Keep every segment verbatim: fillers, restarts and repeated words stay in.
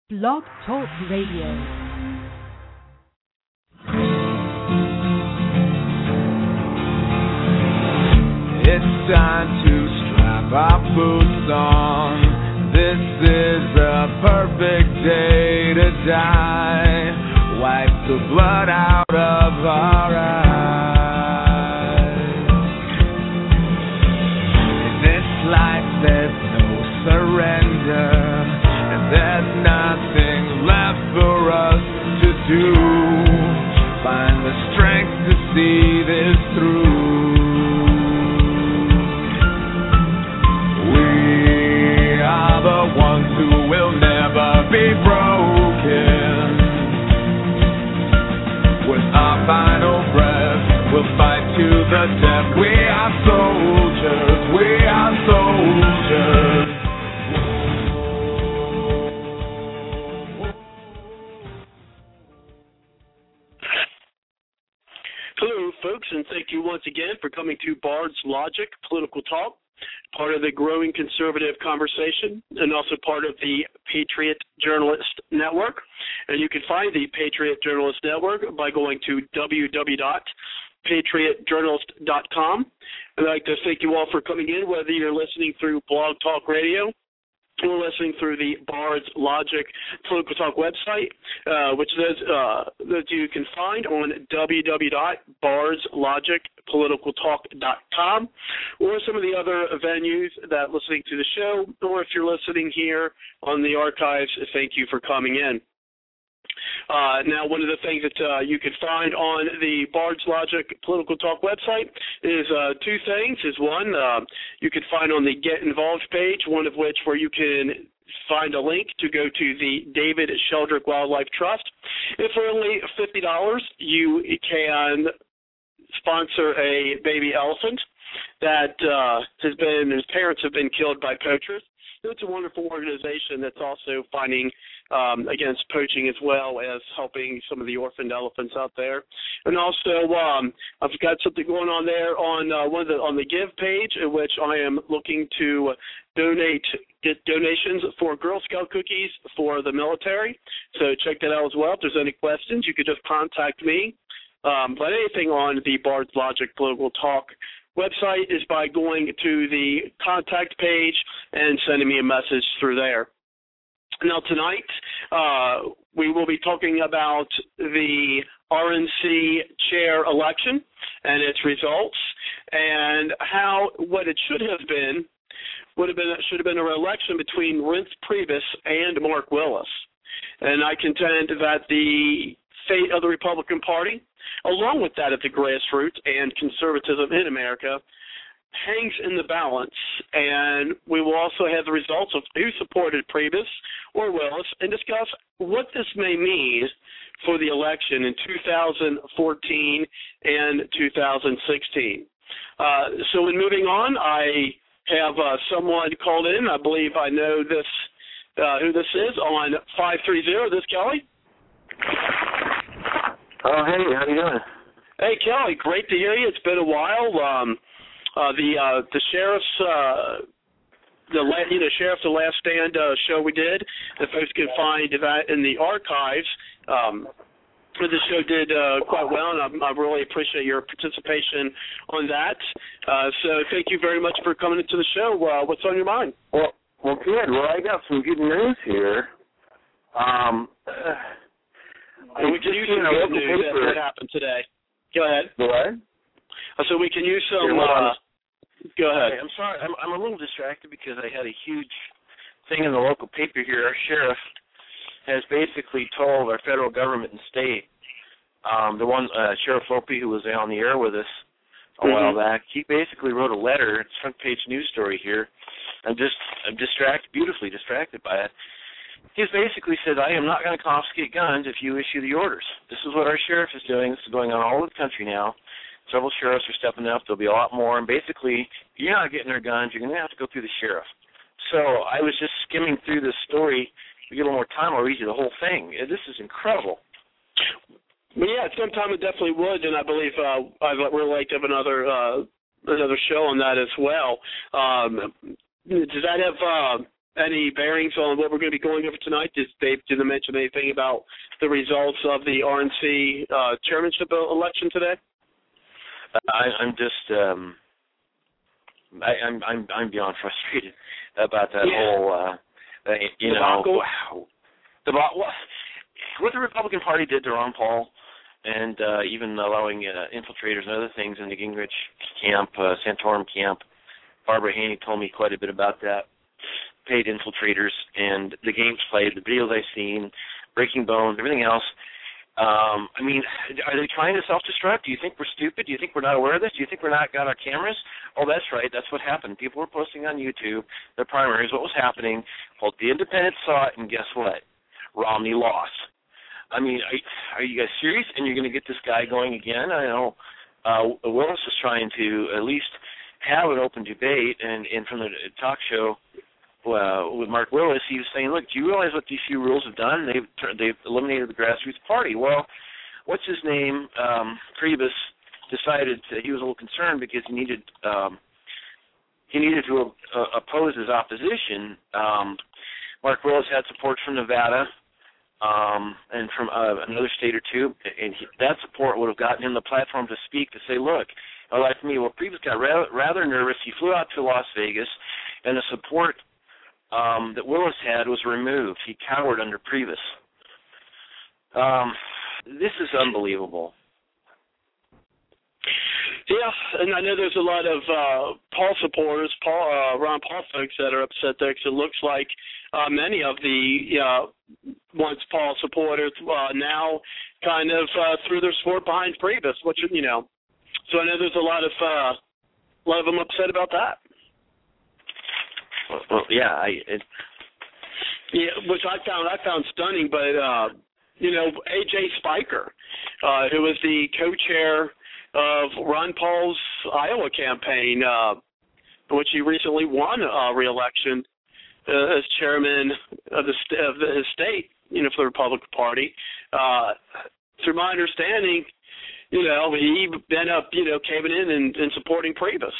Blog Talk Radio. It's time to strap our boots on. This is the perfect day to die. Wipe the blood out of our eyes. In this life there's no surrender, and there's nothing left for us to do. Find the strength to see this through. We are the ones who will never be broken. With our final breath, we'll fight to the death. We are soldiers, we are soldiers. Hello, folks, and thank you once again for coming to Bard's Logic Political Talk, part of the growing conservative conversation, and also part of the Patriot Journalist Network. And you can find the Patriot Journalist Network by going to w w w dot patriot journalist dot com. I'd like to thank you all for coming in, whether you're listening through Blog Talk Radio or listening through the Bard's Logic Political Talk website, uh, which is, uh, that you can find on w w w dot bards logic political talk dot com, or some of the other venues that listening to the show, or if you're listening here on the archives, thank you for coming in. Uh, now, one of the things that uh, you can find on the Bard's Logic Political Talk website is uh, two things. Is one, uh, you can find on the Get Involved page, one of which where you can find a link to go to the David Sheldrick Wildlife Trust. And for only fifty dollars, you can sponsor a baby elephant that uh, has been, his parents have been killed by poachers. It's a wonderful organization that's also fighting um, against poaching as well as helping some of the orphaned elephants out there. And also, um, I've got something going on there on uh, one of the, on the Give page, in which I am looking to donate get donations for Girl Scout cookies for the military. So check that out as well. If there's any questions, you could just contact me. Um, but anything on the Bard's Logic Political Talk website is by going to the contact page and sending me a message through there. Now tonight, uh, we will be talking about the R N C chair election and its results, and how what it should have been would have been should have been an election between Reince Priebus and Mark Willis. And I contend that the fate of the Republican Party, along with that of the grassroots and conservatism in America, hangs in the balance, and we will also have the results of who supported Priebus or Willis and discuss what this may mean for the election in two thousand fourteen and two thousand sixteen. Uh, so in moving on, I have uh, someone called in. I believe I know this uh, who this is on five three zero. This Kelly? Oh, hey, how you doing? Hey, Kelly, great to hear you. It's been a while. Um, uh, the uh, the sheriff's uh, the la- you know sheriff's the last stand uh, show we did. If folks can find that in the archives, um, the show did uh, quite well, and I, I really appreciate your participation on that. Uh, so thank you very much for coming into the show. Uh, what's on your mind? Well, well, good. Well, I got some good news here. Um. Uh, Well, we can use some good news that, that happened today. Go ahead. What? Uh, so we can use some. Here, uh, go ahead. Okay, I'm sorry. I'm, I'm a little distracted because I had a huge thing in the local paper here. Our sheriff has basically told our federal government and state, um, the one uh, Sheriff Lopi, who was on the air with us a mm-hmm. while back, he basically wrote a letter. It's a front page news story here. I'm just I'm distracted, beautifully distracted by it. He's basically said, I am not going to confiscate guns if you issue the orders. This is what our sheriff is doing. This is going on all over the country now. Several sheriffs are stepping up. There'll be a lot more. And basically, you're not getting their guns. You're going to have to go through the sheriff. So I was just skimming through this story. If we get a little more time, I'll read you the whole thing. This is incredible. Well, yeah, sometime it definitely would, and I believe uh, I'd really like to have another, uh, another show on that as well. Um, does that have... Uh, any bearings on what we're going to be going over tonight? Did they, did they mention anything about the results of the R N C uh, chairmanship election today? I, I'm just, um, I, I'm, I'm, I'm beyond frustrated about that yeah. whole, uh, you know, wow. The, what the Republican Party did to Ron Paul, and uh, even allowing uh, infiltrators and other things in the Gingrich camp, uh, Santorum camp. Barbara Haney told me quite a bit about that. Paid infiltrators and the games played, the videos I've seen, Breaking Bones, everything else. Um, I mean, are they trying to self-destruct? Do you think we're stupid? Do you think we're not aware of this? Do you think we're not got our cameras? Oh, that's right. That's what happened. People were posting on YouTube their primaries, what was happening. Well, the Independents saw it, and guess what? Romney lost. I mean, are, are you guys serious? And you're going to get this guy going again? I know uh, Willis is trying to at least have an open debate, and, and from the talk show uh, with Mark Willis, he was saying, look, do you realize what these few rules have done? They've they've eliminated the grassroots party. Well, what's his name? Um, Priebus decided to, he was a little concerned because he needed um, he needed to uh, oppose his opposition. Um, Mark Willis had support from Nevada, Um, and from uh, another state or two, and he, that support would have gotten him the platform to speak, to say, look, like me, well, Priebus got ra- rather nervous. He flew out to Las Vegas, and the support um, that Willis had was removed. He cowered under Priebus. Um, this is unbelievable. Yeah, and I know there's a lot of uh, Paul supporters, Paul, uh, Ron Paul folks that are upset there because it looks like uh, many of the uh, once Paul supporters uh, now kind of uh, threw their support behind Priebus, which, you know, so I know there's a lot of uh, a lot of them upset about that. Well, well yeah, I it... yeah, which I found I found stunning, but uh, you know, A J Spiker, uh, who was the co-chair of Ron Paul's Iowa campaign, uh, which he recently won a re-election uh, as chairman of the st- of the, his state, you know, for the Republican Party. Uh, through my understanding, you know, he ended up, you know, caving in and, and supporting Priebus.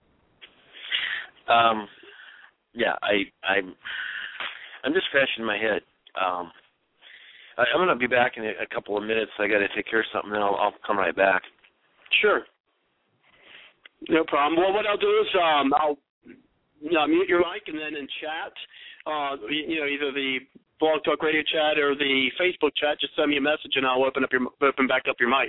Um, yeah, I, I'm, I'm just scratching my head. Um, I, I'm going to be back in a, a couple of minutes. I got to take care of something, then I'll, I'll come right back. Sure. No problem. Well, what I'll do is um, I'll you know, mute your mic, and then in chat, uh, you know, either the Blog Talk Radio chat or the Facebook chat, just send me a message, and I'll open up your open back up your mic.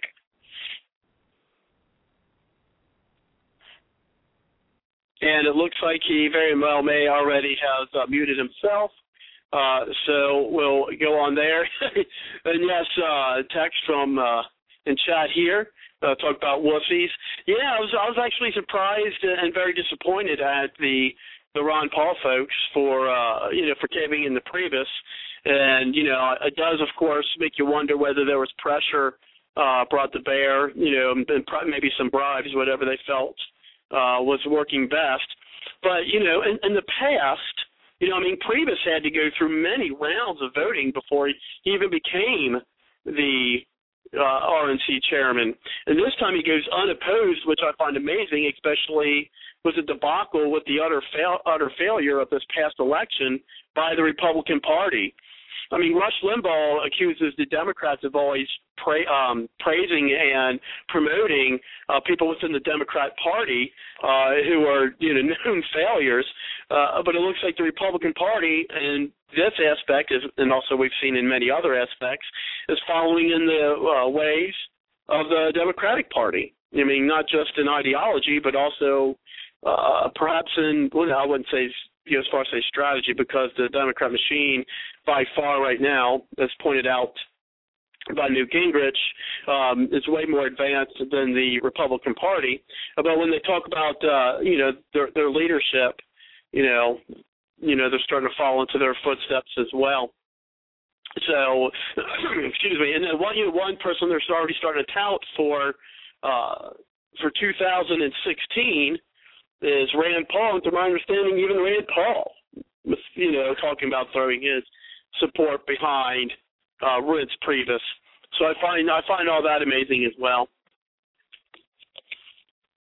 And it looks like he very well may already has uh, muted himself. Uh, so we'll go on there. And yes, uh, text from uh, in chat here. Uh, talk about wussies. Yeah, I was I was actually surprised and very disappointed at the the Ron Paul folks for uh, you know for caving in the Priebus, and you know it does of course make you wonder whether there was pressure uh, brought to bear, you know, and maybe some bribes, whatever they felt uh, was working best. But you know, in, in the past, you know, I mean, Priebus had to go through many rounds of voting before he even became the Uh, R N C chairman, and this time he goes unopposed, which I find amazing, especially with the debacle with the utter fail, utter failure of this past election by the Republican Party. I mean, Rush Limbaugh accuses the Democrats of always pra- um, praising and promoting uh, people within the Democrat Party uh, who are, you know, known failures. Uh, but it looks like the Republican Party, in this aspect, is, and also we've seen in many other aspects, is following in the uh, ways of the Democratic Party. I mean, not just in ideology, but also uh, perhaps in, well, I wouldn't say, you know, as far as say strategy, because the Democrat machine, by far right now, as pointed out by Newt Gingrich, um, is way more advanced than the Republican Party. But when they talk about, uh, you know, their, their leadership, you know, you know, they're starting to fall into their footsteps as well. So, excuse me, and then one, you know, one person they're already starting to tout for uh, for two thousand sixteen is Rand Paul. And to my understanding, even Rand Paul was, you know, talking about throwing his support behind uh, Reince Priebus. So I find I find all that amazing as well.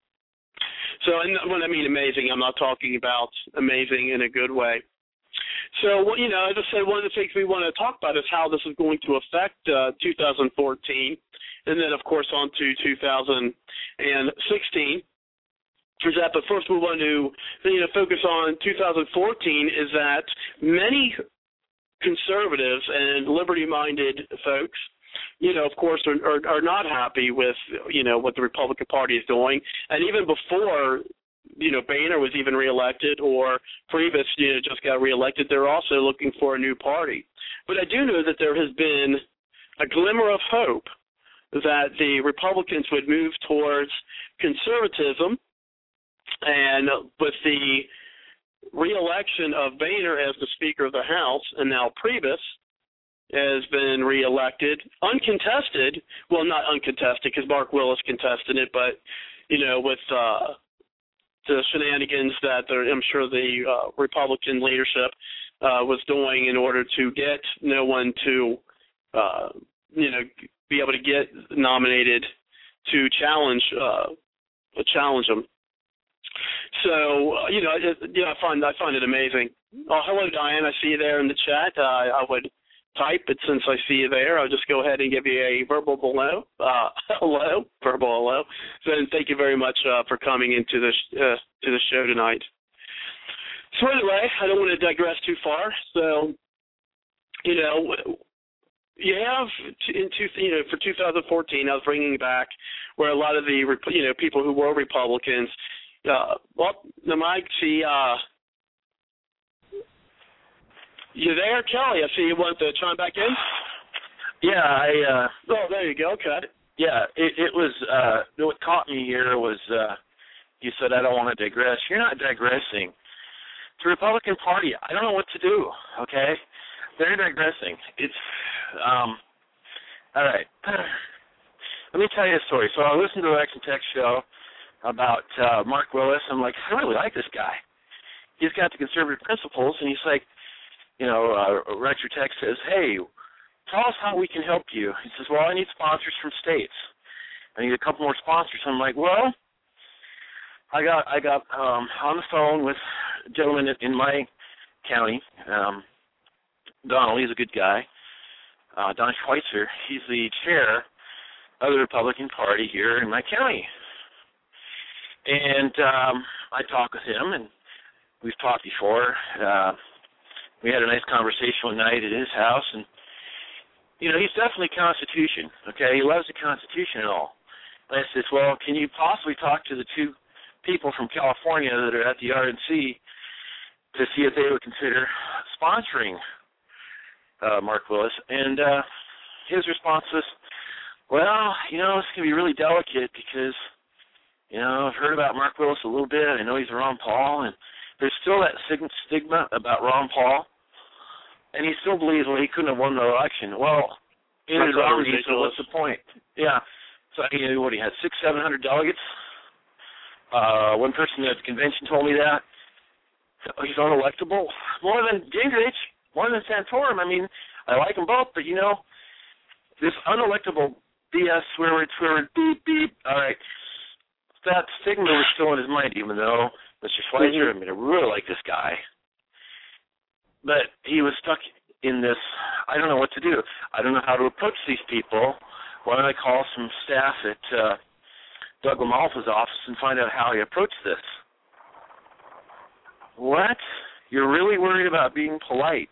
So, and when I mean amazing, I'm not talking about amazing in a good way. So, well, you know, as I said, one of the things we want to talk about is how this is going to affect uh, two thousand fourteen, and then, of course, on to two thousand sixteen. Is that, but first we want to, you know, focus on two thousand fourteen. Is that many conservatives and liberty-minded folks, you know, of course, are, are, are not happy with, you know, what the Republican Party is doing, and even before, you know, Boehner was even reelected, or Priebus, you know, just got reelected, they're also looking for a new party. But I do know that there has been a glimmer of hope that the Republicans would move towards conservatism, and with the reelection of Boehner as the Speaker of the House, and now Priebus has been reelected, uncontested, well, not uncontested because Mark Willis contested it, but, you know, with uh, the shenanigans that I'm sure the uh, Republican leadership uh, was doing in order to get no one to, uh, you know, be able to get nominated to challenge uh, challenge them. So uh, you know, it, you know, I find I find it amazing. Oh, hello, Diane. I see you there in the chat. Uh, I would type, but since I see you there, I'll just go ahead and give you a verbal hello. Uh, hello, verbal hello. So, and thank you very much uh, for coming into this uh, to the show tonight. So anyway, I don't want to digress too far. So, you know, you have in two, you know, for two thousand fourteen, I was bringing back where a lot of the, you know, people who were Republicans. Uh, well, the mic, see, uh, you there, Kelly? I see you want to chime back in. Yeah, I. Uh, oh, there you go. Okay. Yeah, it, it was. Uh, what caught me here was uh, you said I don't want to digress. You're not digressing. The Republican Party, I don't know what to do. Okay, they're digressing. It's. Um, all right. Let me tell you a story. So I listened to the Lex and Tech show about uh, Mark Willis. I'm like, I really like this guy. He's got the conservative principles, and he's like, you know, uh, Rector Tech says, hey, tell us how we can help you. He says, well, I need sponsors from states. I need a couple more sponsors. I'm like, well, I got I got um, on the phone with a gentleman in my county, um, Donald. He's a good guy. Uh, Don Schweitzer. He's the chair of the Republican Party here in my county. And um, I talked with him, and we've talked before. Uh, we had a nice conversation one night at his house, and, you know, he's definitely Constitution, okay? He loves the Constitution and all. And I said, well, can you possibly talk to the two people from California that are at the R N C to see if they would consider sponsoring uh, Mark Willis? And uh, his response was, well, you know, it's going to be really delicate because, you know, I've heard about Mark Willis a little bit. I know he's a Ron Paul, and there's still that stigma about Ron Paul, and he still believes, well, he couldn't have won the election. Well, in his already, so what's the point? Yeah. So, you know, what, he had six, seven hundred delegates. Uh, one person at the convention told me that. He's unelectable. More than Gingrich, more than Santorum. I mean, I like them both, but, you know, this unelectable B S swear word, swear word, beep, beep. All right. That stigma was still in his mind, even though Mister Schweitzer, I mean, I really like this guy. But he was stuck in this, I don't know what to do. I don't know how to approach these people. Why don't I call some staff at uh, Doug LaMalfa's office and find out how he approached this? What? You're really worried about being polite?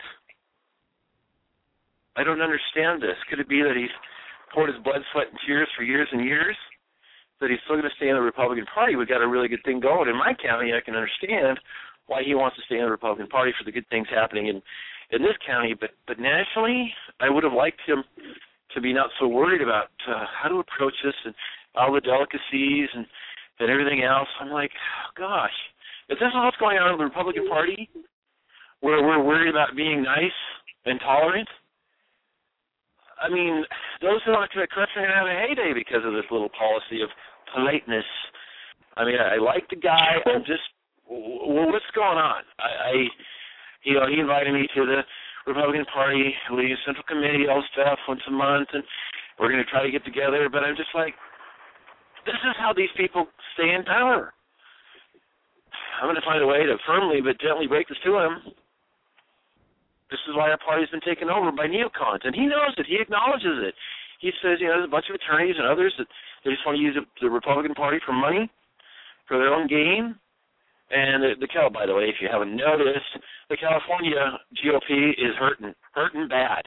I don't understand this. Could it be that he's poured his blood, sweat, and tears for years and years? That he's still going to stay in the Republican Party? We've got a really good thing going. In my county, I can understand why he wants to stay in the Republican Party for the good things happening in, in this county. But, but nationally, I would have liked him to be not so worried about uh, how to approach this and all the delicacies and, and everything else. I'm like, oh, gosh, is this what's going on in the Republican Party, where we're worried about being nice and tolerant? I mean, those who are corrupt are going to have a heyday because of this little policy of politeness. I mean, I like the guy. I'm just, well, what's going on? I, I, you know, he invited me to the Republican Party, the Central Committee, all stuff once a month, and we're going to try to get together. But I'm just like, this is how these people stay in power. I'm going to find a way to firmly but gently break this to him. This is why our party's been taken over by neocons, and he knows it. He acknowledges it. He says, you know, there's a bunch of attorneys and others that they just want to use the Republican Party for money, for their own gain. And the, the Cal, by the way, if you haven't noticed, the California G O P is hurting, hurting bad.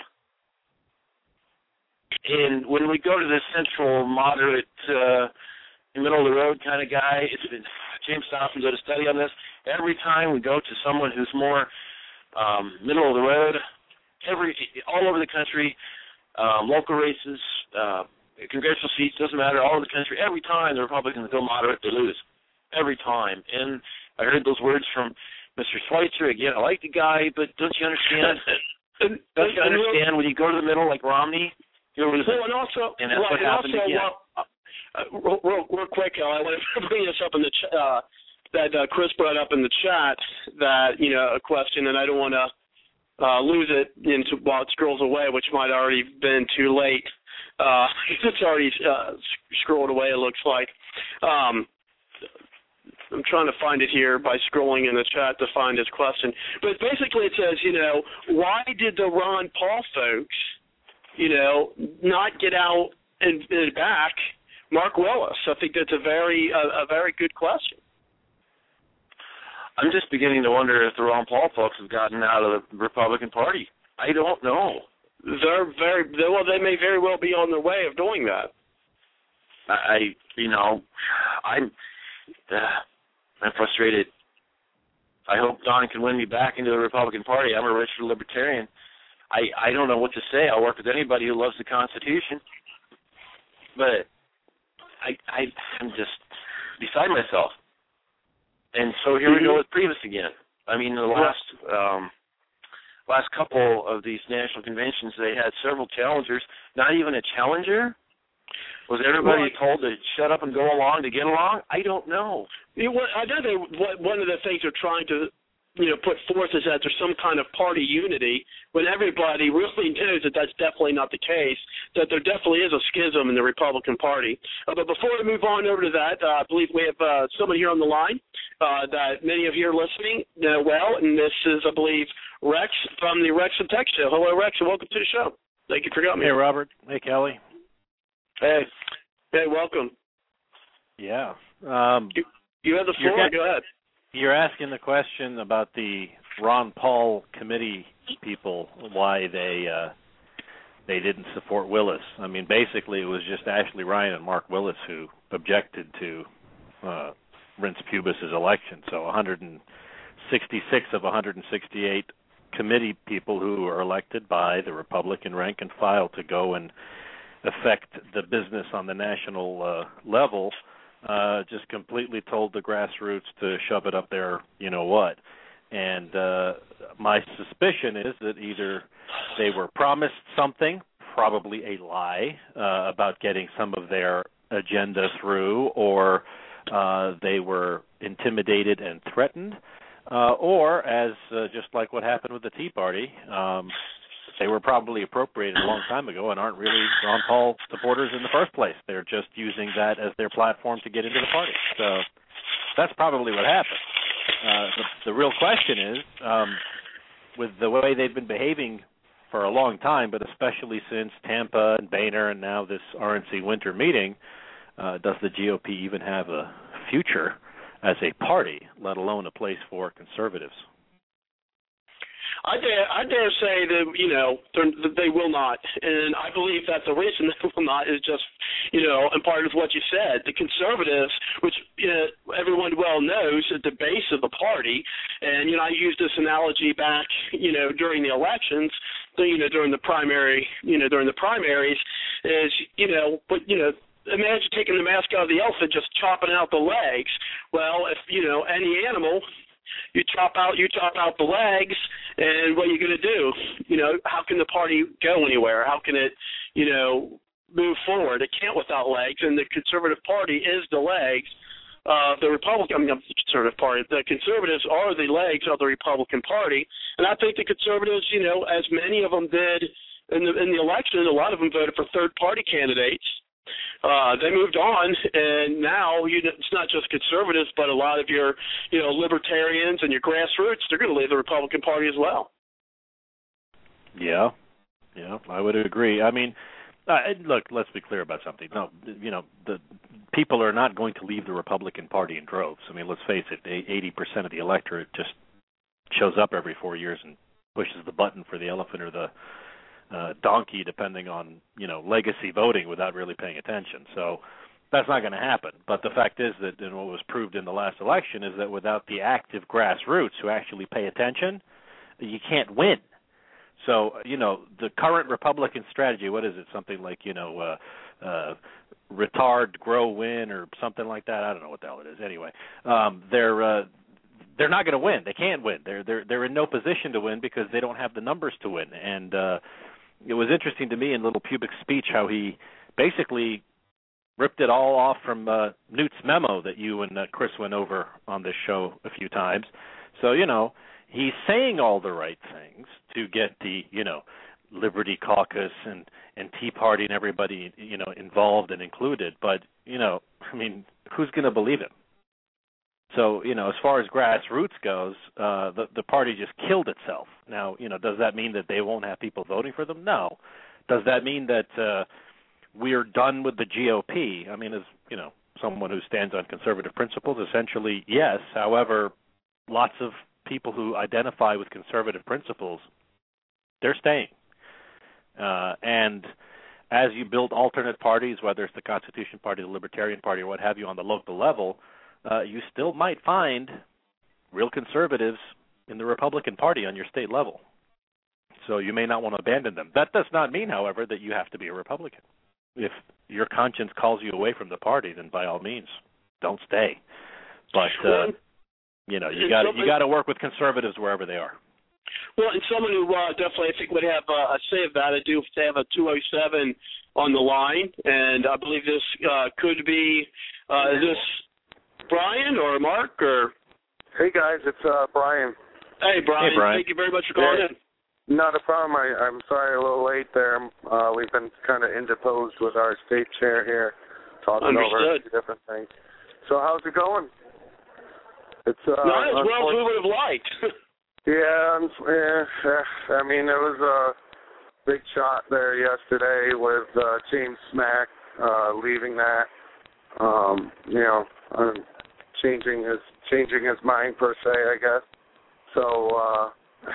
And when we go to this central, moderate, uh, middle-of-the-road kind of guy, it's been, James Stoffman did a study on this. Every time we go to someone who's more um, middle-of-the-road, every all over the country, um, local races, uh, congressional seats, doesn't matter, all over the country, every time the Republicans go moderate, they lose. Every time. And I heard those words from Mister Schweitzer. Again, I like the guy, but don't you understand? don't you understand when you go to the middle like Romney, you're losing. Well, and also, and that's well, what and happened also, again. Well, uh, real, real, real quick, Al, I want to bring this up in the ch- uh, that uh, Chris brought up in the chat, that, you know, a question, and I don't want to uh, lose it into while it scrolls away, which might already been too late. Uh, it's already uh, scrolled away, it looks like. Um, I'm trying to find it here by scrolling in the chat to find his question. But basically it says, you know, why did the Ron Paul folks, you know, not get out and, and back Mark Willis? I think that's a very a, a very good question. I'm just beginning to wonder if the Ron Paul folks have gotten out of the Republican Party. I don't know. They're very well. They may very well be on their way of doing that. I, you know, I'm, uh, I'm frustrated. I hope Don can win me back into the Republican Party. I'm a registered libertarian. I, I don't know what to say. I'll work with anybody who loves the Constitution, but I, I, I'm just beside myself. And so here mm-hmm. we go with Priebus again. I mean, the last um, last couple of these national conventions, they had several challengers. Not even a challenger. Was everybody well, told to shut up and go along to get along? I don't know. You know, I know they, one of the things they're trying to, you know, put forth is that there's some kind of party unity, when everybody really knows that that's definitely not the case, that there definitely is a schism in the Republican Party. Uh, but before we move on over to that, uh, I believe we have uh, someone here on the line uh, that many of you are listening know well, and this is, I believe, Rex from the Rex and Tech Show. Hello, Rex, and welcome to the show. Thank you for coming. Hey, Robert. Hey, Kelly. Hey. Hey, welcome. Yeah. Um, you, you have the floor. Get, Go ahead. You're asking the question about the Ron Paul committee people, why they uh, they didn't support Willis. I mean, basically, it was just Ashley Ryan and Mark Willis who objected to uh, Reince Pubis' election. So one hundred sixty-six of one hundred sixty-eight committee people who were elected by the Republican rank and file to go and affect the business on the national uh, level, uh, just completely told the grassroots to shove it up there, you know what. And uh, my suspicion is that either they were promised something, probably a lie, uh, about getting some of their agenda through, or uh, they were intimidated and threatened, uh, or, as uh, just like what happened with the Tea Party, um, they were probably appropriated a long time ago and aren't really Ron Paul supporters in the first place. They're just using that as their platform to get into the party. So that's probably what happened. Uh, the, the real question is, um, with the way they've been behaving for a long time, but especially since Tampa and Boehner and now this R N C winter meeting, uh, does the G O P even have a future as a party, let alone a place for conservatives? I dare, I dare say that, you know, that they will not. And I believe that the reason they will not is just, you know, and part of what you said, the conservatives, which you know, everyone well knows at the base of the party, and, you know, I used this analogy back, you know, during the elections, you know, during the primary, you know, during the primaries, is, you know, but, you know, imagine taking the mask out of the elephant, just chopping out the legs. Well, if, you know, any animal, you chop out, you chop out the legs, and what are you going to do? You know, how can the party go anywhere? How can it, you know, move forward? It can't without legs, and the Conservative Party is the legs. Uh, the Republican, I mean, the Conservative Party, the Conservatives are the legs of the Republican Party, and I think the Conservatives, you know, as many of them did in the in the election, a lot of them voted for third-party candidates. Uh, they moved on, and now you know, it's not just conservatives, but a lot of your, you know, libertarians and your grassroots, they're going to leave the Republican Party as well. Yeah, yeah, I would agree. I mean, uh, look, let's be clear about something. No, you know, the people are not going to leave the Republican Party in droves. I mean, let's face it, eighty percent of the electorate just shows up every four years and pushes the button for the elephant or the uh, donkey, depending on, you know, legacy voting without really paying attention. So that's not going to happen. But the fact is that, and what was proved in the last election, is that without the active grassroots who actually pay attention, you can't win. So, you know, the current Republican strategy, what is it, something like, you know, uh, uh, retard, grow, win, or something like that? I don't know what the hell it is. Anyway, um, they're uh, they're not going to win. They can't win. They're they're they're in no position to win because they don't have the numbers to win. And uh, it was interesting to me in Little Pubic's speech how he basically ripped it all off from uh, Newt's memo that you and uh, Chris went over on this show a few times. So, you know, he's saying all the right things to get the, you know, Liberty Caucus and, and Tea Party and everybody, you know, involved and included. But, you know, I mean, who's going to believe him? So, you know, as far as grassroots goes, uh, the, the party just killed itself. Now, you know, does that mean that they won't have people voting for them? No. Does that mean that uh, we're done with the G O P? I mean, as, you know, someone who stands on conservative principles, essentially, yes. However, lots of people who identify with conservative principles, they're staying. Uh, and as you build alternate parties, whether it's the Constitution Party, the Libertarian Party, or what have you on the local level, uh, you still might find real conservatives in the Republican Party on your state level. So you may not want to abandon them. That does not mean, however, that you have to be a Republican. If your conscience calls you away from the party, then by all means, don't stay. But uh, you know, you got you got to work with conservatives wherever they are. Well, and someone who uh, definitely I think would have uh, a say about it, do if they have a two oh seven on the line, and I believe this uh, could be uh, is this Brian or Mark or? Hey guys, it's uh, Brian. Hey Brian. Hey Brian, thank you very much for calling yeah. in. Not a problem. I, I'm sorry a little late there. Uh, we've been kind of interposed with our state chair here, talking Understood. over a few different things. So how's it going? It's uh, not as well as we would have liked. yeah, yeah, I mean, it was a big shot there yesterday with uh, James Smack uh, leaving that. Um, you know, um, changing his changing his mind per se, I guess. So uh,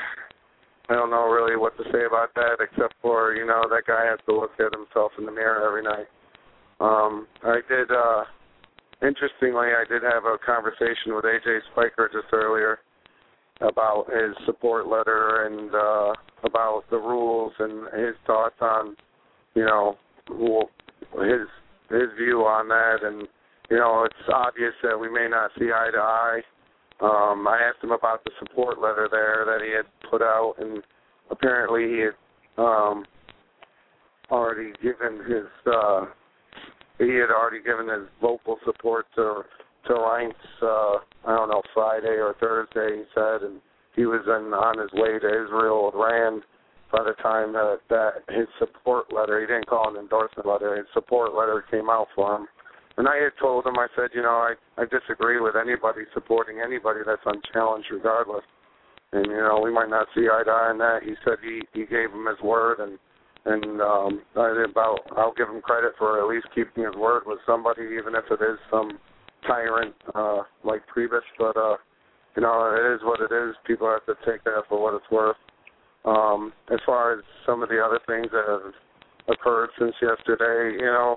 I don't know really what to say about that, except for, you know, that guy has to look at himself in the mirror every night. Um, I did. Uh, interestingly, I did have a conversation with A J Spiker just earlier about his support letter and uh, about the rules and his thoughts on, you know, his his view on that. And, you know, it's obvious that we may not see eye to eye. Um, I asked him about the support letter there that he had put out, and apparently he had um, already given his uh, he had already given his vocal support to to Reince, uh, I don't know, Friday or Thursday, he said, and he was in, on his way to Israel with Rand by the time that, that his support letter, he didn't call it an endorsement letter, his support letter came out for him. And I had told him, I said, you know, I, I disagree with anybody supporting anybody that's unchallenged regardless. And, you know, we might not see eye to eye on that. He said he, he gave him his word, and and um, I about I'll give him credit for at least keeping his word with somebody, even if it is some tyrant uh, like Priebus. But, uh, you know, it is what it is. People have to take that for what it's worth. Um, as far as some of the other things that have occurred since yesterday, you know,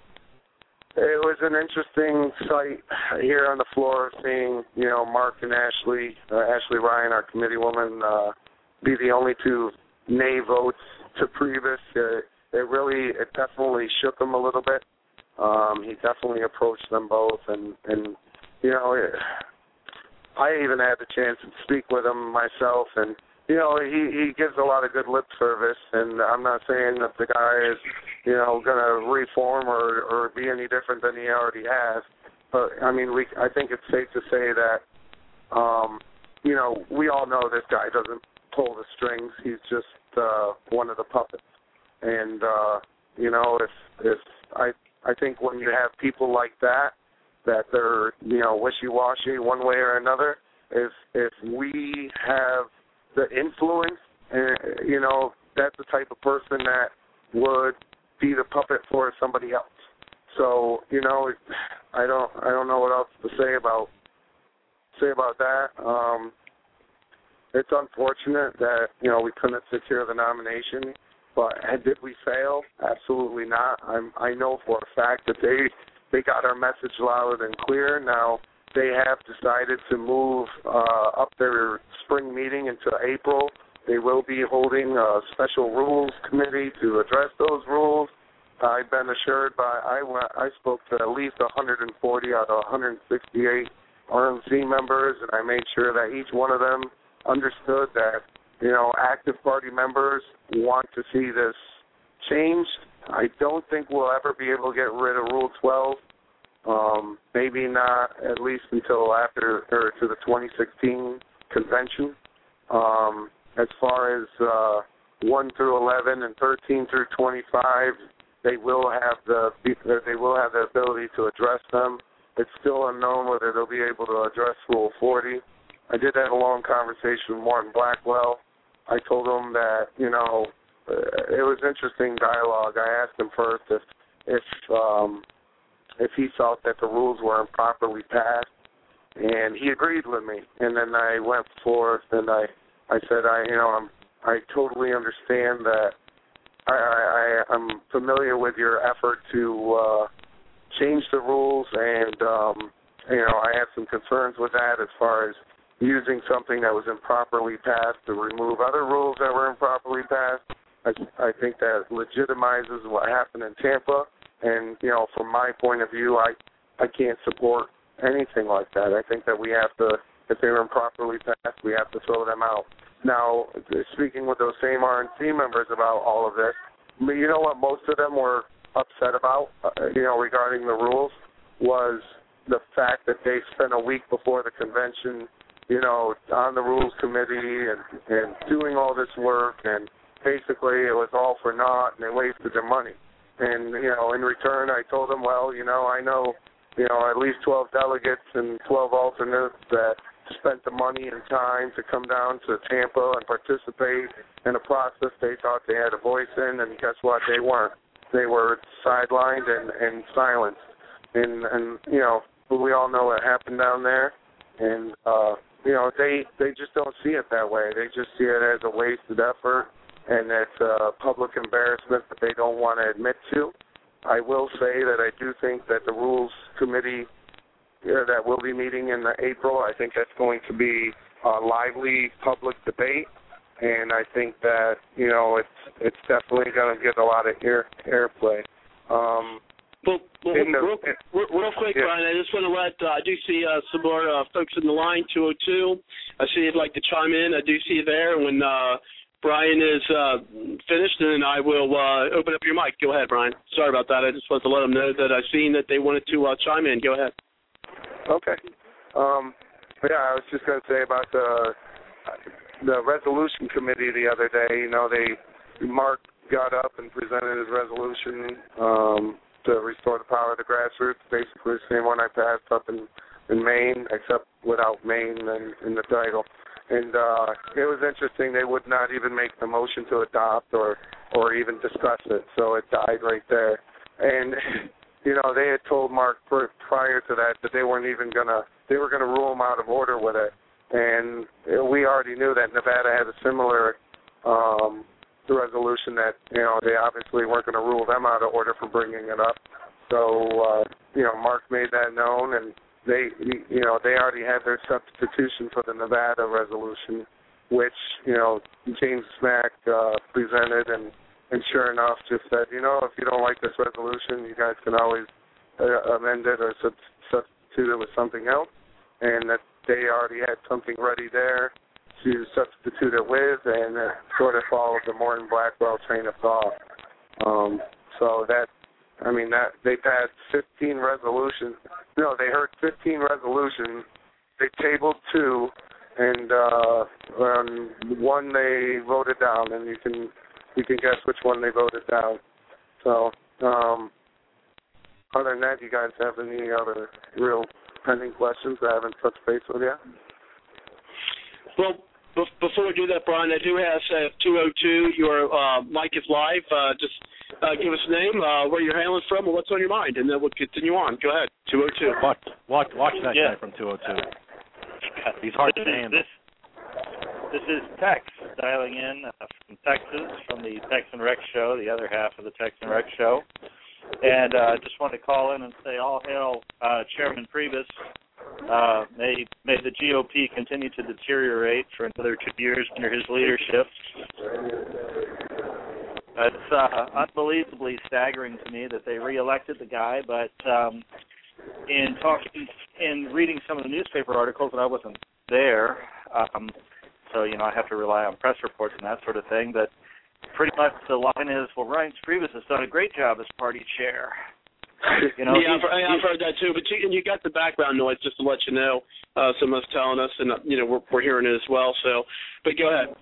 it was an interesting sight here on the floor, seeing, you know, Mark and Ashley, uh, Ashley Ryan, our committee woman, uh, be the only two nay votes to Priebus. Uh, it really, it definitely shook him a little bit. Um, he definitely approached them both, and, and you know, it, I even had the chance to speak with him myself, and, you know, he, he gives a lot of good lip service, and I'm not saying that the guy is, you know, going to reform or, or be any different than he already has. But, I mean, we I think it's safe to say that, um, you know, we all know this guy doesn't pull the strings. He's just uh, one of the puppets. And, uh, you know, if, if I, I think when you have people like that, that they're, you know, wishy-washy one way or another, if if we have the influence, uh, you know, that's the type of person that would be the puppet for somebody else. So, you know, it, I don't I don't know what else to say about say about that. Um, it's unfortunate that, you know, we couldn't secure the nomination, but did we fail? Absolutely not. I'm, I know for a fact that they they got our message loud and clear. Now, they have decided to move uh, up their spring meeting into April. They will be holding a special rules committee to address those rules. I've been assured by, I, went, I spoke to at least one hundred forty out of one hundred sixty-eight R M C members, and I made sure that each one of them understood that, you know, active party members want to see this changed. I don't think we'll ever be able to get rid of Rule twelve, um, maybe not at least until after, or to the twenty sixteen convention. Um, as far as uh, one through eleven and thirteen through twenty-five, they will have the they will have the ability to address them. It's still unknown whether they'll be able to address Rule forty. I did have a long conversation with Martin Blackwell. I told him that, you know, it was interesting dialogue. I asked him first if if um, if he felt that the rules were improperly passed, and he agreed with me. And then I went forth and I, I said, I you know I'm I totally understand that. I, I I'm familiar with your effort to uh, change the rules, and um, you know I have some concerns with that as far as using something that was improperly passed to remove other rules that were improperly passed. I, I think that legitimizes what happened in Tampa, and, you know, from my point of view, I, I can't support anything like that. I think that we have to, if they were improperly passed, we have to throw them out. Now, speaking with those same R N C members about all of this, you know what most of them were upset about, uh, you know, regarding the rules, was the fact that they spent a week before the convention, you know, on the rules committee and, and doing all this work, and basically it was all for naught, and they wasted their money. And, you know, in return, I told them, well, you know, I know, you know, at least twelve delegates and twelve alternates that spent the money and time to come down to Tampa and participate in a process they thought they had a voice in, and guess what? They weren't. They were sidelined and, and silenced. And, and, you know, we all know what happened down there. And, uh, you know, they, they just don't see it that way. They just see it as a wasted effort, and it's a public embarrassment that they don't want to admit to. I will say that I do think that the Rules Committee uh, that will be meeting in April, I think that's going to be a lively public debate, and I think that, you know, it's it's definitely going to get a lot of air airplay. Um, Well, well the, real, real, real quick, yeah. Brian, I just want to let, uh, I do see uh, some more uh, folks in the line, two oh two. I see you'd like to chime in. I do see you there. When uh, Brian is uh, finished, then I will uh, open up your mic. Go ahead, Brian. Sorry about that. I just wanted to let them know that I've seen that they wanted to uh, chime in. Go ahead. Okay. Um, yeah, I was just going to say about the, the resolution committee the other day. You know, they Mark got up and presented his resolution um, to restore the power of the grassroots, basically the same one I passed up in, in Maine, except without Maine in, in the title. And uh, it was interesting. They would not even make the motion to adopt or, or even discuss it, so it died right there. And, you know, they had told Mark prior to that that they weren't even going to, they were going to rule him out of order with it. And we already knew that Nevada had a similar um the resolution that, you know, they obviously weren't going to rule them out of order for bringing it up. So, uh, you know, Mark made that known, and they, you know, they already had their substitution for the Nevada resolution, which, you know, James Smack uh, presented, and, and sure enough just said, you know, if you don't like this resolution, you guys can always uh, amend it or sub- substitute it with something else, and that they already had something ready there to substitute it with, and it sort of followed the Morton Blackwell train of thought. Um, so that, I mean, that they've had fifteen resolutions. No, they heard fifteen resolutions. They tabled two, and uh, um, one they voted down, and you can you can guess which one they voted down. So, um, other than that, you guys have any other real pending questions I haven't touched base with yet? Well, before we do that, Brian, I do have uh, two oh two. Your uh, mic is live. Uh, just uh, give us a name, uh, where you're hailing from, and what's on your mind, and then we'll continue on. Go ahead, two oh two. Watch, watch, watch that yeah. guy from two oh two. He's hard to handle. This, this is Tex dialing in uh, from Texas, from the Tex and Rex show, the other half of the Tex and Rex show. And I uh, just wanted to call in and say all hail uh, Chairman Priebus. Uh, may, may the G O P continue to deteriorate for another two years under his leadership. It's uh, unbelievably staggering to me that they reelected the guy, but um, in talking, in reading some of the newspaper articles, and I wasn't there, um, so you know I have to rely on press reports and that sort of thing. But pretty much the line is, well, Ryan Priebus has done a great job as party chair. You know, yeah, I've, I've heard that too. But you, and you got the background noise just to let you know. Uh, someone's telling us, and uh, you know we're, we're hearing it as well. So, but go ahead.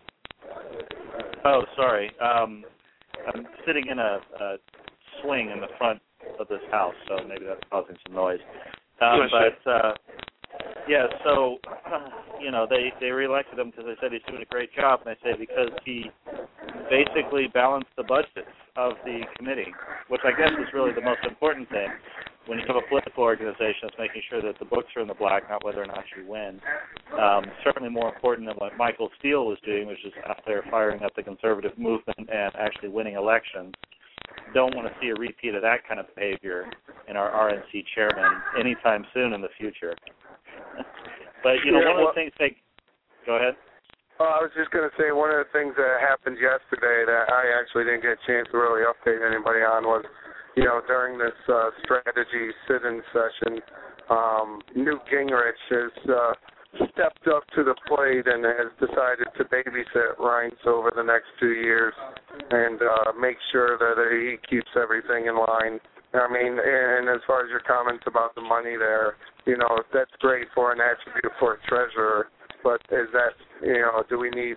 Oh, sorry. Um, I'm sitting in a, a swing in the front of this house, so maybe that's causing some noise. Um, but uh, yeah, so uh, you know they they reelected him because they said he's doing a great job, and I say because he basically balanced the budgets of the committee, which I guess is really the most important thing when you have a political organization. It's making sure that the books are in the black, not whether or not you win. Um, certainly more important than what Michael Steele was doing, which is out there firing up the conservative movement and actually winning elections. Don't want to see a repeat of that kind of behavior in our R N C chairman anytime soon in the future. But, you know, yeah, one well, of the things they... Go ahead. Uh, I was just going to say one of the things that happened yesterday that I actually didn't get a chance to really update anybody on was, you know, during this uh, strategy sit-in session, um, Newt Gingrich has uh, stepped up to the plate and has decided to babysit Reince over the next two years and uh, make sure that he keeps everything in line. I mean, and as far as your comments about the money there, you know, that's great for an attribute for a treasurer, but is that, you know, do we need,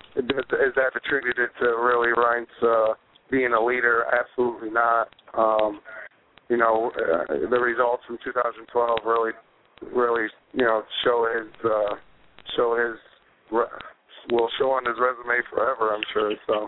is that attributed to really Reince uh, being a leader? Absolutely not. Um, you know, uh, the results from two thousand twelve really, really, you know, show his, uh, show his, will show on his resume forever, I'm sure, so.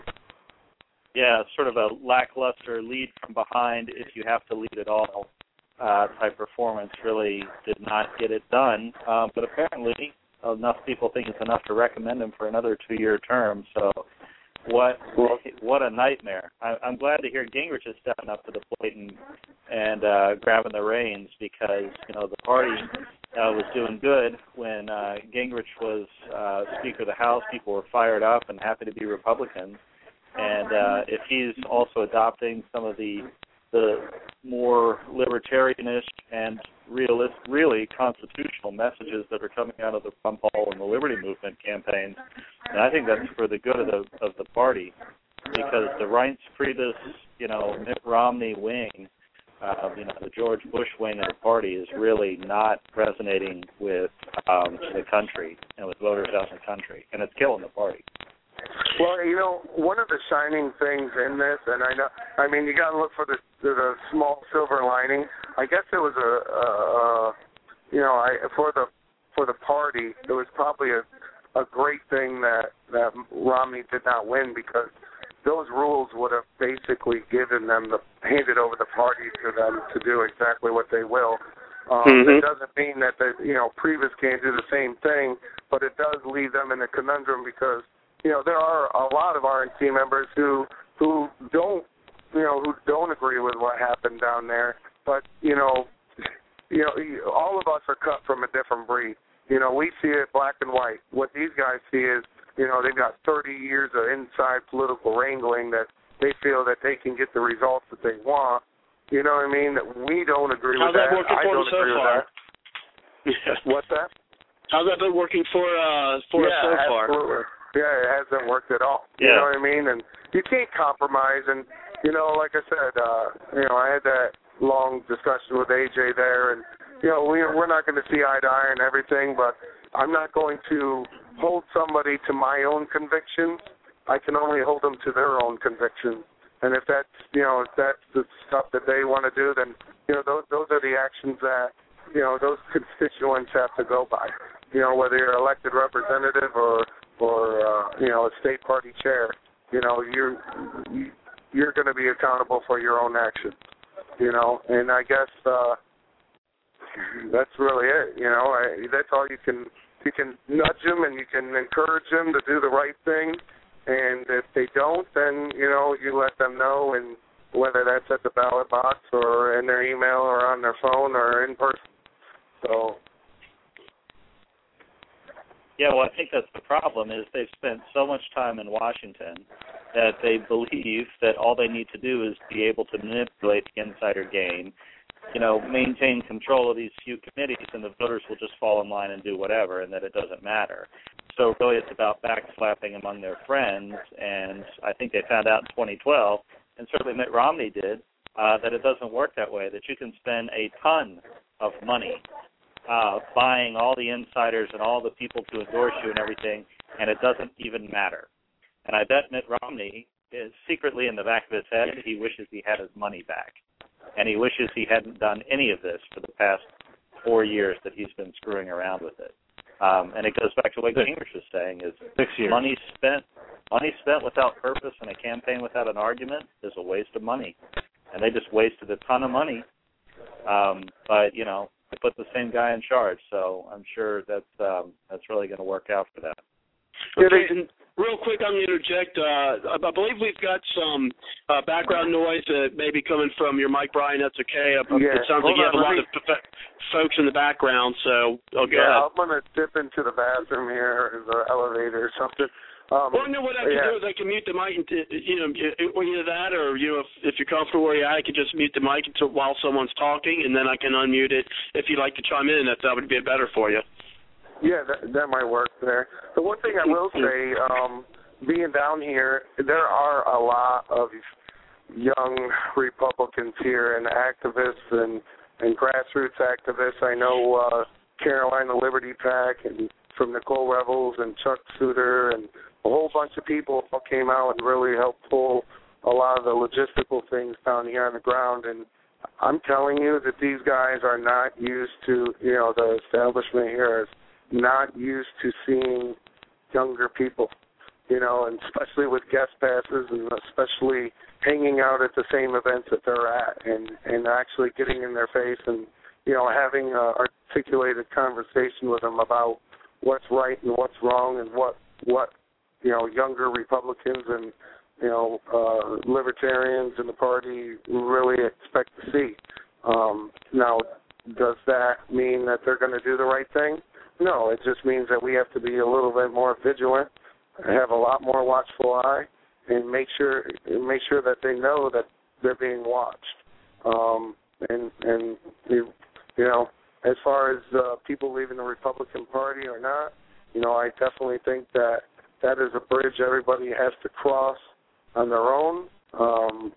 Yeah, sort of a lackluster lead from behind, if you have to lead at all, uh, type performance really did not get it done. Um, but apparently enough people think it's enough to recommend him for another two-year term. So what what a nightmare. I, I'm glad to hear Gingrich is stepping up to the plate and, and uh, grabbing the reins because, you know, the party uh, was doing good when uh, Gingrich was uh, Speaker of the House. People were fired up and happy to be Republicans. And uh, if he's also adopting some of the the more libertarianish and realist, really constitutional messages that are coming out of the Ron Paul and the Liberty Movement campaigns, and I think that's for the good of the of the party, because the Reince Priebus, you know, Mitt Romney wing, uh, you know, the George Bush wing of the party is really not resonating with um, the country and with voters out in the country, and it's killing the party. Well, you know, one of the shining things in this, and I know, I mean, you got to look for the, the small silver lining. I guess it was a, a, a you know, I, for the for the party, it was probably a, a great thing that that Romney did not win, because those rules would have basically given them the handed over the party to them to do exactly what they will. Um, mm-hmm. It doesn't mean that the you know Priebus can't do the same thing, but it does leave them in a conundrum because, you know, there are a lot of R N C members who who don't, you know, who don't agree with what happened down there. But, you know, you know, all of us are cut from a different breed. You know, we see it black and white. What these guys see is, you know, they've got thirty years of inside political wrangling that they feel that they can get the results that they want. You know what I mean? That we don't agree How's with that. that working I for don't them so agree far? with that. What's that? How's that been working for uh, for yeah, us so far? Absolutely. Yeah, it hasn't worked at all. Yeah. You know what I mean? And you can't compromise. And, you know, like I said, uh, you know, I had that long discussion with A J there. And, you know, we, we're not going to see eye to eye on everything, but I'm not going to hold somebody to my own convictions. I can only hold them to their own convictions. And if that's, you know, if that's the stuff that they want to do, then, you know, those, those are the actions that, you know, those constituents have to go by. You know, whether you're elected representative or or uh, you know, a state party chair. You know, you're you're going to be accountable for your own actions. You know, and I guess uh, that's really it. You know, I, that's all you can. You can nudge them and you can encourage them to do the right thing. And if they don't, then you know you let them know, and whether that's at the ballot box or in their email or on their phone or in person. So. Yeah, well, I think that's the problem is they've spent so much time in Washington that they believe that all they need to do is be able to manipulate the insider game, you know, maintain control of these few committees, and the voters will just fall in line and do whatever, and that it doesn't matter. So really it's about backslapping among their friends, and I think they found out in twenty twelve, and certainly Mitt Romney did, uh, that it doesn't work that way, that you can spend a ton of money Uh, buying all the insiders and all the people to endorse you and everything, and it doesn't even matter. And I bet Mitt Romney is secretly in the back of his head, he wishes he had his money back. And he wishes he hadn't done any of this for the past four years that he's been screwing around with it. Um, and it goes back to what Gingrich was saying, is Six years. money spent money spent without purpose in a campaign without an argument is a waste of money. And they just wasted a ton of money. Um, but, you know, they put the same guy in charge, so I'm sure that's um, that's really going to work out for that. Okay, and real quick, I'm going to interject. Uh, I believe we've got some uh, background noise that may be coming from your Mike Bryan. That's okay. Yeah. It sounds like you have a lot me... of f- folks in the background, so I'll go yeah, ahead. I'm going to dip into the bathroom here, or the elevator or something. Um, well, no, what I can yeah. do is I can mute the mic, and t- you know, or either that, or you know, if, if you're comfortable where you're at, I can just mute the mic until while someone's talking, and then I can unmute it if you'd like to chime in. That that would be better for you. Yeah, that, that might work there. The one thing I will say, um, being down here, there are a lot of young Republicans here and activists and and grassroots activists. I know uh, Carolina Liberty PAC and from Nicole Revels and Chuck Suter and a whole bunch of people all came out and really helped pull a lot of the logistical things down here on the ground. And I'm telling you that these guys are not used to, you know, the establishment here is not used to seeing younger people, you know, and especially with guest passes and especially hanging out at the same events that they're at and, and actually getting in their face and, you know, having an articulated conversation with them about what's right and what's wrong and what, what you know, younger Republicans and, you know, uh, libertarians in the party really expect to see. Um, now, does that mean that they're going to do the right thing? No, it just means that we have to be a little bit more vigilant, have a lot more watchful eye, and make sure make sure that they know that they're being watched. Um, and, and you, you know, as far as uh, people leaving the Republican Party or not, you know, I definitely think that that is a bridge everybody has to cross on their own. Um,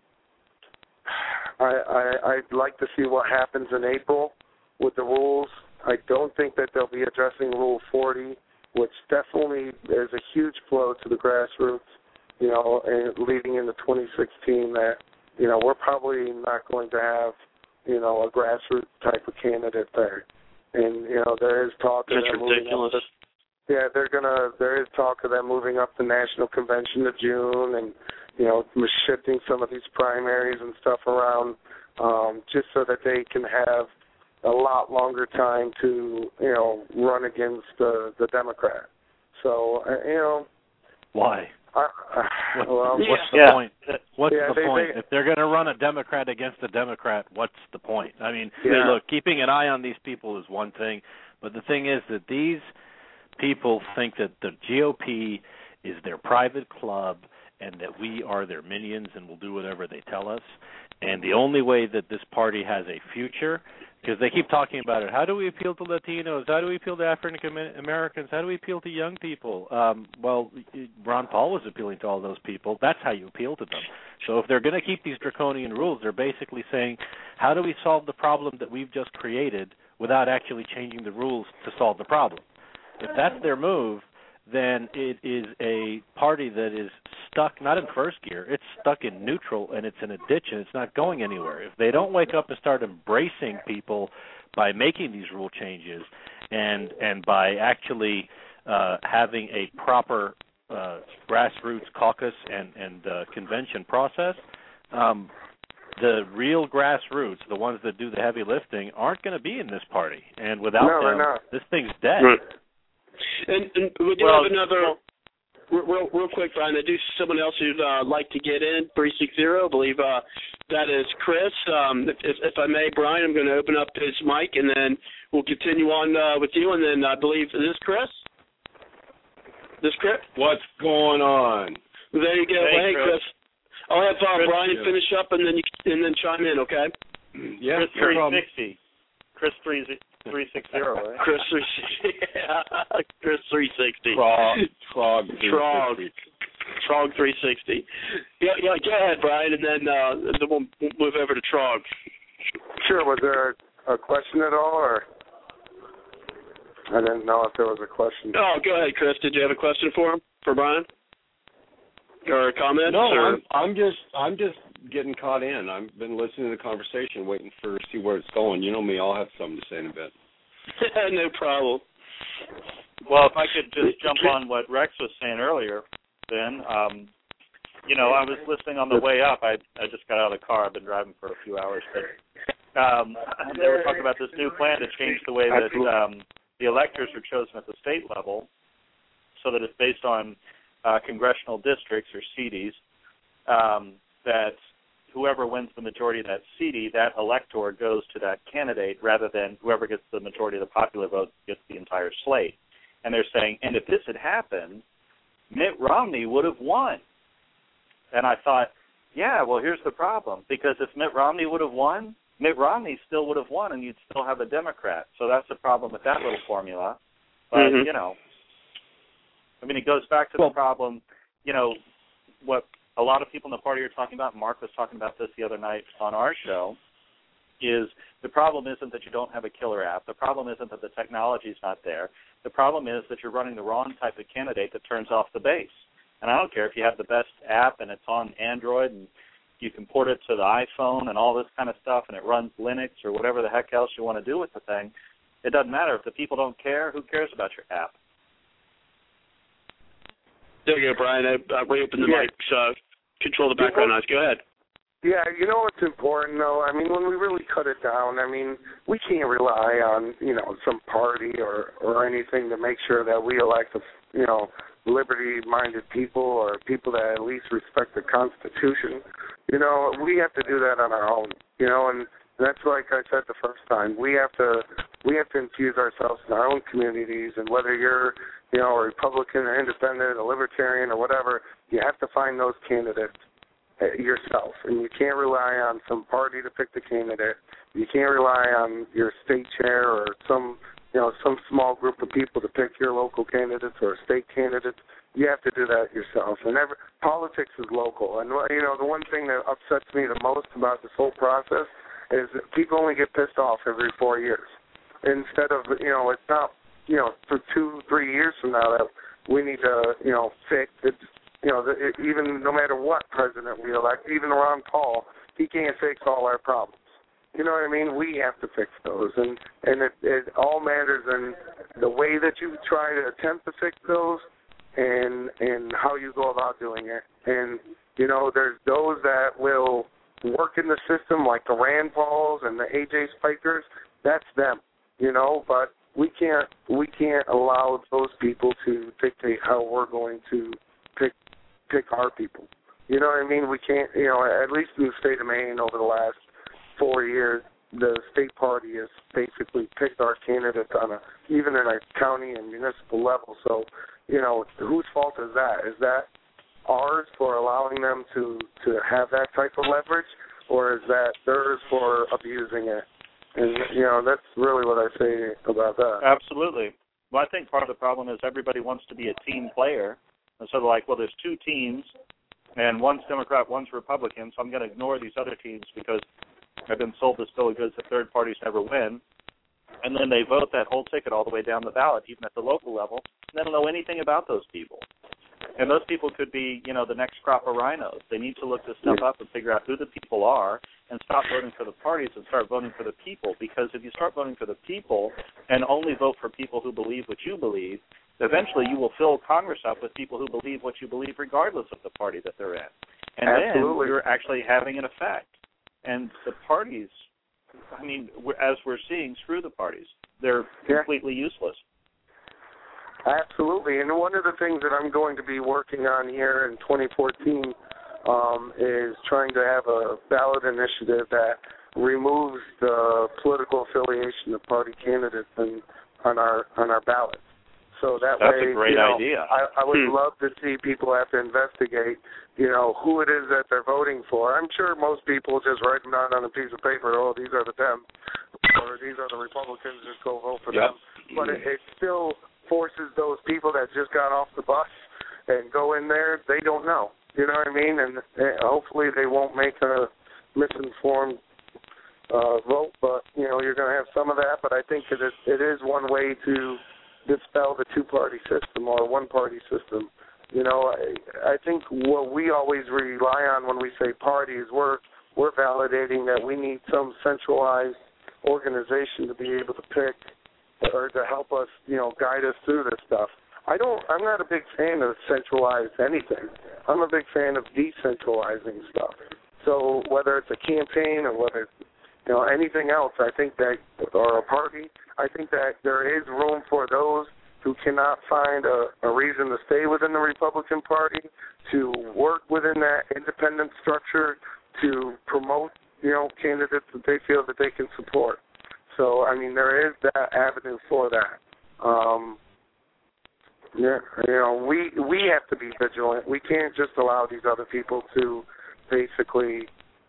I, I, I'd like to see what happens in April with the rules. I don't think that they'll be addressing Rule forty, which definitely is a huge blow to the grassroots, you know, and leading into twenty sixteen that, you know, we're probably not going to have, you know, a grassroots type of candidate there. And, you know, there is talk of That's them moving ridiculous. up to, yeah, they're gonna. There is talk of them moving up the national convention to June, and you know, shifting some of these primaries and stuff around, um, just so that they can have a lot longer time to, you know, run against the the Democrat. So, uh, you know, why? I, I, well, what's yeah. the Yeah. point? What's Yeah, the they- point? they- If they're going to run a Democrat against a Democrat, what's the point? I mean, Yeah. look, keeping an eye on these people is one thing, but the thing is that these people think that the G O P is their private club and that we are their minions and will do whatever they tell us. And the only way that this party has a future, because they keep talking about it, how do we appeal to Latinos? How do we appeal to African Americans? How do we appeal to young people? Um, well, Ron Paul was appealing to all those people. That's how you appeal to them. So if they're going to keep these draconian rules, they're basically saying, how do we solve the problem that we've just created without actually changing the rules to solve the problem? If that's their move, then it is a party that is stuck, not in first gear, it's stuck in neutral, and it's in a ditch, and it's not going anywhere. If they don't wake up and start embracing people by making these rule changes and and by actually uh, having a proper uh, grassroots caucus and, and uh, convention process, um, the real grassroots, the ones that do the heavy lifting, aren't going to be in this party. And without no, them, this thing's dead. Right. And, and we do well, have another, real, real quick, Brian, I do see someone else who'd uh, like to get in, three six zero, I believe uh, that is Chris. Um, if, if I may, Brian, I'm going to open up his mic, and then we'll continue on uh, with you. And then I believe, is this Chris? This Chris? What's going on? There you go. Hey, Hey, Chris. Chris. I'll have uh, Chris, Brian yeah. finish up, and then you and then chime in, okay? Yeah, Chris no problem. three sixty. Chris three three sixty, right? Chris three sixty. Chris three sixty. Trog. Trog. Trog. Trog three sixty. Yeah, yeah. Go ahead, Brian, and then uh, then we'll move over to Trog. Sure. Was there a, a question at all, or I didn't know if there was a question. Oh, go ahead, Chris. Did you have a question for him, for Brian, or a comment? No, or? I'm, I'm just I'm just getting caught in. I've been listening to the conversation, waiting for see where it's going. You know me, I'll have something to say in a bit. No problem. Well, if I could just jump on what Rex was saying earlier, then, um, you know, I was listening on the way up. I I just got out of the car. I've been driving for a few hours, but um, they were talking about this new plan to change the way that um, the electors are chosen at the state level, so that it's based on uh, congressional districts or C Ds. Um, that whoever wins the majority of that C D, that elector goes to that candidate, rather than whoever gets the majority of the popular vote gets the entire slate. And they're saying, and if this had happened, Mitt Romney would have won. And I thought, yeah, well, here's the problem. Because if Mitt Romney would have won, Mitt Romney still would have won, and you'd still have a Democrat. So that's the problem with that little formula. But, mm-hmm. you know, I mean, it goes back to well, the problem, you know, what a lot of people in the party are talking about, Mark was talking about this the other night on our show, is the problem isn't that you don't have a killer app. The problem isn't that the technology's not there. The problem is that you're running the wrong type of candidate that turns off the base. And I don't care if you have the best app and it's on Android and you can port it to the iPhone and all this kind of stuff and it runs Linux or whatever the heck else you want to do with the thing. It doesn't matter. If the people don't care, who cares about your app? There you go, Brian. I, I reopened the yeah. mic, so control the background noise. Go ahead. Yeah, you know what's important, though? I mean, when we really cut it down, I mean, we can't rely on, you know, some party or, or anything to make sure that we elect, a, you know, liberty-minded people or people that at least respect the Constitution. You know, we have to do that on our own, you know, and that's like I said the first time. We have to we have to infuse ourselves in our own communities, and whether you're, you know, a Republican or independent, a libertarian or whatever, you have to find those candidates yourself, and you can't rely on some party to pick the candidate. You can't rely on your state chair or some, you know, some small group of people to pick your local candidates or state candidates. You have to do that yourself. And every, politics is local. And, you know, the one thing that upsets me the most about this whole process is that people only get pissed off every four years. Instead of, you know, it's not, you know, for two, three years from now that we need to, you know, fix it. You know, it, even no matter what president we elect, even Ron Paul, he can't fix all our problems. You know what I mean? We have to fix those, and and it, it all matters in the way that you try to attempt to fix those, and and how you go about doing it. And you know, there's those that will work in the system, like the Rand Pauls and the A J Spikers. That's them, you know. But we can't we can't allow those people to dictate how we're going to pick pick our people. You know what I mean? We can't. You know, at least in the state of Maine over the last four years, the state party has basically picked our candidates on a, even in a county and municipal level. So, you know, whose fault is that? Is that ours for allowing them to, to have that type of leverage, or is that theirs for abusing it? And, you know, that's really what I say about that. Absolutely. Well, I think part of the problem is everybody wants to be a team player. And so they're like, well, there's two teams, and one's Democrat, one's Republican, so I'm going to ignore these other teams because I've been sold this bill of goods that third parties never win. And then they vote that whole ticket all the way down the ballot, even at the local level, and they don't know anything about those people. And those people could be, you know, the next crop of rhinos. They need to look this stuff up and figure out who the people are and stop voting for the parties and start voting for the people. Because if you start voting for the people and only vote for people who believe what you believe, eventually you will fill Congress up with people who believe what you believe regardless of the party that they're in. And Absolutely. then you're actually having an effect. And the parties, I mean, as we're seeing, screw the parties. They're yeah. completely useless. Absolutely. And one of the things that I'm going to be working on here in twenty fourteen um, is trying to have a ballot initiative that removes the political affiliation of party candidates in, on our on our ballots. So that That's way, a great you know, idea. I, I would hmm. love to see people have to investigate, you know, who it is that they're voting for. I'm sure most people just write them down on a piece of paper, oh, these are the Dems, or these are the Republicans, just go vote for yep. them. But it, it still forces those people that just got off the bus and go in there, they don't know. You know what I mean? And they, hopefully they won't make a misinformed uh, vote, but, you know, you're going to have some of that. But I think that it, it is one way to dispel the two-party system or one-party system. You know, I, I think what we always rely on when we say parties, we're we're validating that we need some centralized organization to be able to pick or to help us, you know, guide us through this stuff. I don't. I'm not a big fan of centralized anything. I'm a big fan of decentralizing stuff. So whether it's a campaign or whether it's, you know, anything else, I think that, or a party, I think that there is room for those who cannot find a, a reason to stay within the Republican Party to work within that independent structure to promote, you know, candidates that they feel that they can support. So, I mean, there is that avenue for that. Um, yeah, you know, we we have to be vigilant. We can't just allow these other people to basically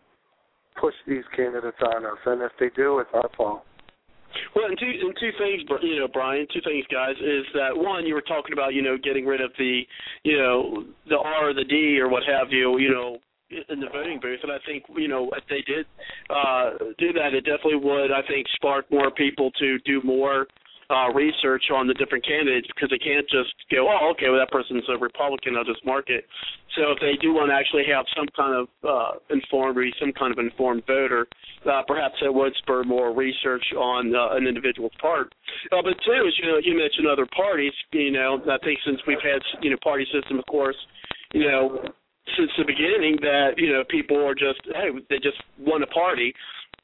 push these candidates on us, and if they do, it's our fault. Well, and two, and two things, you know, Brian, two things, guys, is that, one, you were talking about, you know, getting rid of the, you know, the R or the D or what have you, you know, in the voting booth, and I think, you know, if they did uh, do that, it definitely would, I think, spark more people to do more uh, research on the different candidates, because they can't just go, oh, okay, well, that person's a Republican, I'll just mark it. So if they do want to actually have some kind of uh, informed, or some kind of informed voter, uh, perhaps that would spur more research on uh, an individual's part. Uh, but two, is, you know, you mentioned other parties. You know, I think since we've had, you know, party system, of course, you know, since the beginning, that, you know, people are just, hey, they just want a party,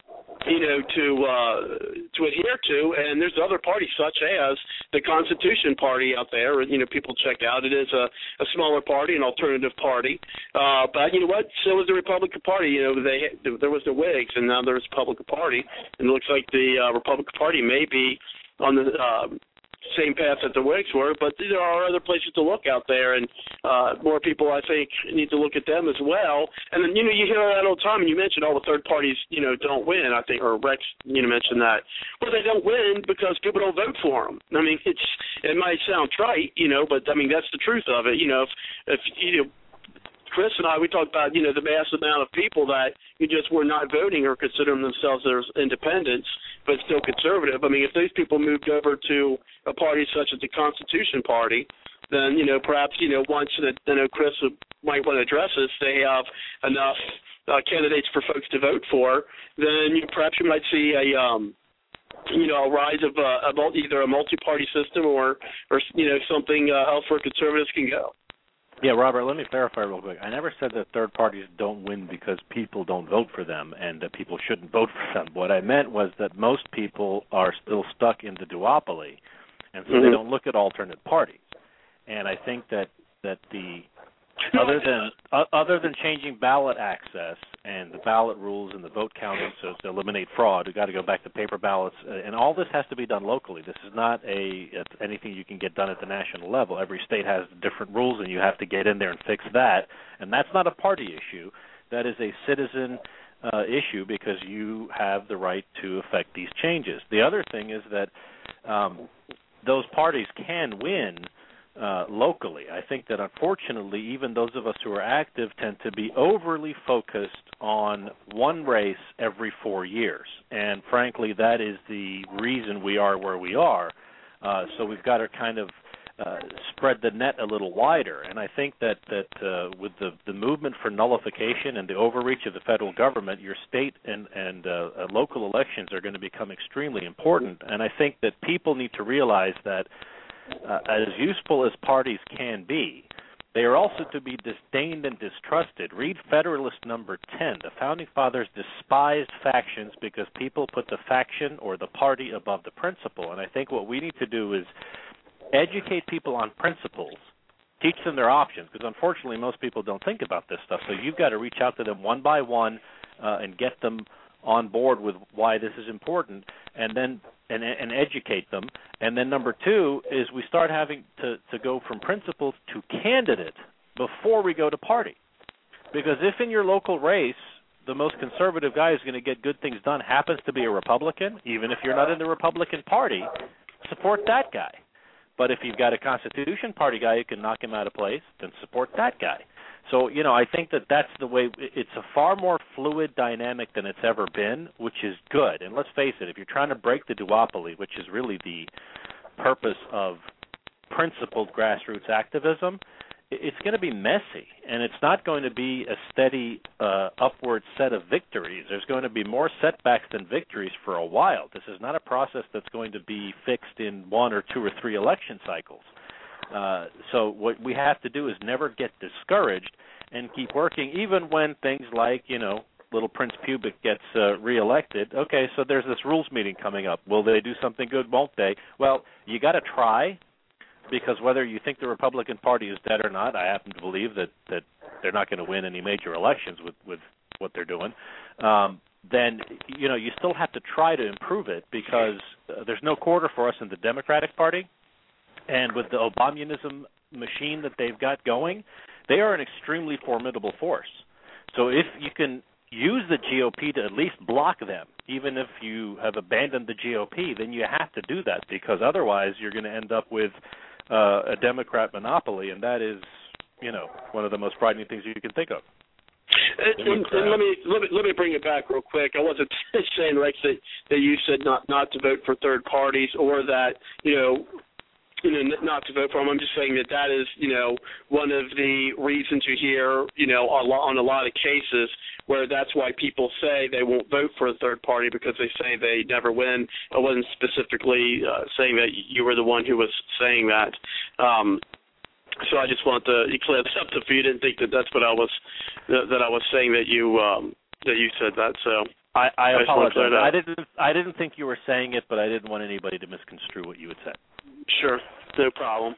you know, to uh, to adhere to, and there's other parties such as the Constitution Party out there. You know, people check out. It is a, a smaller party, an alternative party, uh, but you know what? So is the Republican Party. You know, they there was the Whigs, and now there's the Republican Party, and it looks like the uh, Republican Party may be on the uh, same path that the Whigs were, but there are other places to look out there, and uh, more people, I think, need to look at them as well. And then, you know, you hear that all the time, and you mentioned all the third parties, you know, don't win, I think, or Rex, you know, mentioned that. Well, they don't win because people don't vote for them. I mean, it's it might sound trite, you know, but, I mean, that's the truth of it. You know, if, if you know, Chris and I, we talked about, you know, the mass amount of people that you just were not voting or considering themselves as independents, but still conservative. I mean, if those people moved over to a party such as the Constitution Party, then, you know, perhaps, you know, once, and I know Chris might want to address this, they have enough uh, candidates for folks to vote for, then you, perhaps you might see a, um, you know, a rise of uh, a multi, either a multi-party system or, or you know, something uh, else where conservatives can go. Yeah, Robert, let me clarify real quick. I never said that third parties don't win because people don't vote for them and that people shouldn't vote for them. What I meant was that most people are still stuck in the duopoly, and so mm-hmm. they don't look at alternate parties. And I think that, that the other than uh, other than changing ballot access and the ballot rules and the vote counting so to eliminate fraud, we've got to go back to paper ballots, and all this has to be done locally. This is not a anything you can get done at the national level. Every state has different rules, and you have to get in there and fix that. And that's not a party issue. That is a citizen uh, issue because you have the right to affect these changes. The other thing is that um, those parties can win Uh, locally. I think that unfortunately even those of us who are active tend to be overly focused on one race every four years. And frankly, that is the reason we are where we are. Uh, so we've got to kind of uh, spread the net a little wider. And I think that that uh, with the, the movement for nullification and the overreach of the federal government, your state and and uh, uh, local elections are going to become extremely important. And I think that people need to realize that uh, as useful as parties can be, they are also to be disdained and distrusted. Read Federalist number ten. The Founding Fathers despised factions because people put the faction or the party above the principle. And I think what we need to do is educate people on principles, teach them their options, because unfortunately most people don't think about this stuff. So you've got to reach out to them one by one uh, and get them on board with why this is important, and then and, and educate them. And then number two is we start having to, to go from principles to candidate before we go to party. Because if in your local race the most conservative guy who's going to get good things done happens to be a Republican, even if you're not in the Republican Party, support that guy. But if you've got a Constitution Party guy who can knock him out of place, then support that guy. So, you know, I think that that's the way. It's a far more fluid dynamic than it's ever been, which is good. And let's face it, if you're trying to break the duopoly, which is really the purpose of principled grassroots activism, it's going to be messy, and it's not going to be a steady uh, upward set of victories. There's going to be more setbacks than victories for a while. This is not a process that's going to be fixed in one or two or three election cycles. Uh, so what we have to do is never get discouraged and keep working, even when things like, you know, little Prince Pubic gets uh, reelected. Okay, so there's this rules meeting coming up. Will they do something good? Won't they? Well, you got to try, because whether you think the Republican Party is dead or not, I happen to believe that, that they're not going to win any major elections with, with what they're doing. Um, then, you know, you still have to try to improve it, because uh, there's no quarter for us in the Democratic Party. And with the Obamunism machine that they've got going, they are an extremely formidable force. So if you can use the G O P to at least block them, even if you have abandoned the G O P, then you have to do that, because otherwise you're going to end up with uh, a Democrat monopoly, and that is, you know, one of the most frightening things you can think of. And, and, and let me let me let me bring it back real quick. I wasn't saying, Rex, that, that you said not, not to vote for third parties, or that, you know, you know, not to vote for them. I'm just saying that that is, you know, one of the reasons you hear, you know, on a lot of cases where that's why people say they won't vote for a third party, because they say they never win. I wasn't specifically uh, saying that you were the one who was saying that. Um, so I just wanted to clear this up, if you didn't think that that's what I was that I was saying, that you um, that you said that. So I, I, I apologize. I didn't I didn't think you were saying it, but I didn't want anybody to misconstrue what you had said. Sure, no problem.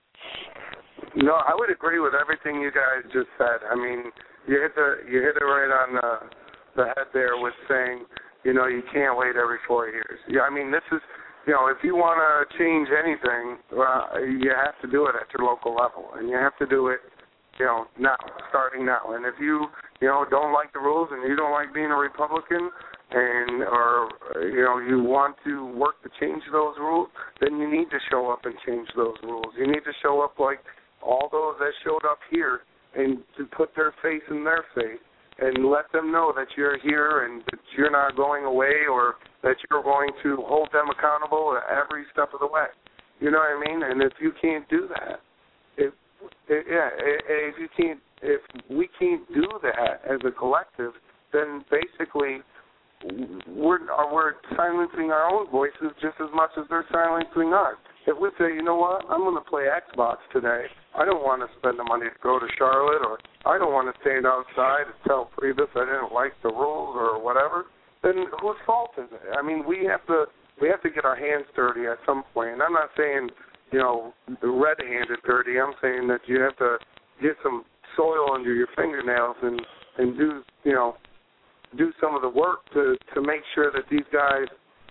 No, I would agree with everything you guys just said. I mean, you hit the you hit it right on the, the head there with saying, you know, you can't wait every four years. Yeah, I mean, this is, you know, if you want to change anything, uh, you have to do it at your local level, and you have to do it, you know, now, starting now. And if you, you know, don't like the rules and you don't like being a Republican, and or you know you want to work to change those rules, then you need to show up and change those rules. You need to show up like all those that showed up here, and to put their face in their face and let them know that you're here and that you're not going away, or that you're going to hold them accountable every step of the way. You know what I mean? And if you can't do that, if yeah, if you can't, if we can't do that as a collective, then basically we're we're silencing our own voices just as much as they're silencing us. If we say, you know what, I'm going to play Xbox today, I don't want to spend the money to go to Charlotte, or I don't want to stand outside and tell Priebus I didn't like the rules or whatever, then whose fault is it? I mean, we have to we have to get our hands dirty at some point. And I'm not saying, you know, red-handed dirty. I'm saying that you have to get some soil under your fingernails and, and do, you know, do some of the work to, to make sure that these guys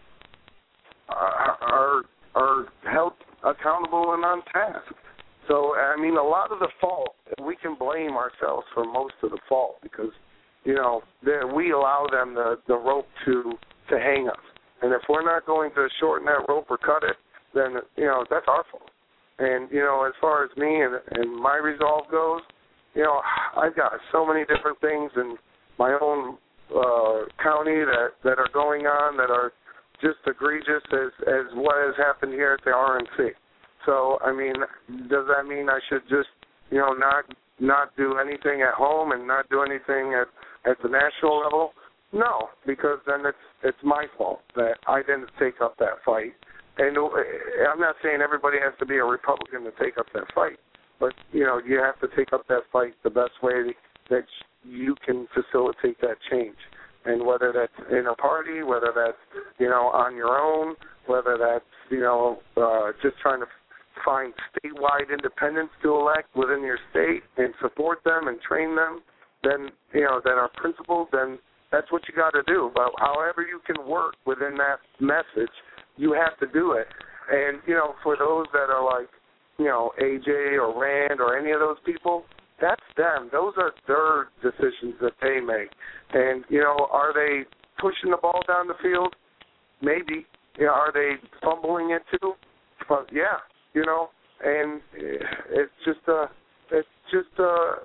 are, are are held accountable and on task. So, I mean, a lot of the fault, we can blame ourselves for most of the fault, because, you know, we allow them the, the rope to, to hang us. And if we're not going to shorten that rope or cut it, then, you know, that's our fault. And, you know, as far as me and, and my resolve goes, you know, I've got so many different things in my own Uh, county that, that are going on that are just egregious as, as what has happened here at the R N C. So, I mean, does that mean I should just, you know, not not do anything at home and not do anything at, at the national level? No, because then it's it's my fault that I didn't take up that fight. And I'm not saying everybody has to be a Republican to take up that fight, but, you know, you have to take up that fight the best way that you can facilitate that change. And whether that's in a party, whether that's, you know, on your own, whether that's, you know, uh, just trying to find statewide independents to elect within your state and support them and train them, then, you know, that are principled, then that's what you got to do. But however you can work within that message, you have to do it. And, you know, for those that are like, you know, A J or Rand or any of those people, that's them. Those are their decisions that they make. And, you know, are they pushing the ball down the field? Maybe. You know, are they fumbling it too? But, yeah, you know, and it's just, uh, it's just, uh,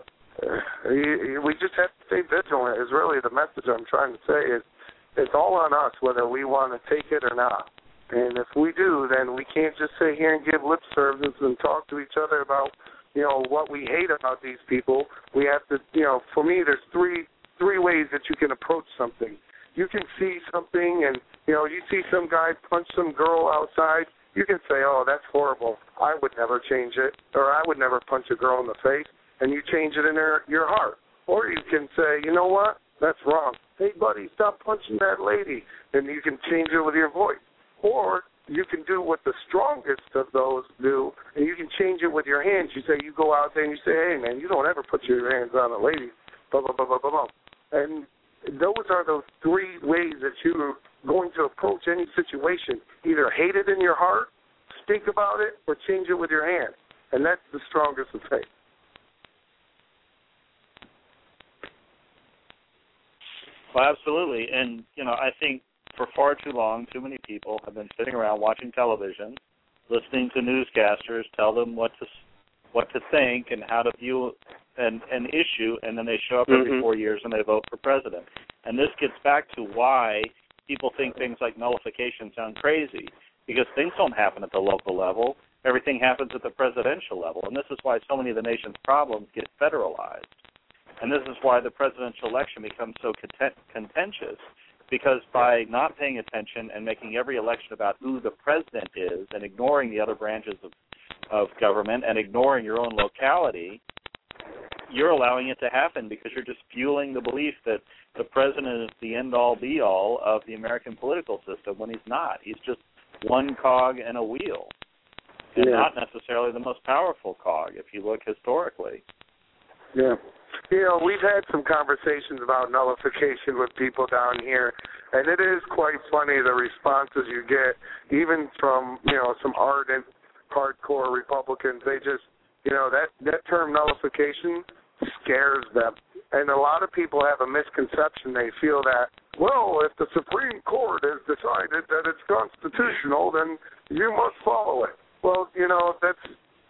we just have to stay vigilant is really the message I'm trying to say. Is it's all on us whether we want to take it or not. And if we do, then we can't just sit here and give lip service and talk to each other about, you know, what we hate about these people. We have to, you know, for me, there's three three ways that you can approach something. You can see something and, you know, you see some guy punch some girl outside, you can say, oh, that's horrible. I would never change it, or I would never punch a girl in the face, and you change it in her, your heart. Or you can say, you know what, that's wrong. Hey, buddy, stop punching that lady, and you can change it with your voice. Or you can do what the strongest of those do, and you can change it with your hands. You say, you go out there and you say, hey, man, you don't ever put your hands on a lady, blah, blah, blah, blah, blah, blah. And those are those three ways that you're going to approach any situation. Either hate it in your heart, speak about it, or change it with your hands. And that's the strongest of faith. Well, absolutely. And, you know, I think for far too long, too many people have been sitting around watching television, listening to newscasters tell them what to what to think and how to view an, an issue, and then they show up every mm-hmm. four years and they vote for president. And this gets back to why people think things like nullification sound crazy, because things don't happen at the local level. Everything happens at the presidential level, and this is why so many of the nation's problems get federalized. And this is why the presidential election becomes so content- contentious, because by not paying attention and making every election about who the president is and ignoring the other branches of, of government and ignoring your own locality, you're allowing it to happen because you're just fueling the belief that the president is the end-all, be-all of the American political system when he's not. He's just one cog in a wheel, and yeah. not necessarily the most powerful cog if you look historically. Yeah. You know, we've had some conversations about nullification with people down here, and it is quite funny the responses you get, even from, you know, some ardent, hardcore Republicans. They just, you know, that, that term nullification scares them. And a lot of people have a misconception. They feel that, well, if the Supreme Court has decided that it's constitutional, then you must follow it. Well, you know, that's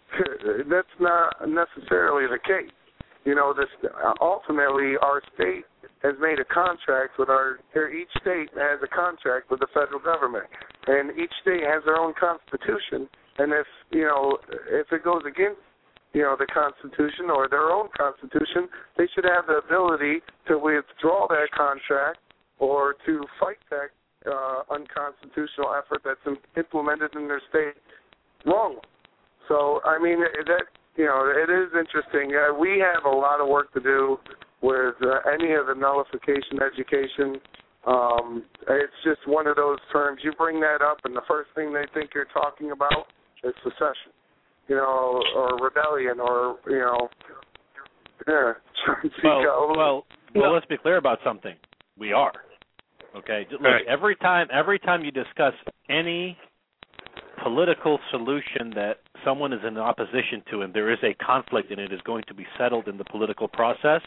that's not necessarily the case. You know, this ultimately our state has made a contract with our, or each state has a contract with the federal government, and each state has their own constitution. And if, you know, if it goes against, you know, the Constitution or their own Constitution, they should have the ability to withdraw that contract or to fight that uh, unconstitutional effort that's implemented in their state wrongly. So, I mean, that, you know, it is interesting. Uh, we have a lot of work to do with uh, any of the nullification education. Um, it's just one of those terms. You bring that up, and the first thing they think you're talking about is secession, you know, or rebellion, or, you know, yeah. well, well, well, let's be clear about something. We are. Okay? Look, right. every time, every time you discuss any political solution that someone is in opposition to and there is a conflict and it is going to be settled in the political process,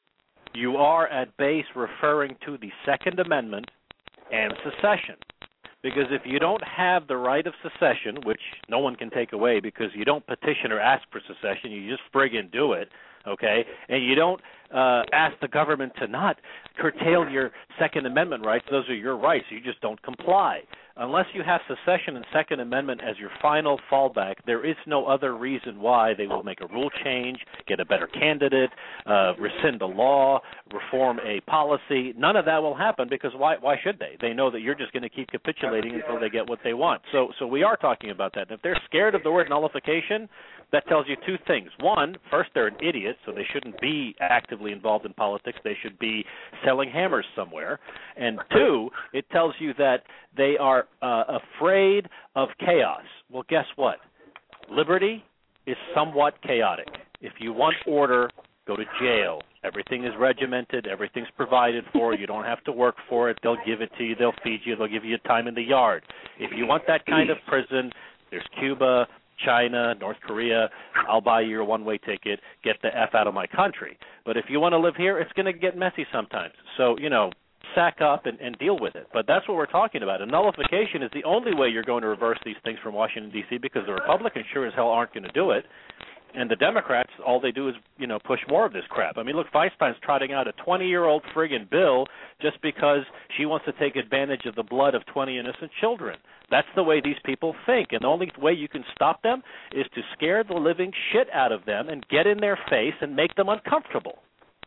you are at base referring to the Second Amendment and secession. Because if you don't have the right of secession, which no one can take away because you don't petition or ask for secession, you just friggin' do it, okay, and you don't uh, ask the government to not curtail your Second Amendment rights, those are your rights, you just don't comply. unless you have secession and Second Amendment as your final fallback, there is no other reason why they will make a rule change, get a better candidate, uh, rescind a law, reform a policy. None of that will happen because why why should they? They know that you're just going to keep capitulating until they get what they want. So so we are talking about that. And if they're scared of the word nullification, that tells you two things. One, first, they're an idiot, so they shouldn't be actively involved in politics. They should be selling hammers somewhere. And two, it tells you that they are uh, afraid of chaos. Well, guess what? Liberty is somewhat chaotic. If you want order, go to jail. Everything is regimented. Everything's provided for. You don't have to work for it. They'll give it to you. They'll feed you. They'll give you time in the yard. If you want that kind of prison, there's Cuba, China, North Korea. I'll buy you your one-way ticket. Get the F out of my country. But if you want to live here, it's going to get messy sometimes. So, you know, sack up and, and deal with it. But that's what we're talking about. And nullification is the only way you're going to reverse these things from Washington, D C, because the Republicans sure as hell aren't going to do it. And the Democrats, all they do is, you know, push more of this crap. I mean, look, Feinstein's trotting out a twenty-year-old friggin' bill just because she wants to take advantage of the blood of twenty innocent children. That's the way these people think. And the only way you can stop them is to scare the living shit out of them and get in their face and make them uncomfortable.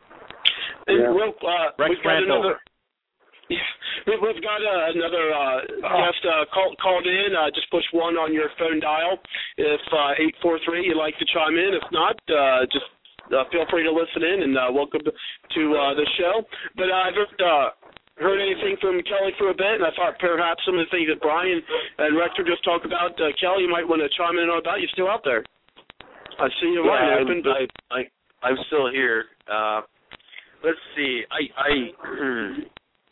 And we'll, uh, Rex we've got another... Yeah, we've got uh, another uh, guest uh, call, called in. Uh, just push one on your phone dial if uh, eight four three you'd like to chime in. If not, uh, just uh, feel free to listen in, and uh, welcome to uh, the show. But I haven't uh, heard anything from Kelly for a bit, and I thought perhaps some of the things that Brian and Rector just talked about, uh, Kelly, you might want to chime in on about. You're still out there. I see your line yeah, open. But... I, I, I'm still here. Uh, let's see. I... I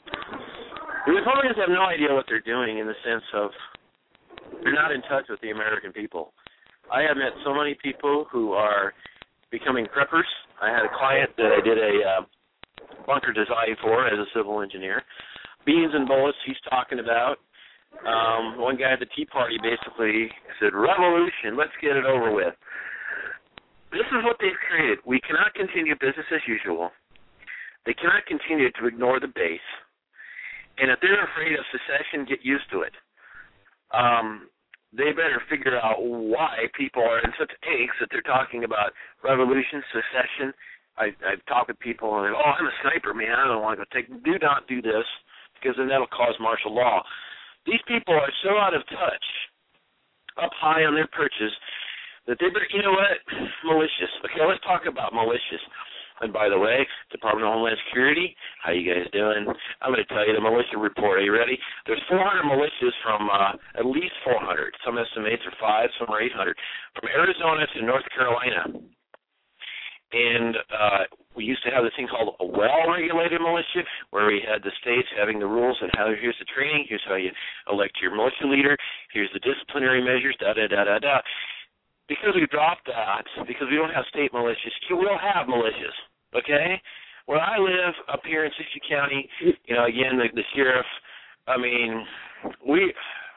The Republicans have no idea what they're doing in the sense of they're not in touch with the American people. I have met so many people who are becoming preppers. I had a client that I did a uh, bunker design for as a civil engineer. Beans and bullets he's talking about. Um, one guy at the Tea Party basically said, revolution, let's get it over with. This is what they've created. We cannot continue business as usual. They cannot continue to ignore the base. And if they're afraid of secession, get used to it. Um, they better figure out why people are in such angst that they're talking about revolution, secession. I, I've talked with people and they go, oh, I'm a sniper, man. I don't want to go take. Do not do this because then that'll cause martial law. These people are so out of touch, up high on their perches, that they better, you know what, malicious. Okay, let's talk about malicious. And by the way, Department of Homeland Security, how you guys doing? I'm going to tell you the militia report. Are you ready? There's four hundred militias from uh, at least four hundred. Some estimates are five, some are eight hundred. From Arizona to North Carolina. And uh, we used to have this thing called a well-regulated militia, where we had the states having the rules and how here's the training, here's how you elect your militia leader, here's the disciplinary measures, da-da-da-da-da. Because we dropped that, because we don't have state militias, we'll have militias, okay? Where I live up here in Siskiyou County, you know, again, the, the sheriff, I mean, we,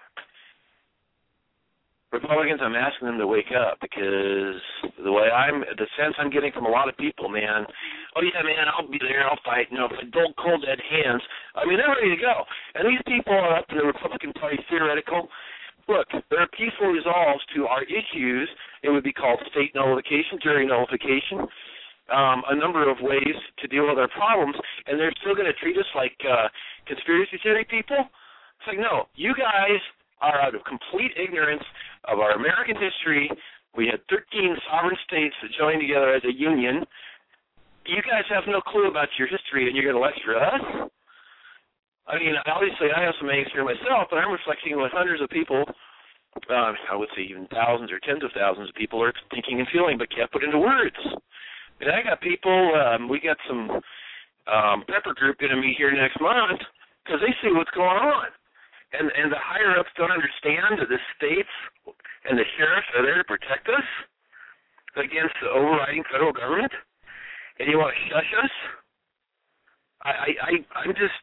Republicans, I'm asking them to wake up because the way I'm, the sense I'm getting from a lot of people, man, oh, yeah, man, I'll be there, I'll fight, you know, cold, cold, dead hands. I mean, they're ready to go. And these people are up in the Republican Party theoretical. Look, there are peaceful resolves to our issues. It would be called state nullification, jury nullification, um, a number of ways to deal with our problems, and they're still going to treat us like uh, conspiracy theory people? It's like, no, you guys are out of complete ignorance of our American history. We had thirteen sovereign states that joined together as a union. You guys have no clue about your history, and you're going to lecture us? I mean, obviously, I have some angst here myself, but I'm reflecting what hundreds of people, uh, I would say even thousands or tens of thousands of people are thinking and feeling, but can't put into words. And I got people, um, we got some um, prepper group going to meet here next month because they see what's going on. And and the higher-ups don't understand that the states and the sheriffs are there to protect us against the overriding federal government, and you want to shush us? I, I, I I'm just...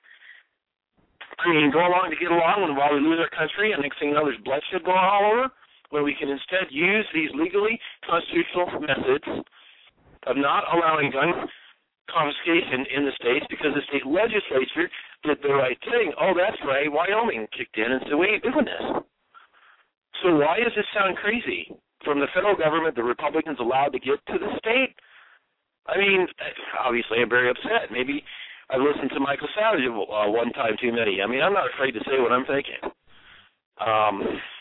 I mean, go along to get along when, while we lose our country, and next thing you know, there's bloodshed going all over, when we can instead use these legally constitutional methods of not allowing gun confiscation in the states because the state legislature did the right thing. Oh, that's right. Wyoming kicked in and said, we ain't doing this. So why does this sound crazy? From the federal government, the Republicans allowed to get to the state? I mean, obviously I'm very upset. Maybe I've listened to Michael Savage uh, one time too many. I mean, I'm not afraid to say what I'm thinking. Um,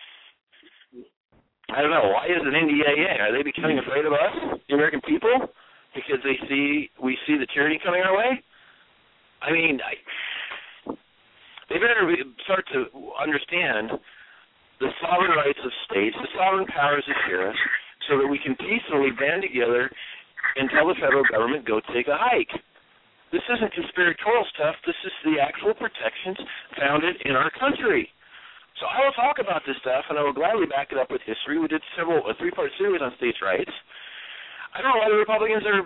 I don't know. Why is an N D A A? Are they becoming afraid of us, the American people, because they see we see the tyranny coming our way? I mean, I, they better start to understand the sovereign rights of states, the sovereign powers of sheriffs, so that we can peacefully band together and tell the federal government, go take a hike. This isn't conspiratorial stuff. This is the actual protections founded in our country. So I will talk about this stuff, and I will gladly back it up with history. We did several a three-part series on states' rights. I don't know why the Republicans are,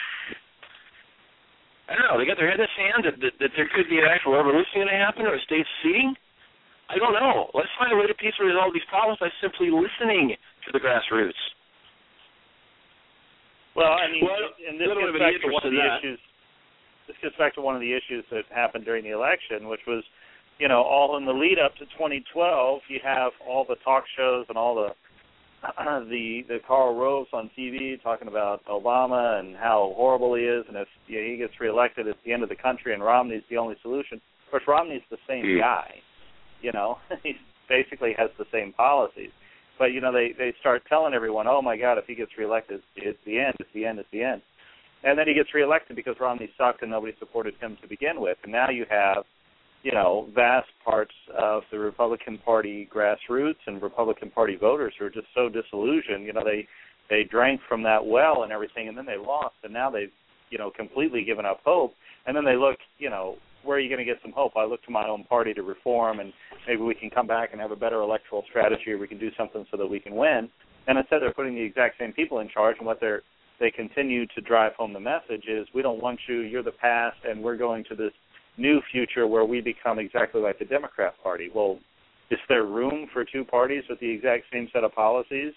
I don't know, they got their head in the sand that, that, that there could be an actual revolution going to happen or a state seceding. I don't know. Let's find a way to peacefully resolve these problems by simply listening to the grassroots. Well, I mean, well, and this gets back to one of the that. issues. This gets back to one of the issues that happened during the election, which was, you know, all in the lead up to twenty twelve. You have all the talk shows and all the uh, the the Karl Roves on T V talking about Obama and how horrible he is, and if you know, he gets reelected, it's the end of the country, and Romney's the only solution. Of course, Romney's the same mm. guy. You know, he basically has the same policies. But, you know, they, they start telling everyone, oh, my God, if he gets reelected, it's the end, it's the end, it's the end. And then he gets reelected because Romney sucked and nobody supported him to begin with. And now you have, you know, vast parts of the Republican Party grassroots and Republican Party voters who are just so disillusioned. You know, they, they drank from that well and everything, and then they lost. And now they've, you know, completely given up hope. And then they look, you know, where are you going to get some hope? I look to my own party to reform, and maybe we can come back and have a better electoral strategy, or we can do something so that we can win. And instead, they're putting the exact same people in charge, and what they're they continue to drive home the message is, we don't want you, you're the past, and we're going to this new future where we become exactly like the Democrat Party. Well, is there room for two parties with the exact same set of policies?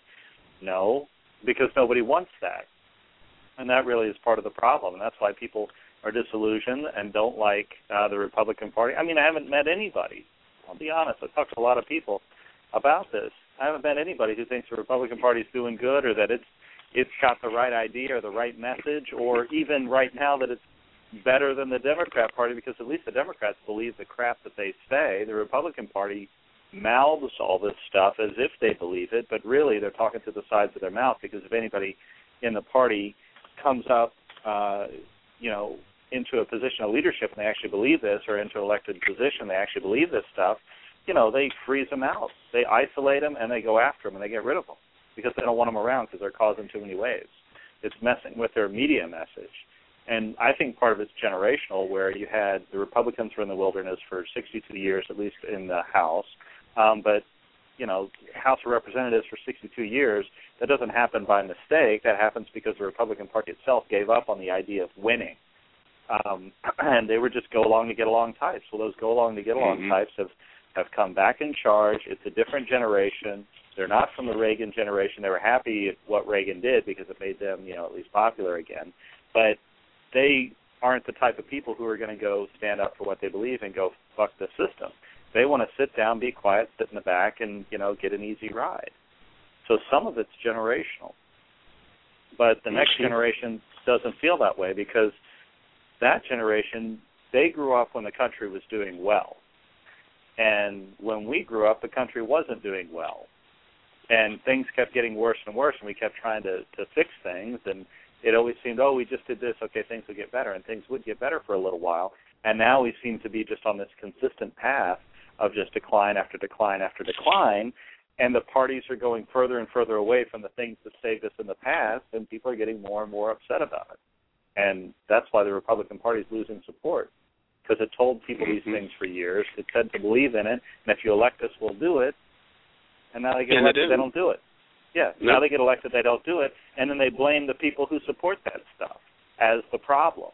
No, because nobody wants that. And that really is part of the problem, and that's why people are disillusioned and don't like uh, the Republican Party. I mean, I haven't met anybody. I'll be honest. I've talked to a lot of people about this. I haven't met anybody who thinks the Republican Party is doing good, or that it's it's got the right idea or the right message, or even right now that it's better than the Democrat Party, because at least the Democrats believe the crap that they say. The Republican Party mouths all this stuff as if they believe it, but really they're talking to the sides of their mouth, because if anybody in the party comes up, uh, you know, into a position of leadership and they actually believe this, or into an elected position they actually believe this stuff, you know, they freeze them out. They isolate them and they go after them and they get rid of them because they don't want them around because they're causing too many waves. It's messing with their media message. And I think part of it's generational, where you had the Republicans were in the wilderness for sixty-two years, at least in the House. Um, but, you know, House of Representatives for sixty-two years, that doesn't happen by mistake. That happens because the Republican Party itself gave up on the idea of winning. Um, and they were just go-along to get along types. Well, those go-along to get along mm-hmm. types have, have come back in charge. It's a different generation. They're not from the Reagan generation. They were happy at what Reagan did because it made them, you know, at least popular again. But they aren't the type of people who are going to go stand up for what they believe and go fuck the system. They want to sit down, be quiet, sit in the back, and, you know, get an easy ride. So some of it's generational. But the next generation doesn't feel that way, because that generation, they grew up when the country was doing well. And when we grew up, the country wasn't doing well. And things kept getting worse and worse, and we kept trying to, to fix things. And it always seemed, oh, we just did this, okay, things will get better. And things would get better for a little while. And now we seem to be just on this consistent path of just decline after decline after decline. And the parties are going further and further away from the things that saved us in the past, and people are getting more and more upset about it. And that's why the Republican Party is losing support, because it told people these things for years. It said to believe in it, and if you elect us, we'll do it. And now they get and elected, they, they don't do it. Yeah, no. Now they get elected, they don't do it, and then they blame the people who support that stuff as the problem.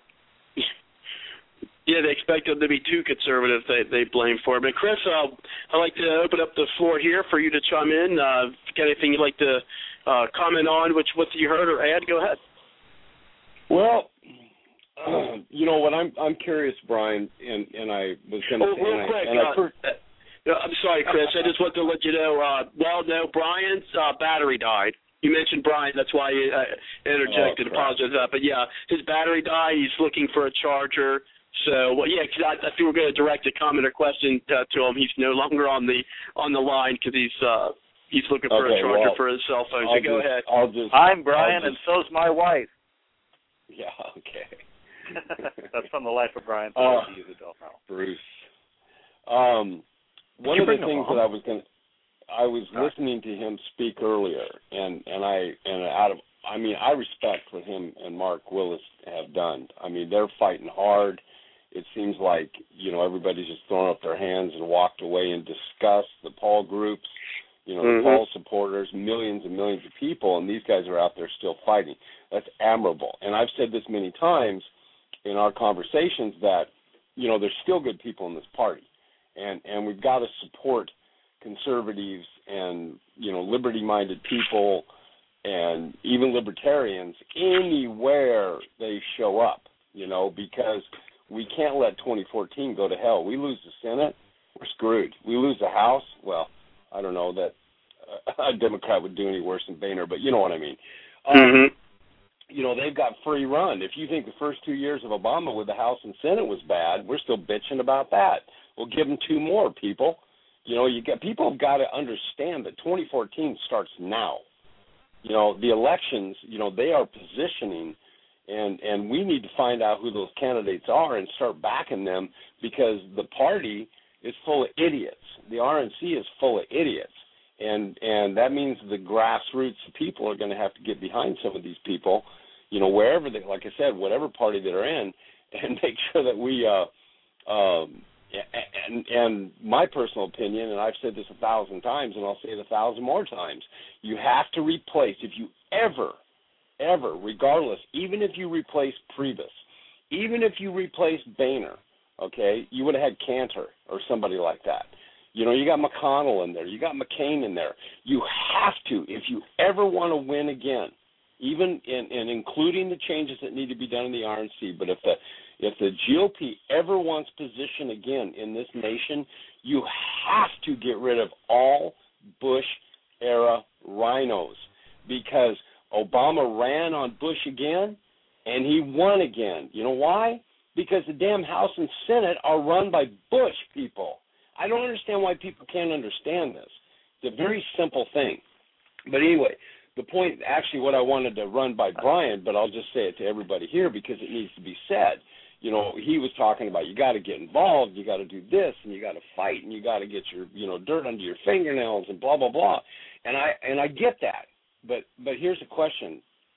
Yeah, they expect them to be too conservative. They they blame for it. But Chris, uh, I'd like to open up the floor here for you to chime in. Uh, if you got anything you'd like to uh, comment on, which what you heard or add, go ahead. Well, you know what? I'm I'm curious, Brian, and and I was going to oh, say, real and quick. I, and I uh, first, uh, I'm sorry, Chris. I just want to let you know. Uh, well, no, Brian's uh, battery died. You mentioned Brian, that's why I uh, interjected. Oh, apologize for that. But yeah, his battery died. He's looking for a charger. So, well, yeah, cause I, if you were going to direct a comment or question to, to him, he's no longer on the on the line because he's uh, he's looking for okay, a charger well, for his cell phone. I'll So go just, ahead. I'll just, I'm Brian, I'll and just, so's my wife. Yeah, okay. That's from the life of Brian. For Uh, those of you who don't know. Bruce. Um, one of the things that I was going, I was Sorry. listening to him speak earlier, and and I and out of, I mean, I respect what him and Mark Willis have done. I mean, they're fighting hard. It seems like, you know, everybody's just thrown up their hands and walked away in disgust. The Paul groups, you know, Mm-hmm. the Paul supporters, millions and millions of people, and these guys are out there still fighting. That's admirable. And I've said this many times in our conversations that, you know, there's still good people in this party. And and we've got to support conservatives and, you know, liberty-minded people and even libertarians anywhere they show up, you know, because we can't let twenty fourteen go to hell. We lose the Senate, we're screwed. We lose the House, well, I don't know that a Democrat would do any worse than Boehner, but you know what I mean. Um, Mm-hmm. You know, they've got free run. If you think the first two years of Obama with the House and Senate was bad, we're still bitching about that. We'll give them two more, people. You know, you get people have got to understand that twenty fourteen starts now. You know, the elections, you know, they are positioning, and and we need to find out who those candidates are and start backing them, because the party is full of idiots. The R N C is full of idiots. And and that means the grassroots people are going to have to get behind some of these people, you know, wherever they, like I said, whatever party they're in, and make sure that we, uh, um, and and my personal opinion, and I've said this a thousand times, and I'll say it a thousand more times, you have to replace, if you ever, ever, regardless, even if you replace Priebus, even if you replace Boehner, okay, you would have had Cantor or somebody like that. You know, you got McConnell in there. You got McCain in there. You have to, if you ever want to win again, even in, in including the changes that need to be done in the R N C, but if the if the G O P ever wants position again in this nation, you have to get rid of all Bush-era rhinos, because Obama ran on Bush again, and he won again. You know why? Because the damn House and Senate are run by Bush people. I don't understand why people can't understand this. It's a very simple thing. But anyway, the point, actually what I wanted to run by Brian, but I'll just say it to everybody here because it needs to be said. You know, he was talking about you got to get involved, you got to do this, and you got to fight, and you got to get your, you know, dirt under your fingernails and blah, blah, blah. And I and I get that. But but here's a question.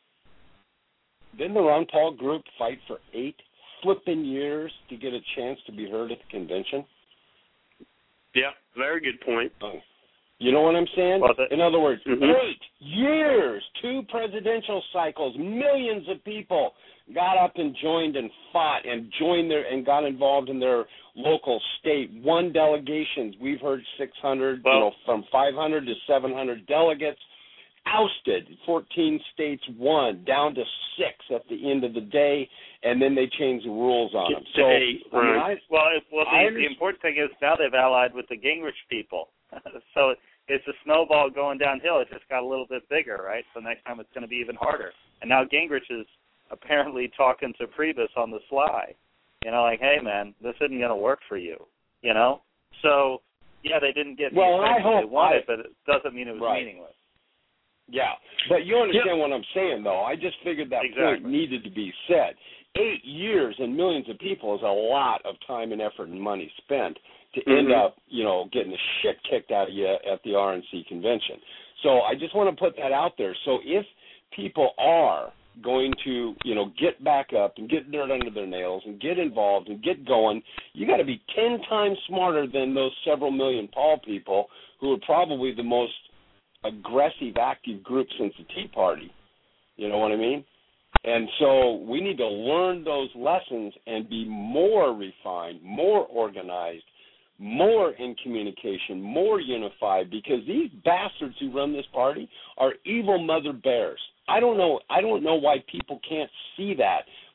Didn't the Ron Paul group fight for eight flipping years to get a chance to be heard at the convention? Yeah, very good point. Oh. You know what I'm saying? Was it? In other words, Mm-hmm. eight years, two presidential cycles, millions of people got up and joined and fought and joined their and got involved in their local state. Won delegations. We've heard six hundred, Well, you know, from five hundred to seven hundred delegates. Ousted. fourteen states won, down to six at the end of the day, and then they changed the rules on them. So, Eight, I mean, right. I, Well, it, well, I the, the important thing is now they've allied with the Gingrich people, so it's a snowball going downhill. It just got a little bit bigger, right? So next time it's going to be even harder. And now Gingrich is apparently talking to Priebus on the sly. You know, like, hey man, this isn't going to work for you. You know, so yeah, they didn't get Well, the I effect they hope wanted, I- but it doesn't mean it was Right. meaningless. Yeah, but you understand what I'm saying, though. I just figured that Exactly. point needed to be said. Eight years and millions of people is a lot of time and effort and money spent to Mm-hmm. end up, you know, getting the shit kicked out of you at the R N C convention. So I just want to put that out there. So if people are going to, you know, get back up and get dirt under their nails and get involved and get going, you got to be ten times smarter than those several million Paul people who are probably the most aggressive, active group since the Tea Party. You know what I mean? And so we need to learn those lessons and be more refined, more organized, more in communication, more unified, because these bastards who run this party are evil mother bears. I don't know I don't know why people can't see that,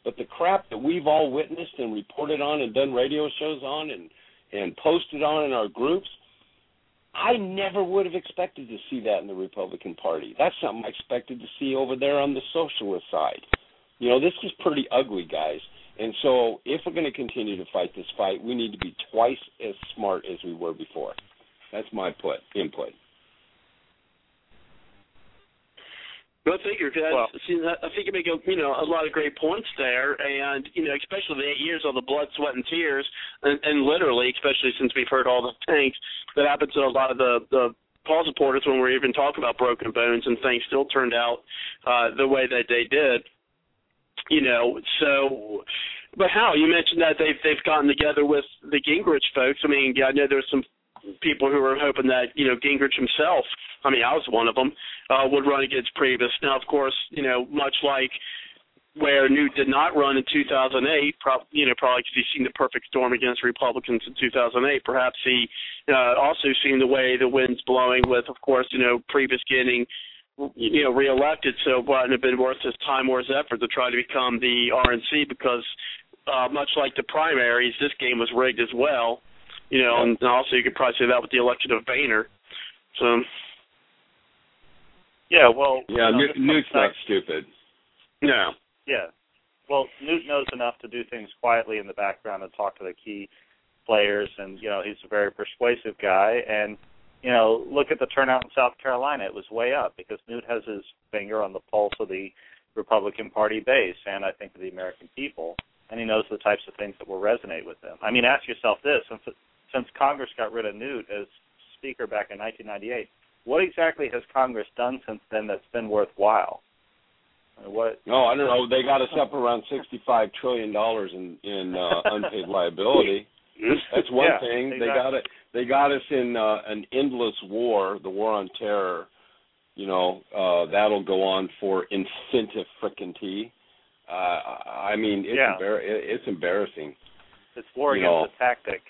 But the crap that we've all witnessed and reported on and done radio shows on and, and posted on in our groups, I never would have expected to see that in the Republican Party. That's something I expected to see over there on the socialist side. You know, this is pretty ugly, guys. And so if we're going to continue to fight this fight, we need to be twice as smart as we were before. That's my put, input. Well, I figure, because Well, I think you make a, you know, a lot of great points there, and, you know, especially the eight years of the blood, sweat, and tears, and, and literally, especially since we've heard all the things that happened to a lot of the, the Paul supporters when we're even talking about broken bones and things still turned out uh, the way that they did, you know, so, but how? You mentioned that they've, they've gotten together with the Gingrich folks. I mean, yeah, I know there's some people who were hoping that, you know, Gingrich himself, I mean, I was one of them, uh, would run against Priebus. Now, of course, you know, much like where Newt did not run in two thousand eight, pro- you know, probably because he's seen the perfect storm against Republicans in two thousand eight, perhaps he uh, also seen the way the wind's blowing with, of course, you know, Priebus getting, you know, reelected, so it wouldn't have been worth his time or his effort to try to become the R N C because uh, much like the primaries, this game was rigged as well. You know, and also you could probably say that with the election of Boehner. So, yeah, well, yeah, you know, Newt, Newt's not stupid. No. Yeah. Well, Newt knows enough to do things quietly in the background and talk to the key players, and, you know, he's a very persuasive guy. And, you know, look at the turnout in South Carolina. It was way up because Newt has his finger on the pulse of the Republican Party base and, I think, of the American people, and he knows the types of things that will resonate with them. I mean, ask yourself this. Since, since Congress got rid of Newt as Speaker back in nineteen ninety-eight, what exactly has Congress done since then that's been worthwhile? What? No, I don't know. They got us up around sixty-five trillion dollars in in uh, unpaid liability. That's one yeah, thing. Exactly. They got it. They got us in uh, an endless war, the war on terror. You know, uh, that'll go on for infinite frickin' tea. Uh, I mean, it's yeah. embar- it's embarrassing. It's war you against know. the tactic.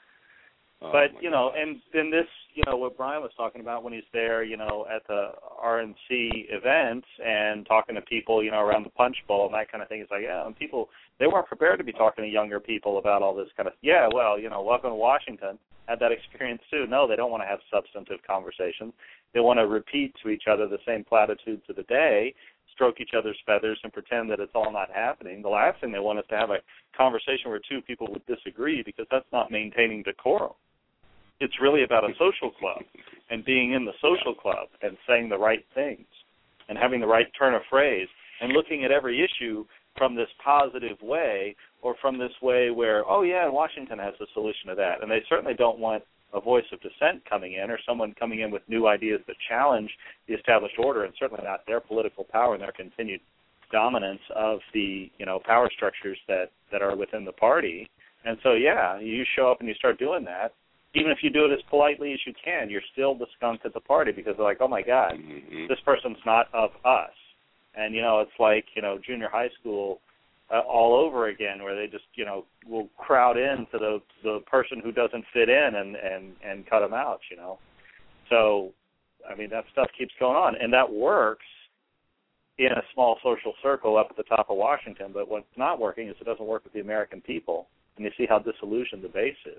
Oh, but, you know, and then this, you know, what Brian was talking about when he's there, you know, at the R N C events and talking to people, you know, around the punch bowl and that kind of thing. It's like, yeah, and people, they weren't prepared to be talking to younger people about all this kind of, yeah, well, you know, welcome to Washington. Had that experience too. No, they don't want to have substantive conversations. They want to repeat to each other the same platitudes of the day, stroke each other's feathers and pretend that it's all not happening. The last thing they want is to have a conversation where two people would disagree because that's not maintaining decorum. It's really about a social club and being in the social club and saying the right things and having the right turn of phrase and looking at every issue from this positive way or from this way where, oh, yeah, Washington has a solution to that. And they certainly don't want a voice of dissent coming in or someone coming in with new ideas that challenge the established order and certainly not their political power and their continued dominance of the, you know, power structures that, that are within the party. And so, yeah, you show up and you start doing that. Even if you do it as politely as you can, you're still the skunk at the party because they're like, oh, my God, mm-hmm. this person's not of us. And, you know, it's like, you know, junior high school uh, all over again where they just, you know, will crowd in to the the person who doesn't fit in and, and, and cut them out, you know. So, I mean, that stuff keeps going on. And that works in a small social circle up at the top of Washington. But what's not working is it doesn't work with the American people. And you see how disillusioned the base is.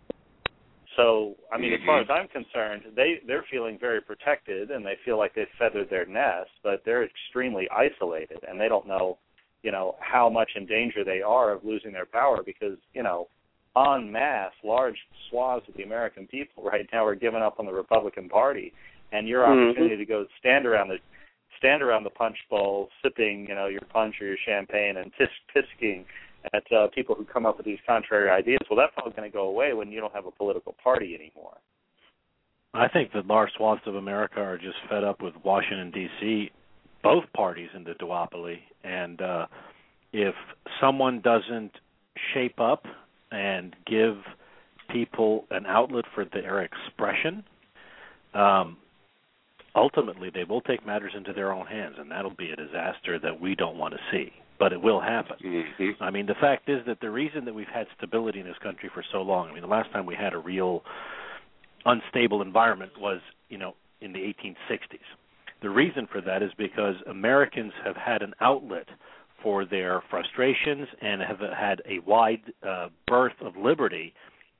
So, I mean, as far as I'm concerned, they, they're feeling very protected and they feel like they've feathered their nest, but they're extremely isolated and they don't know, you know, how much in danger they are of losing their power because, you know, en masse, large swaths of the American people right now are giving up on the Republican Party, and your mm-hmm. opportunity to go stand around the stand around the punch bowl, sipping, you know, your punch or your champagne and tisk tisking at uh, people who come up with these contrary ideas, well, that's all going to go away when you don't have a political party anymore. I think that large swaths of America are just fed up with Washington, D C, both parties in the duopoly, and uh, if someone doesn't shape up and give people an outlet for their expression, um, ultimately they will take matters into their own hands, and that'll be a disaster that we don't want to see. But it will happen. Mm-hmm. I mean, the fact is that the reason that we've had stability in this country for so long, I mean, the last time we had a real unstable environment was, you know, in the eighteen sixties. The reason for that is because Americans have had an outlet for their frustrations and have had a wide uh, birth of liberty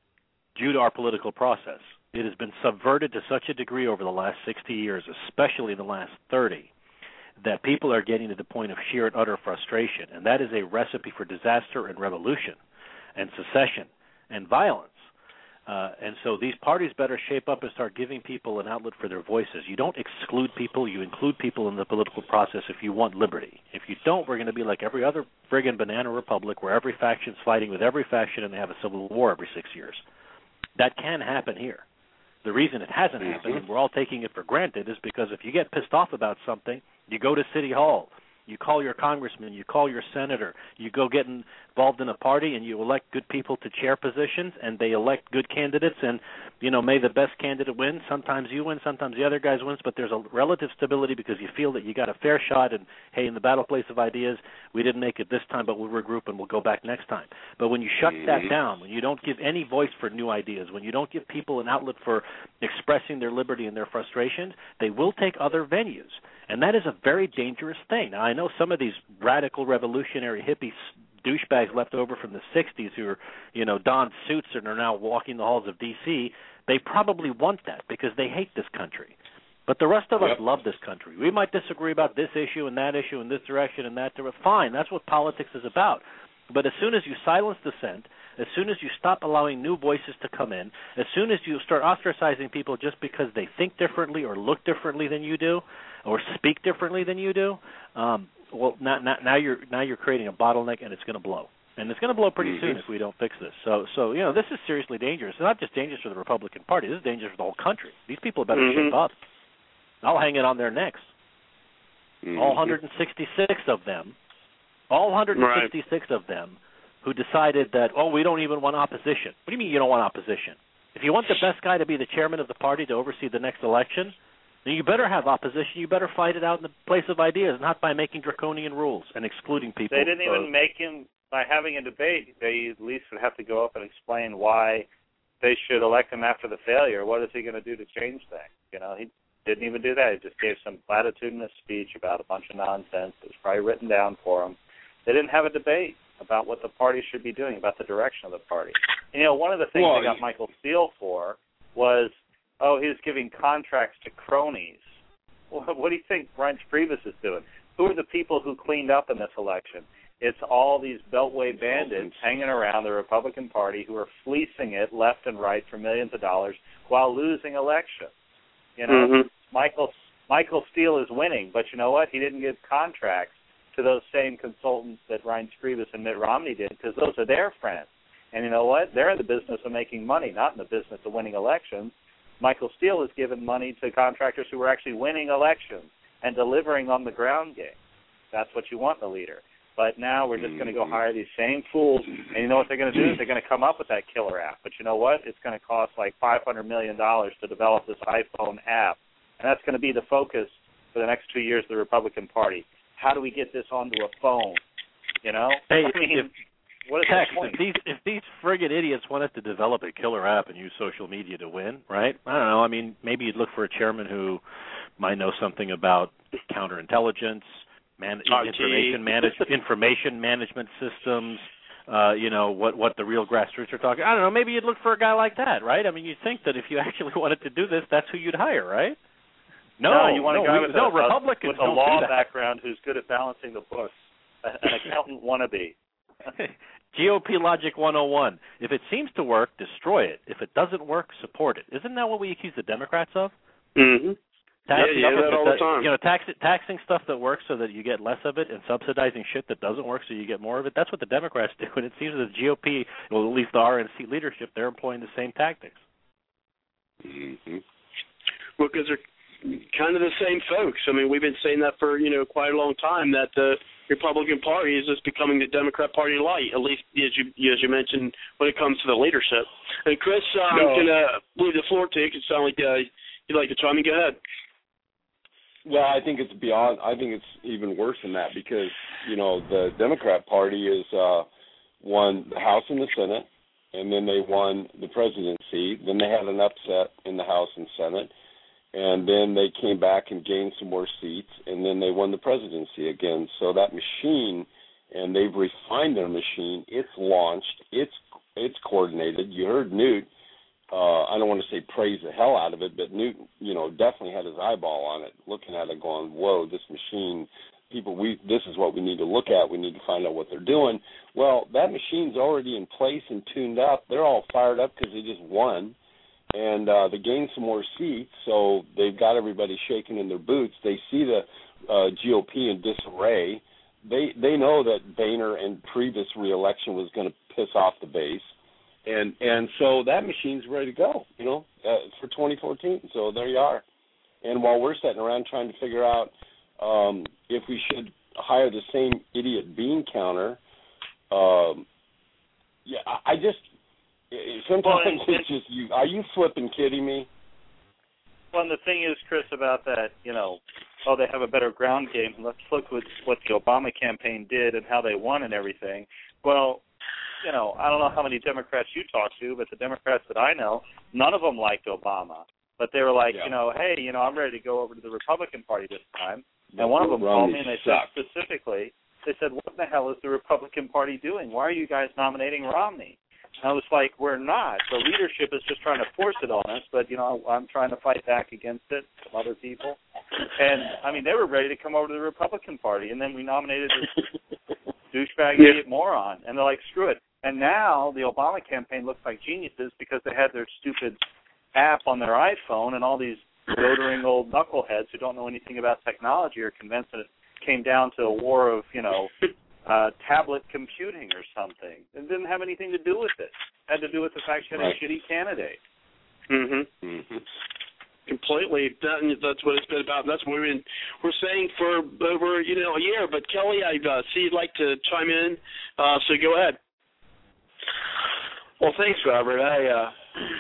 due to our political process. It has been subverted to such a degree over the last sixty years, especially the last thirty, that people are getting to the point of sheer and utter frustration, and that is a recipe for disaster and revolution and secession and violence. Uh, and so these parties better shape up and start giving people an outlet for their voices. You don't exclude people. You include people in the political process if you want liberty. If you don't, we're going to be like every other friggin' banana republic where every faction's fighting with every faction and they have a civil war every six years. That can happen here. The reason it hasn't happened, and we're all taking it for granted, is because if you get pissed off about something, you go to City Hall, you call your congressman, you call your senator, you go get involved in a party, and you elect good people to chair positions, and they elect good candidates, and, you know, may the best candidate win. Sometimes you win, sometimes the other guys wins, but there's a relative stability because you feel that you got a fair shot, and, hey, in the battle place of ideas, we didn't make it this time, but we'll regroup and we'll go back next time. But when you shut that down, when you don't give any voice for new ideas, when you don't give people an outlet for expressing their liberty and their frustrations, they will take other venues. And that is a very dangerous thing. Now, I know some of these radical revolutionary hippie douchebags left over from the sixties who are, you know, donned suits and are now walking the halls of D C, they probably want that because they hate this country. But the rest of yep. us love this country. We might disagree about this issue and that issue and this direction and that direction. Fine, that's what politics is about. But as soon as you silence dissent, as soon as you stop allowing new voices to come in, as soon as you start ostracizing people just because they think differently or look differently than you do or speak differently than you do, um, well, now, now, now you're now you're creating a bottleneck, and it's going to blow. And it's going to blow pretty mm-hmm. soon if we don't fix this. So, so you know, this is seriously dangerous. It's not just dangerous for the Republican Party. This is dangerous for the whole country. These people better mm-hmm. shape up. I'll hang it on their necks. Mm-hmm. All one hundred sixty-six of them, all one hundred sixty-six right. of them who decided that, oh, we don't even want opposition. What do you mean you don't want opposition? If you want the best guy to be the chairman of the party to oversee the next election, then you better have opposition. You better fight it out in the place of ideas, not by making draconian rules and excluding people. They didn't even make him, by having a debate, they at least would have to go up and explain why they should elect him after the failure. What is he going to do to change things? You know, he didn't even do that. He just gave some platitudinous speech about a bunch of nonsense that was probably written down for him. They didn't have a debate about what the party should be doing, about the direction of the party. And, you know, one of the things well, they got Michael Steele for was, oh, he was giving contracts to cronies. Well, what do you think Reince Priebus is doing? Who are the people who cleaned up in this election? It's all these Beltway bandits hanging around the Republican Party who are fleecing it left and right for millions of dollars while losing elections. You know, mm-hmm. Michael Michael Steele is winning, but you know what? He didn't give contracts to those same consultants that Reince Priebus and Mitt Romney did, because those are their friends. And you know what? They're in the business of making money, not in the business of winning elections. Michael Steele has given money to contractors who are actually winning elections and delivering on the ground game. That's what you want in a leader. But now we're just going to go hire these same fools, and you know what they're going to do? They're going to come up with that killer app. But you know what? It's going to cost like five hundred million dollars to develop this iPhone app, and that's going to be the focus for the next two years of the Republican Party. How do we get this onto a phone? You know? Hey, I mean, if, what is text, the point? if these if these friggin' idiots wanted to develop a killer app and use social media to win, right? I don't know. I mean, maybe you'd look for a chairman who might know something about counterintelligence, man, information manage, information management systems. Uh, you know what what the real grassroots are talking. I don't know. Maybe you'd look for a guy like that, right? I mean, you'd think that if you actually wanted to do this, that's who you'd hire, right? No, no you want no, a guy we, with no, a, Republicans with a law background who's good at balancing the books, an accountant wannabe. G O P Logic one oh one. If it seems to work, destroy it. If it doesn't work, support it. Isn't that what we accuse the Democrats of? Mm-hmm. Tax yeah, yeah, that all that, the time. You know, tax, taxing stuff that works so that you get less of it, and subsidizing shit that doesn't work so you get more of it. That's what the Democrats do, and it seems that the G O P, well, at least the R N C leadership, they're employing the same tactics. Mm-hmm. Well, because they're kind of the same folks. I mean, we've been saying that for, you know, quite a long time, that the Republican Party is just becoming the Democrat Party light, at least as you as you mentioned, when it comes to the leadership. And Chris, uh, no. I'm going to leave the floor to you. It sounds like uh, you'd like to chime in. Go ahead. Well, I think it's beyond. I think it's even worse than that because, you know, the Democrat Party is uh, won the House and the Senate, and then they won the presidency. Then they had an upset in the House and Senate. And then they came back and gained some more seats, and then they won the presidency again. So that machine and they've refined their machine. It's launched. It's it's coordinated. You heard Newt. Uh, I don't want to say praise the hell out of it, but Newt, you know, definitely had his eyeball on it, looking at it, going, "Whoa, this machine." People, we this is what we need to look at. We need to find out what they're doing. Well, that machine's already in place and tuned up. They're all fired up because they just won, and uh, they gained some more seats, so they've got everybody shaking in their boots. They see the uh, G O P in disarray. They they know that Boehner and previous reelection was going to piss off the base, and and so that machine's ready to go, you know, uh, for twenty fourteen. So there you are. And while we're sitting around trying to figure out Um, if we should hire the same idiot bean counter, um, yeah, I, I just sometimes well, and, it's just you. Are you flipping kidding me? Well, and the thing is, Chris, about that, you know, oh, they have a better ground game. Let's look at what the Obama campaign did and how they won and everything. Well, you know, I don't know how many Democrats you talk to, but the Democrats that I know, none of them liked Obama. But they were like, yeah. you know, hey, you know, I'm ready to go over to the Republican Party this time. And one of them called me and they said specifically, they said, what the hell is the Republican Party doing? Why are you guys nominating Romney? And I was like, we're not. The leadership is just trying to force it on us, but, you know, I'm trying to fight back against it, some other people. And, I mean, they were ready to come over to the Republican Party, and then we nominated this douchebag yeah. idiot moron. And they're like, screw it. And now the Obama campaign looks like geniuses because they had their stupid app on their iPhone, and all these doddering old knuckleheads who don't know anything about technology are convinced that it came down to a war of, you know, uh, tablet computing or something. It didn't have anything to do with it. It had to do with the fact you had right. a shitty candidate. Mm-hmm. mm-hmm. Completely. That, that's what it's been about. That's what we've been, we're saying for over, you know, a year. But, Kelly, I uh, see you'd like to chime in, uh, so go ahead. Well, thanks, Robert. I... Uh...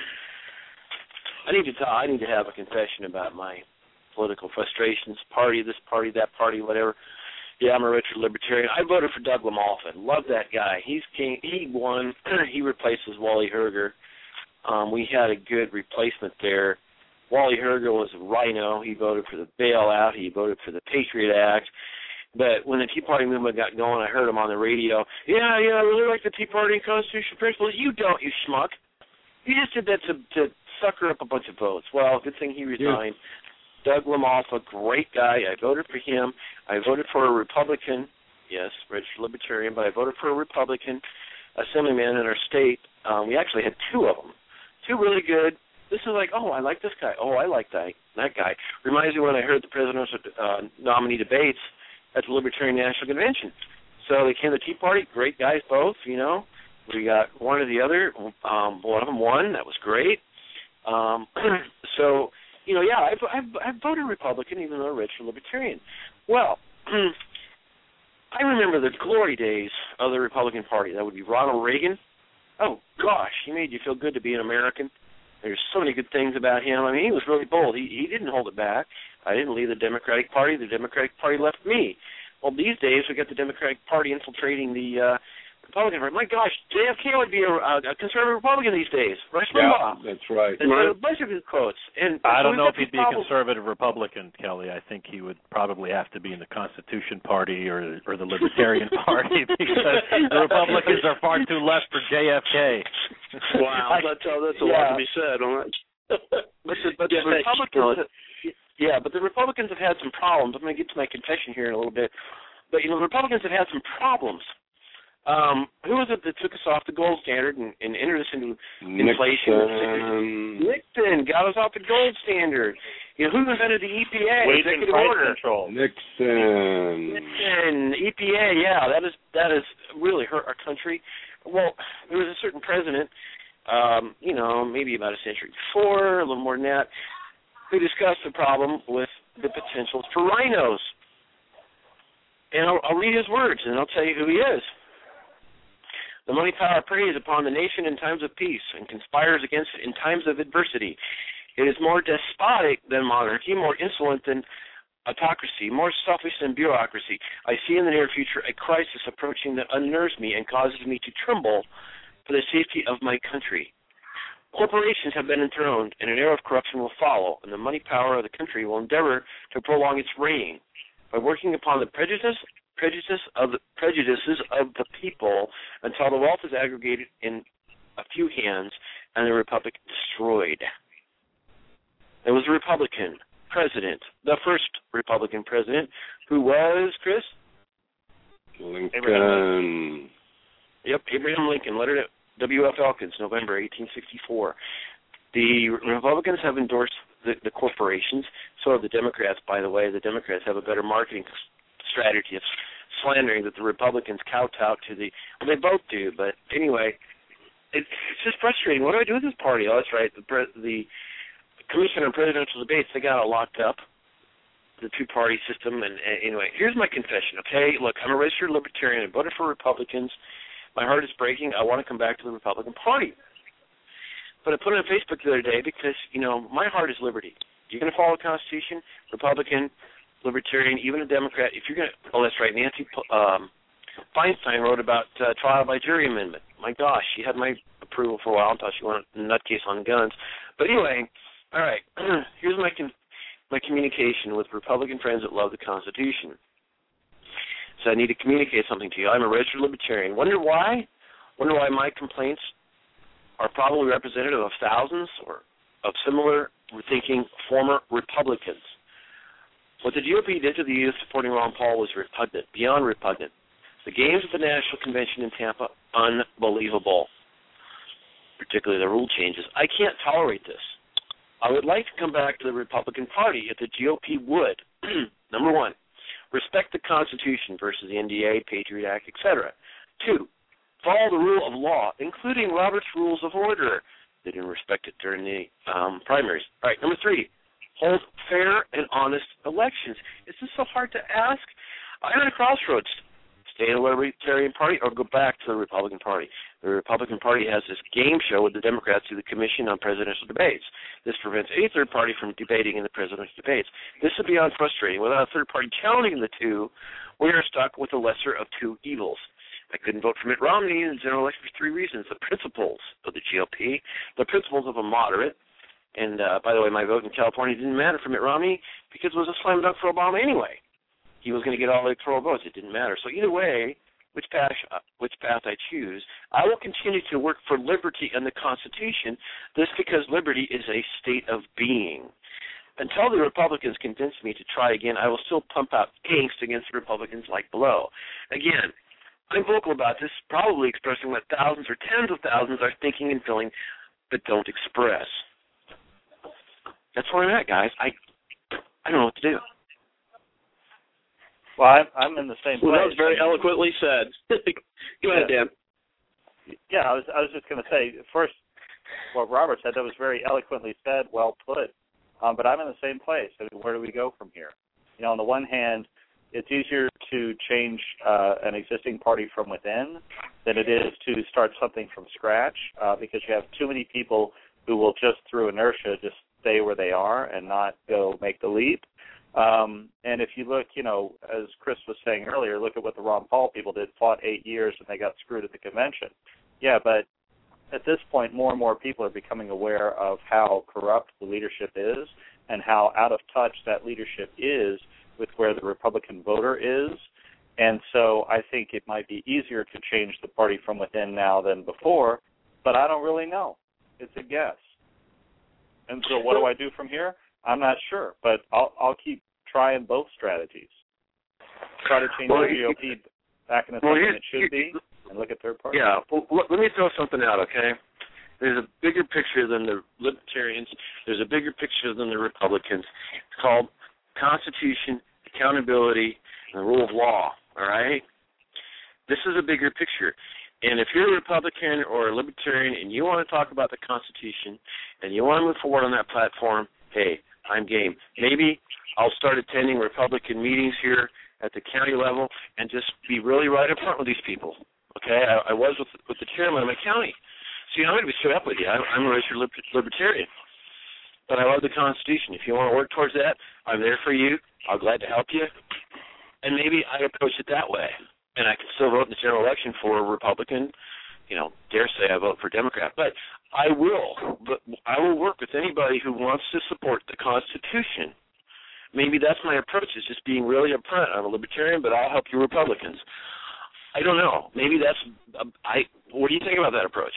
I need to talk, I need to have a confession about my political frustrations. Party, this party, that party, whatever. Yeah, I'm a Richard Libertarian. I voted for Doug Lamalfa. Love that guy. He's king. He won. He replaces Wally Herger. Um, we had a good replacement there. Wally Herger was a rhino. He voted for the bailout. He voted for the Patriot Act. But when the Tea Party movement got going, I heard him on the radio. Yeah, yeah, I really like the Tea Party and constitutional principles. You don't, you schmuck. You just did that to, to sucker up a bunch of votes. Well, good thing he resigned. Yeah. Doug Lamalfa, great guy. I voted for him. I voted for a Republican, yes, registered Libertarian, but I voted for a Republican assemblyman in our state. Um, we actually had two of them, two really good. This is like, oh, I like this guy. Oh, I like that, that guy. Reminds me when I heard the presidential uh, nominee debates at the Libertarian National Convention. So they came to the Tea Party, great guys both, you know. We got one or the other. Um, one of them won. That was great. Um, so, you know, yeah, I've, I've, I've voted Republican even though I'm a registered Libertarian. Well, I remember the glory days of the Republican Party. That would be Ronald Reagan. Oh, gosh, he made you feel good to be an American. There's so many good things about him. I mean, he was really bold. He, he didn't hold it back. I didn't leave the Democratic Party. The Democratic Party left me. Well, these days we got the Democratic Party infiltrating the uh, Republican Party. My gosh, J F K would be a, a conservative Republican these days. Rush Limbaugh. Yeah, that's right. And right. a bunch of his quotes. And I so don't know if he'd be problems. a conservative Republican, Kelly. I think he would probably have to be in the Constitution Party or or the Libertarian Party because the Republicans are far too left for J F K. Wow, that's, uh, that's a yeah. lot to be said on that. but the, but yeah, the Republicans, have, yeah, but the Republicans have had some problems. I'm going to get to my confession here in a little bit. But, you know, the Republicans have had some problems. Um, who was it that took us off the gold standard and, and entered us into inflation? Nixon. Nixon got us off the gold standard. You know, who invented the E P A? Wage and price order. Control. Nixon. Nixon. E P A, yeah, that is that is really hurt our country. Well, there was a certain president, um, you know, maybe about a century before, a little more than that, who discussed the problem with the potential for rhinos. And I'll, I'll read his words, and I'll tell you who he is. The money power preys upon the nation in times of peace and conspires against it in times of adversity. It is more despotic than monarchy, more insolent than autocracy, more selfish than bureaucracy. I see in the near future a crisis approaching that unnerves me and causes me to tremble for the safety of my country. Corporations have been enthroned, and an era of corruption will follow, and the money power of the country will endeavor to prolong its reign. By working upon the prejudice prejudice of the prejudices of the people until the wealth is aggregated in a few hands and the republic destroyed. There was a Republican president, the first Republican president, who was, Chris? Lincoln. Abraham. Yep, Abraham Lincoln, letter to W F Elkins, November eighteen sixty-four. The Republicans have endorsed the, the corporations, so have the Democrats, by the way. The Democrats have a better marketing strategy of slandering that the Republicans kowtow to the, well, they both do, but anyway, it, it's just frustrating. What do I do with this party? Oh, that's right, the, the Commission on Presidential Debates, they got it locked up, the two-party system, and, and anyway, here's my confession, okay? Look, I'm a registered libertarian. I voted for Republicans. My heart is breaking. I want to come back to the Republican Party. But I put it on Facebook the other day because, you know, my heart is liberty. You're going to follow the Constitution, Republican, Libertarian, even a Democrat. If you're going to, oh, that's right, Nancy um, Feinstein wrote about uh, trial by jury amendment. My gosh, she had my approval for a while until she went a nutcase on guns. But anyway, all right, here's my con- my communication with Republican friends that love the Constitution. So I need to communicate something to you. I'm a registered libertarian. Wonder why? Wonder why my complaints are probably representative of thousands or of similar thinking former Republicans. What the G O P did to the youth supporting Ron Paul was repugnant, beyond repugnant. The games at the National Convention in Tampa, unbelievable, particularly the rule changes. I can't tolerate this. I would like to come back to the Republican Party if the G O P would, number one, respect the Constitution versus the N D A, Patriot Act, et cetera. Two, follow the rule of law, including Robert's Rules of Order. They didn't respect it during the um, primaries. All right, number three, hold fair and honest elections. Is this so hard to ask? I'm at a crossroads. Stay in the Libertarian Party or go back to the Republican Party. The Republican Party has this game show with the Democrats through the Commission on Presidential Debates. This prevents any third party from debating in the presidential debates. This is beyond frustrating. Without a third party challenging the two, we are stuck with the lesser of two evils. I couldn't vote for Mitt Romney in the general election for three reasons. The principles of the G O P, the principles of a moderate, and uh, by the way, my vote in California didn't matter for Mitt Romney because it was a slam dunk for Obama anyway. He was going to get all the electoral votes. It didn't matter. So either way, which path, uh, which path I choose, I will continue to work for liberty and the Constitution, this because liberty is a state of being. Until the Republicans convince me to try again, I will still pump out angst against the Republicans like below. Again, I'm vocal about this, probably expressing what thousands or tens of thousands are thinking and feeling but don't express. That's where I'm at, guys. I I don't know what to do. Well, I'm, I'm in the same well, place. Well, that was very eloquently said. Go ahead, Dan. Yeah, I was I was just going to say, first, what Robert said, that was very eloquently said, well put. Um, but I'm in the same place. I mean, where do we go from here? You know, on the one hand, it's easier to change uh, an existing party from within than it is to start something from scratch uh, because you have too many people who will just, through inertia, just stay where they are and not go make the leap. Um, and if you look, you know, as Chris was saying earlier, look at what the Ron Paul people did, fought eight years and they got screwed at the convention. Yeah, but at this point, more and more people are becoming aware of how corrupt the leadership is and how out of touch that leadership is with where the Republican voter is. And so I think it might be easier to change the party from within now than before, but I don't really know. It's a guess. And so what do I do from here? I'm not sure, but I'll, I'll keep trying both strategies. Try to change well, the G O P back into well, something it should be and look at third parties. Yeah, well, let me throw something out, okay? There's a bigger picture than the Libertarians. There's a bigger picture than the Republicans. It's called Constitution, accountability, and the rule of law, all right? This is a bigger picture. And if you're a Republican or a Libertarian and you want to talk about the Constitution and you want to move forward on that platform, hey, I'm game. Maybe I'll start attending Republican meetings here at the county level and just be really right up front with these people, okay? I, I was with, with the chairman of my county. So, you know, I'm going to be straight up with you. I'm, I'm a registered Libertarian. But I love the Constitution. If you want to work towards that, I'm there for you. I'm glad to help you. And maybe I approach it that way. And I can still vote in the general election for a Republican. You know, dare say I vote for Democrat. But I will. But I will work with anybody who wants to support the Constitution. Maybe that's my approach, is just being really upfront. I'm a libertarian, but I'll help you Republicans. I don't know. Maybe that's uh, – I. What do you think about that approach?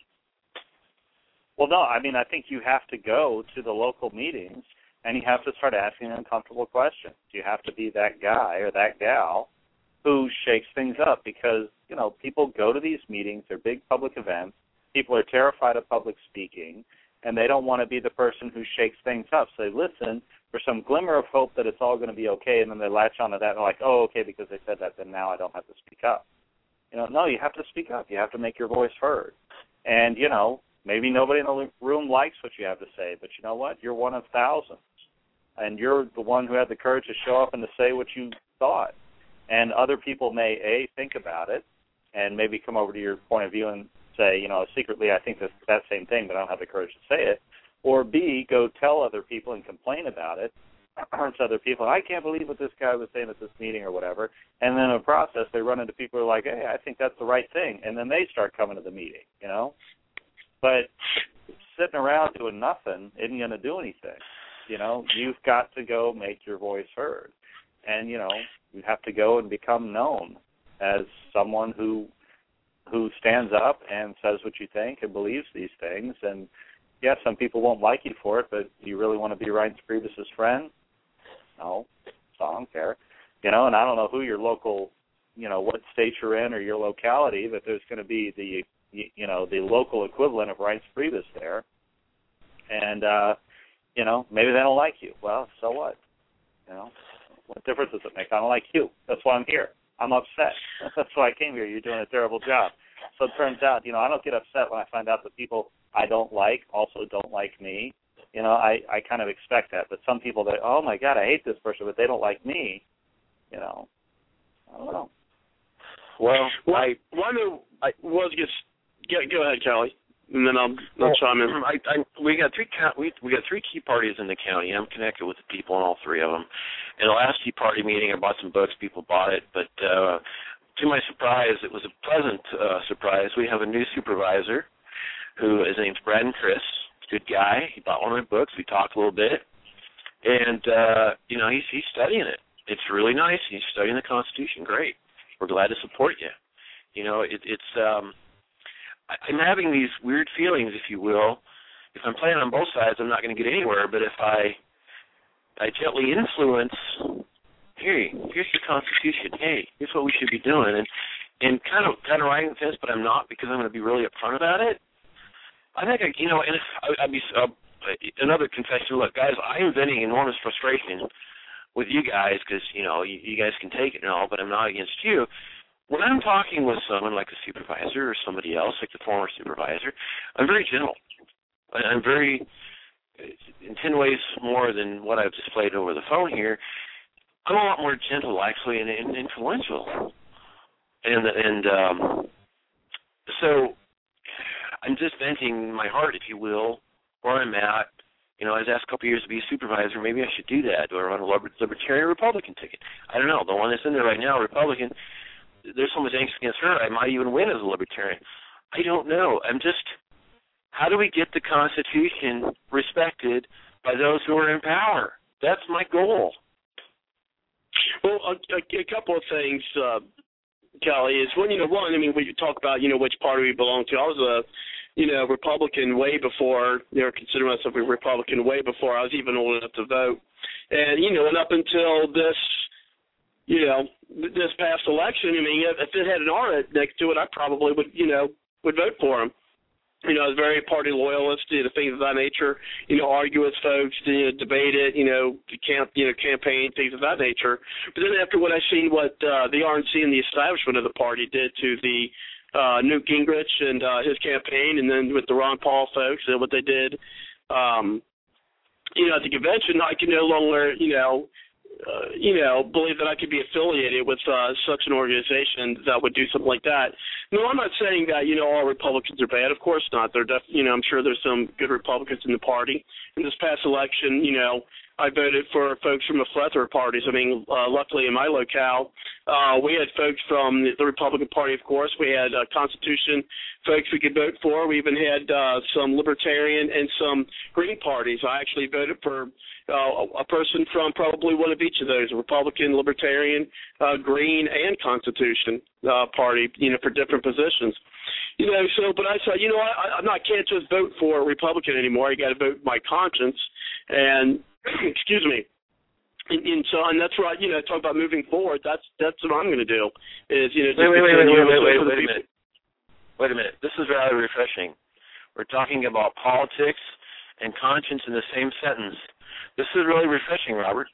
Well, no, I mean, I think you have to go to the local meetings and you have to start asking uncomfortable questions. You have to be that guy or that gal who shakes things up because, you know, people go to these meetings, they're big public events, people are terrified of public speaking, and they don't want to be the person who shakes things up. So they listen for some glimmer of hope that it's all going to be okay, and then they latch onto that and they're like, oh, okay, because they said that, then now I don't have to speak up. You know, no, you have to speak up. You have to make your voice heard. And, you know, maybe nobody in the room likes what you have to say, but you know what? You're one of thousands, and you're the one who had the courage to show up and to say what you thought. And other people may, A, think about it and maybe come over to your point of view and say, you know, secretly I think this, that same thing, but I don't have the courage to say it. Or B, go tell other people and complain about it to other people. I can't believe what this guy was saying at this meeting or whatever. And then in the process, they run into people who are like, hey, I think that's the right thing. And then they start coming to the meeting, you know. But sitting around doing nothing isn't going to do anything. You know, you've got to go make your voice heard. And, you know, you have to go and become known as someone who who stands up and says what you think and believes these things. And, yes, some people won't like you for it, but do you really want to be Reince Priebus' friend? No, so I don't care. You know, and I don't know who your local, you know, what state you're in or your locality, but there's going to be the, you know, the local equivalent of Reince Priebus there. And, uh, you know, maybe they don't like you. Well, so what? You know, what difference does it make? I don't like you. That's why I'm here. I'm upset. That's why I came here. You're doing a terrible job. So it turns out, you know, I don't get upset when I find out that people I don't like also don't like me. You know, I, I kind of expect that. But some people, that, oh, my God, I hate this person, but they don't like me. You know, I don't know. Well, well I one of I was just go, go ahead, Kelly, and then I'll, I'll well, chime in. I, I, we got three we we got three key parties in the county. I'm connected with the people in all three of them. In the last Tea Party meeting, I bought some books. People bought it, but uh, to my surprise, it was a pleasant uh, surprise. We have a new supervisor who his name's Braden Chris. Good guy. He bought one of my books. We talked a little bit, and uh, you know he's he's studying it. It's really nice. He's studying the Constitution. Great. We're glad to support you. You know, it, it's um, I, I'm having these weird feelings, if you will. If I'm playing on both sides, I'm not going to get anywhere. But if I I gently influence, hey, here's your Constitution. Hey, here's what we should be doing, and and kind of kind of riding the fence, but I'm not because I'm going to be really upfront about it. I think I, you know, and I, I'd be uh, another confession. Look, guys, I am venting enormous frustration with you guys because, you know, you, you guys can take it and all, but I'm not against you. When I'm talking with someone like a supervisor or somebody else, like the former supervisor, I'm very gentle. I'm very, in ten ways more than what I've displayed over the phone here, I'm a lot more gentle, actually, and, and influential. And, and um, so I'm just venting my heart, if you will, where I'm at. You know, I was asked a couple of years to be a supervisor. Maybe I should do that. Do I run a Libertarian or Republican ticket? I don't know. The one that's in there right now, Republican, there's so much angst against her, I might even win as a Libertarian. I don't know. I'm just, how do we get the Constitution respected by those who are in power? That's my goal. Well, a, a, a couple of things, uh, Kelly, is when, you know, one, I mean, when you talk about, you know, which party we belong to, I was a, you know, Republican way before, you know, consider myself a Republican way before I was even old enough to vote. And, you know, and up until this, you know, this past election, I mean, if it had an R next to it, I probably would, you know, would vote for him. You know, I was very party loyalist, you know, things of that nature, you know, argue with folks, you know, debate it, you know, camp, you know, campaign, things of that nature. But then after what I seen what uh, the R N C and the establishment of the party did to the uh, Newt Gingrich and uh, his campaign, and then with the Ron Paul folks and what they did, um, you know, at the convention, I can no longer, you know, Uh, you know, believe that I could be affiliated with uh, such an organization that would do something like that. No, I'm not saying that, you know, all Republicans are bad. Of course not. They're def- you know, I'm sure there's some good Republicans in the party. In this past election, you know, I voted for folks from the plethora of parties. I mean, uh, luckily in my locale, Uh, we had folks from the Republican Party, of course. We had uh, Constitution folks we could vote for. We even had uh, some Libertarian and some Green parties. I actually voted for uh, a person from probably one of each of those, a Republican, Libertarian, uh, Green, and Constitution uh, party, you know, for different positions. You know, so, but I said, you know, I, I'm not, can't just vote for a Republican anymore. You got to vote my conscience. And, excuse me. And, and so, and that's right. You know, talk about moving forward. That's that's what I'm going to do. Is you know, wait, wait, wait, wait, wait, wait, wait, wait a people. minute. Wait a minute. This is rather refreshing. We're talking about politics and conscience in the same sentence. This is really refreshing, Robert.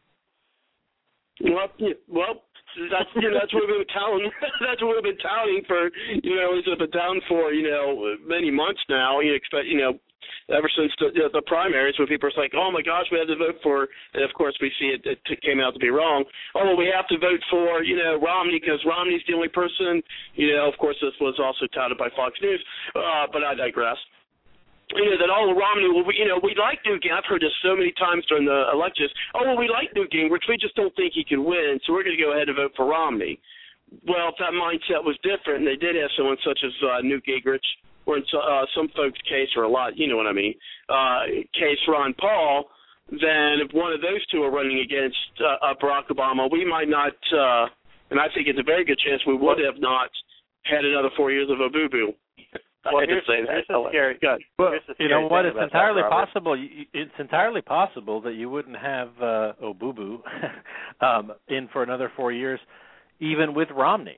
Well, yeah, well, that's you know, that's what we've been touting. That's what we've been touting for. You know, it's been down for you know many months now. You expect you know. Ever since the, you know, the primaries, when people are like, oh, my gosh, we had to vote for, and, of course, we see it, it came out to be wrong. Oh, well, we have to vote for, you know, Romney because Romney's the only person. You know, of course, this was also touted by Fox News, uh, but I digress. You know, that, oh, Romney, well, we, you know, we like Newt Gingrich. I've heard this so many times during the elections. Oh, well, we like Newt Gingrich. We just don't think he can win, so we're going to go ahead and vote for Romney. Well, if that mindset was different, and they did have someone such as uh, Newt Gingrich, or in uh, some folks' case, or a lot, you know what I mean, uh, case Ron Paul, then if one of those two are running against uh, uh, Barack Obama, we might not, uh, and I think it's a very good chance we would have not had another four years of a boo-boo. Well, I here's, say here's that. the scary, Well, here's the you scary know what? thing It's about entirely that, Robert. possible. It's entirely possible that you wouldn't have uh, Obubu um, in for another four years, even with Romney.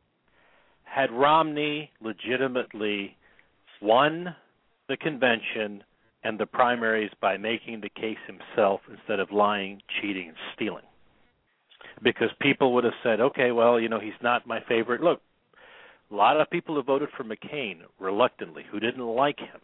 Had Romney legitimately won the convention and the primaries by making the case himself instead of lying, cheating, and stealing. Because people would have said, okay, well, you know, he's not my favorite. Look, a lot of people who voted for McCain reluctantly, who didn't like him,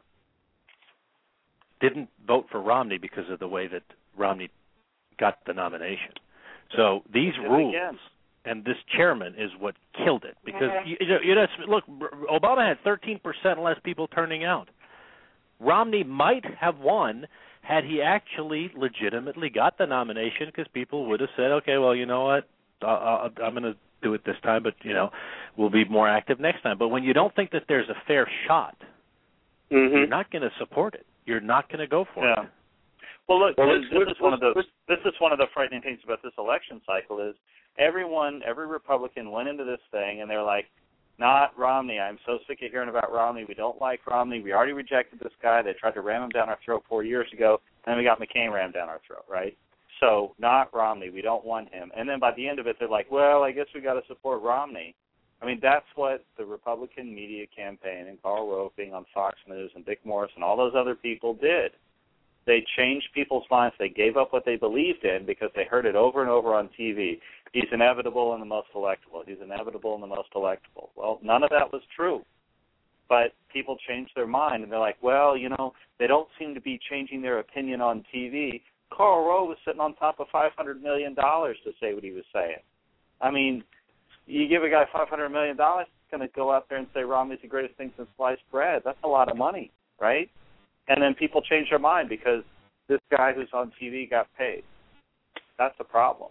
didn't vote for Romney because of the way that Romney got the nomination. So these rules and this chairman is what killed it. Because, you, you know, look, Obama had thirteen percent less people turning out. Romney might have won had he actually legitimately got the nomination, because people would have said, okay, well, you know what, uh, I'm going to do it this time, but, you know, we'll be more active next time. But when you don't think that there's a fair shot, mm-hmm. you're not going to support it. You're not going to go for yeah. it. Well, look, well, this, let's, this is one of the this is one of the frightening things about this election cycle is everyone, every Republican went into this thing and they're like, not Romney. I'm so sick of hearing about Romney. We don't like Romney. We already rejected this guy. They tried to ram him down our throat four years ago, and then we got McCain rammed down our throat, right? So not Romney. We don't want him. And then by the end of it, they're like, well, I guess we got to support Romney. I mean, that's what the Republican media campaign and Karl Rove being on Fox News and Dick Morris and all those other people did. They changed people's minds. They gave up what they believed in because they heard it over and over on T V. He's inevitable and the most electable. He's inevitable and the most electable. Well, none of that was true. But people changed their mind, and they're like, well, you know, they don't seem to be changing their opinion on T V. Karl Rove was sitting on top of five hundred million dollars to say what he was saying. I mean, you give a guy five hundred million dollars, he's going to go out there and say Romney's the greatest thing since sliced bread. That's a lot of money, right? And then people change their mind because this guy who's on T V got paid. That's the problem.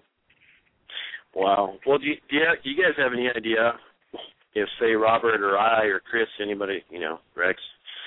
Wow. Well, do you, do you, do you guys have any idea if, say, Robert or I or Chris, anybody, you know, Rex,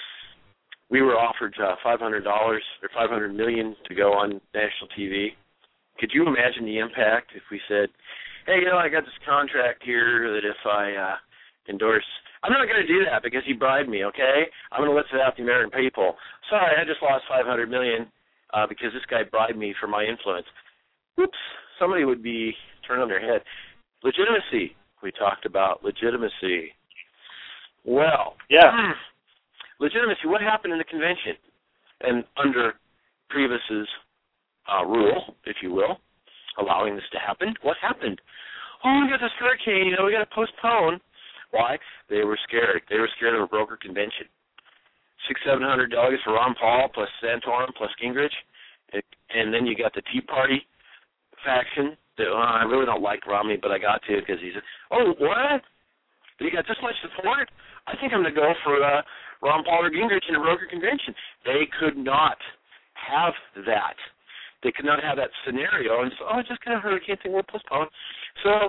we were offered uh, five hundred dollars or five hundred million dollars to go on national T V? Could you imagine the impact if we said, hey, you know, I got this contract here that if I uh, endorse, I'm not going to do that because he bribed me, okay? I'm going to listen out the American people. Sorry, I just lost five hundred million dollars uh, because this guy bribed me for my influence. Whoops, somebody would be turned on their head. Legitimacy. We talked about legitimacy. Well, yeah. Legitimacy, what happened in the convention? And under Priebus's uh, rule, if you will, allowing this to happen, what happened? Oh, we got this hurricane, you know, we got to postpone. Why? They were scared. They were scared of a broker convention. Six, seven hundred delegates for Ron Paul plus Santorum plus Gingrich, it, and then you got the Tea Party faction. That, oh, I really don't like Romney, but I got to because he's. A, oh, what? But he got this much support. I think I'm going to go for uh, Ron Paul or Gingrich in a broker convention. They could not have that. They could not have that scenario. And so, oh, just kind of hurricane thing, we'll postpone. So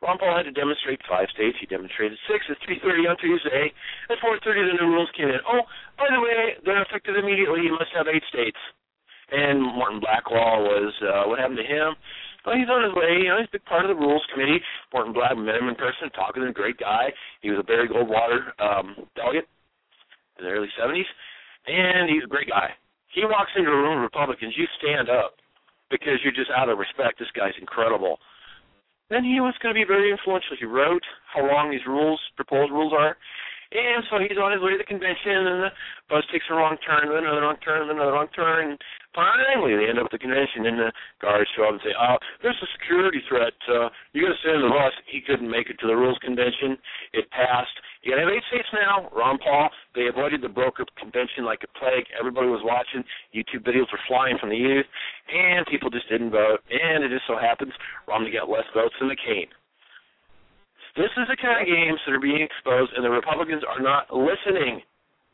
Ron Paul had to demonstrate five states. He demonstrated six at three thirty on Tuesday. At four thirty, the new rules came in. Oh, by the way, they're effective immediately. You must have eight states. And Morton Blackwell was, uh, what happened to him? Well, he's on his way. You know, he's a big part of the Rules Committee. Morton Black, met him in person, talking to him, a great guy. He was a Barry Goldwater um, delegate in the early seventies, and he's a great guy. He walks into a room of Republicans, you stand up because you're just out of respect. This guy's incredible. Then he was going to be very influential. He wrote how long these rules, proposed rules are, and so he's on his way to the convention, and the bus takes a wrong turn, then another wrong turn, then another wrong turn, and finally they end up at the convention, and the guards show up and say, oh, there's a security threat. Uh, you got to stay on the bus. He couldn't make it to the Rules Convention. It passed. You got to have eight states now. Ron Paul, they avoided the broker convention like a plague. Everybody was watching. YouTube videos were flying from the youth, and people just didn't vote, and it just so happens Romney got less votes than McCain. This is the kind of games that are being exposed, and the Republicans are not listening.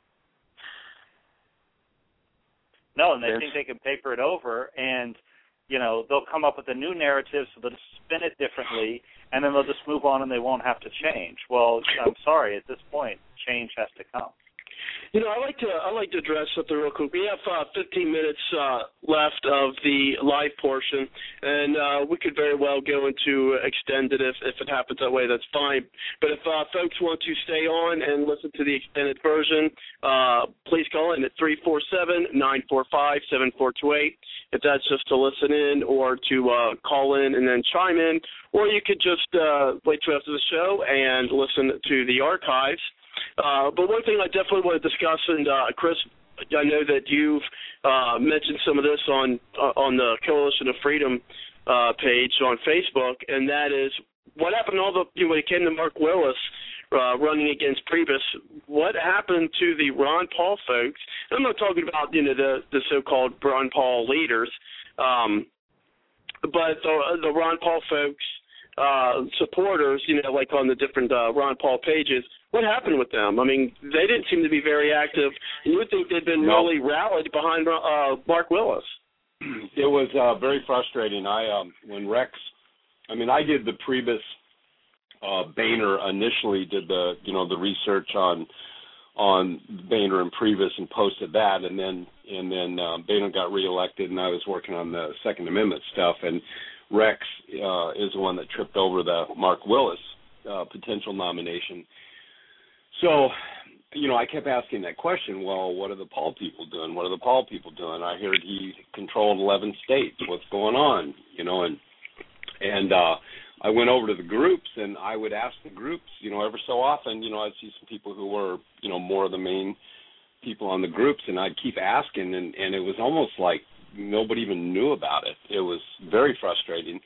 No, and they think they can paper it over, and, you know, they'll come up with a new narrative so they'll spin it differently, and then they'll just move on and they won't have to change. Well, I'm sorry, at this point, change has to come. You know, I like to I like to address something real quick. We have uh, fifteen minutes uh, left of the live portion, and uh, we could very well go into extended if, if it happens that way. That's fine. But if uh, folks want to stay on and listen to the extended version, uh, please call in at three four seven, nine four five, seven four two eight. If that's just to listen in or to uh, call in and then chime in, or you could just uh, wait till after the show and listen to the archives. Uh, but one thing I definitely want to discuss, and uh, Chris, I know that you've uh, mentioned some of this on uh, on the Coalition of Freedom uh, page on Facebook, and that is what happened to all the you know, when it came to Mark Willis uh, running against Priebus. What happened to the Ron Paul folks? I'm not talking about you know the the so-called Ron Paul leaders, um, but the, the Ron Paul folks. Uh, supporters, you know, like on the different uh, Ron Paul pages, what happened with them? I mean, they didn't seem to be very active. You would think they'd been no. really rallied behind uh, Mark Willis. It was uh, very frustrating. I um, when Rex, I mean, I did the Priebus, uh, Boehner initially did the you know the research on on Boehner and Priebus and posted that, and then and then uh, Boehner got reelected, and I was working on the Second Amendment stuff, and Rex uh, is the one that tripped over the Mark Willis uh, potential nomination. So, you know, I kept asking that question, well, what are the Paul people doing? What are the Paul people doing? I heard he controlled eleven states. What's going on? You know, and and uh, I went over to the groups, and I would ask the groups, you know, every so often, you know, I'd see some people who were, you know, more of the main people on the groups, and I'd keep asking, and, and it was almost like nobody even knew about it. It was very frustrating.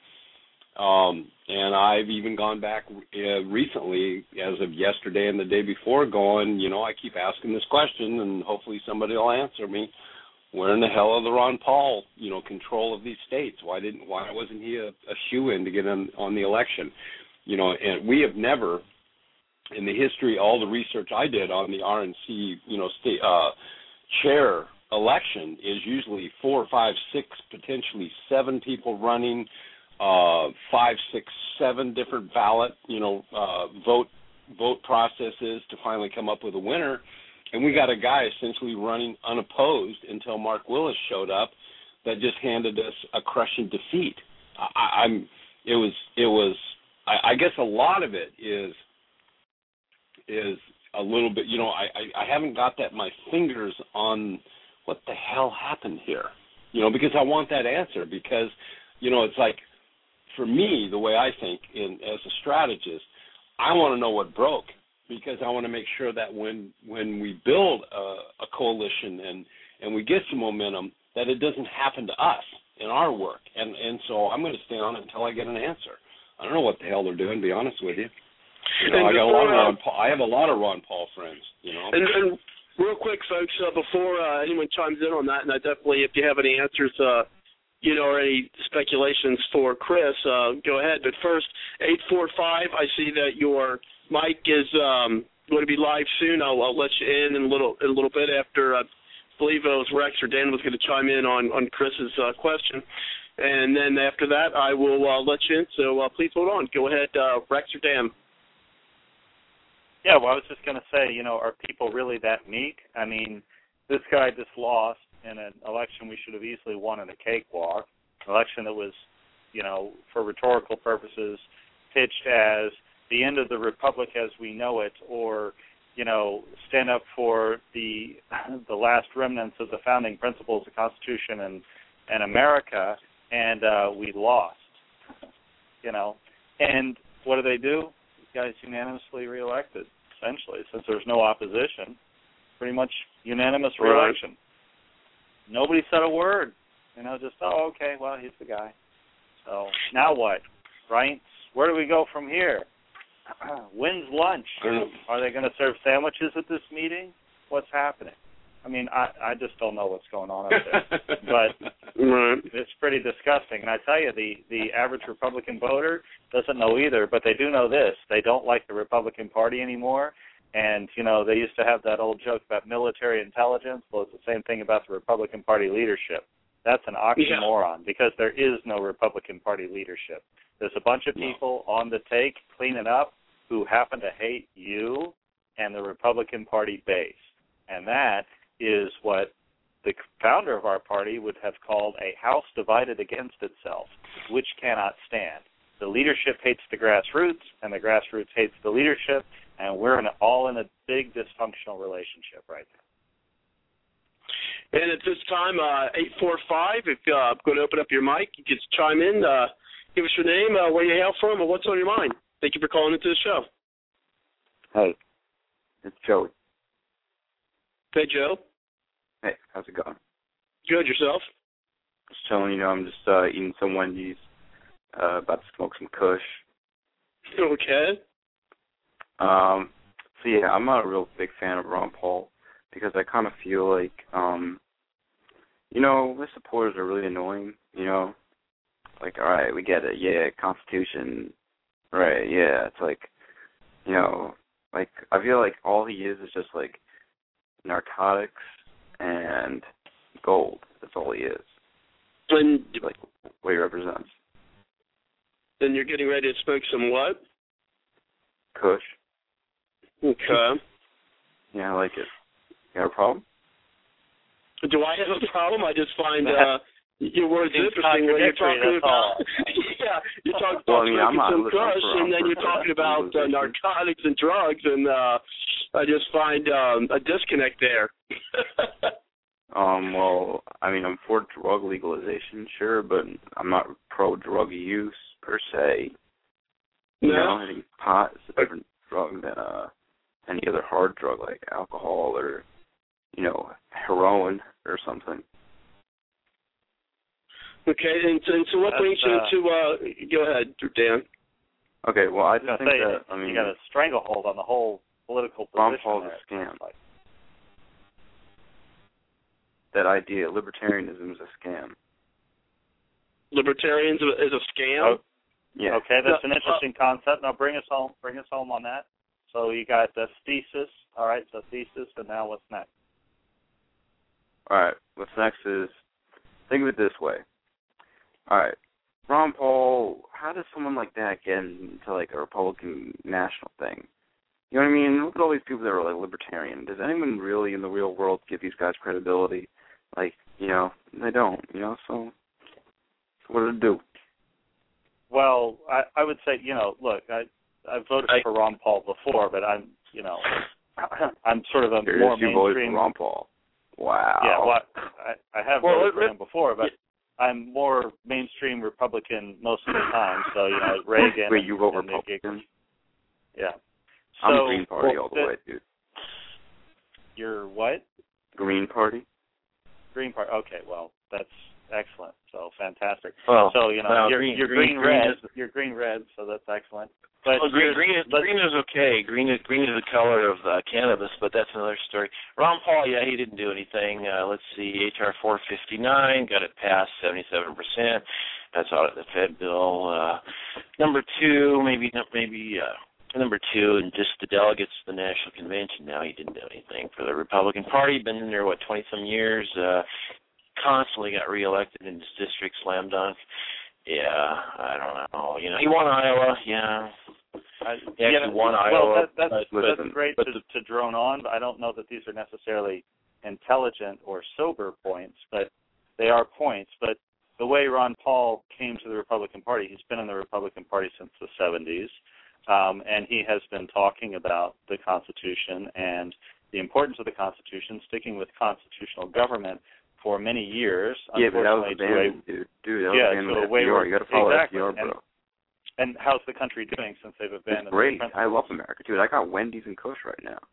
Um, and I've even gone back uh, recently, as of yesterday and the day before, going, you know, I keep asking this question, and hopefully somebody will answer me. Where in the hell are the Ron Paul, you know, control of these states? Why didn't? Why wasn't he a, a shoo-in to get on, on the election? You know, and we have never, in the history, all the research I did on the R N C, you know, state uh, chair election is usually four, five, six, potentially seven people running, uh, five, six, seven different ballot, you know, uh, vote vote processes to finally come up with a winner. And we got a guy essentially running unopposed until Mark Willis showed up that just handed us a crushing defeat. I, I'm. It was. It was. I, I guess a lot of it is is a little bit. You know, I, I, I haven't got that my fingers on what the hell happened here. You know, because I want that answer. Because you know, it's like for me, the way I think, in as a strategist, I want to know what broke. Because I want to make sure that when when we build a, a coalition and, and we get some momentum, that it doesn't happen to us in our work. And and so I'm going to stay on it until I get an answer. I don't know what the hell they're doing, to be honest with you. You know, I got a lot of Ron Paul, I have a lot of Ron Paul friends, you know. And, and real quick, folks, uh, before uh, anyone chimes in on that, and I definitely, if you have any answers, uh, you know, or any speculations for Chris, uh, go ahead. But first, eight four five, I see that your mic is um, going to be live soon. I'll, I'll let you in in a little in a little bit after uh, believe it was Rex or Dan was going to chime in on, on Chris's uh, question. And then after that, I will uh, let you in. So uh, please hold on. Go ahead, uh, Rex or Dan. Yeah, well, I was just going to say, you know, are people really that meek? I mean, this guy just lost in an election we should have easily won in a cakewalk, an election that was, you know, for rhetorical purposes, pitched as the end of the republic as we know it, or, you know, stand up for the the last remnants of the founding principles of the Constitution and, and America, and uh, we lost, you know. And what do they do? Guys unanimously reelected, essentially, since there's no opposition. Pretty much unanimous reelection. Right. Nobody said a word. You know, just, oh, okay, well, he's the guy. So now what, right? Where do we go from here? When's lunch? Are they going to serve sandwiches at this meeting? What's happening? I mean, I, I just don't know what's going on up there. But it's pretty disgusting. And I tell you, the, the average Republican voter doesn't know either, but they do know this. They don't like the Republican Party anymore. And, you know, they used to have that old joke about military intelligence. Well, it's the same thing about the Republican Party leadership. That's an oxymoron yeah. because there is no Republican Party leadership. There's a bunch of people on the take cleaning up who happen to hate you and the Republican Party base. And that is what the founder of our party would have called a house divided against itself, which cannot stand. The leadership hates the grassroots, and the grassroots hates the leadership, and we're in, all in a big dysfunctional relationship right now. And at this time, uh, eight four five, if uh, I'm going to open up your mic, you can chime in. Uh, give us your name, uh, where you hail from, and what's on your mind. Thank you for calling into the show. Hey, it's Joey. Hey, Joe. Hey, how's it going? Good, yourself? Just chilling, you know, I'm just uh, eating some Wendy's, uh, about to smoke some Kush. Okay. Um, so, yeah, I'm not a real big fan of Ron Paul because I kind of feel like, um, you know, his supporters are really annoying, you know. Like, all right, we get it, yeah, Constitution, right, yeah. It's like, you know, like, I feel like all he is is just, like, narcotics and gold. That's all he is. And like what he represents. Then you're getting ready to smoke some what? Kush. Okay. Yeah, I like it. You got a problem? Do I have a problem? I just find uh, your words interesting when you're talking about. yeah, you talk about well, I mean, smoking I'm some Kush, and then you're talking about uh, narcotics and drugs, and uh, I just find um, a disconnect there. um. Well, I mean, I'm for drug legalization, sure, but I'm not pro drug use per se. You no. know, I think pot is a different drug than uh, any other hard drug like alcohol or, you know, heroin or something. Okay, and so, and so what That's, brings you uh, into, uh, go ahead, Dan. Okay, well, I just I think say, that, I mean... You got a stranglehold on the whole political position. Ron Paul's a scam. Like. That idea, libertarianism is a scam. Libertarians is a scam? Oh, yeah. Okay, that's No, an interesting uh, concept. Now bring us home. Bring us home on that. So you got the thesis. All right, so thesis, and now what's next? All right, what's next is, think of it this way. All right, Ron Paul, how does someone like that get into, like, a Republican national thing? You know what I mean? Look at all these people that are, like, libertarian. Does anyone really in the real world give these guys credibility? Like, you know, they don't, you know, so, so what do they do? Well, I, I would say, you know, look, I I've voted I, for Ron Paul before, but I'm, you know, I'm sort of a Here more you voted mainstream. for Ron Paul. Wow. Yeah, well, I, I have well, voted for it, him before, but I'm more mainstream Republican most of the time. So, you know, Reagan. Wait, you vote and Republican? Yeah. So, I'm Green Party well, all the the, way, dude. You're what? Green Party? Green Party. Okay, well, that's excellent. So fantastic. Well, so you know, well, you're, green, you're green, green, green red. is, you're green red. So that's excellent. But well, green, green, is, green is okay. Green is green is the color of uh, cannabis, but that's another story. Ron Paul, yeah, he didn't do anything. Uh, let's see, H R four fifty-nine got it passed, seventy-seven percent. That's out of the Fed bill. Uh, number two, maybe maybe uh, number two, and just the delegates to the National Convention. Now he didn't do anything for the Republican Party. Been in there, what, twenty-some years. Uh, constantly got reelected in his district, slam dunk. Yeah, I don't know. You know, he won Iowa. Yeah, I, he actually yeah, won well, Iowa. That, that's, but, that's listen, great but to, the, to drone on, but I don't know that these are necessarily intelligent or sober points, but they are points. But the way Ron Paul came to the Republican Party, he's been in the Republican Party since the seventies, um, and he has been talking about the Constitution and the importance of the Constitution, sticking with constitutional government for many years. Yeah, but that was abandoned, dude. Dude, that was yeah, abandoned so with F D R. You got to follow exactly. F D R, bro. And, and how's the country doing since they've abandoned? It's great. The I love America, dude. I got Wendy's and Kush right now.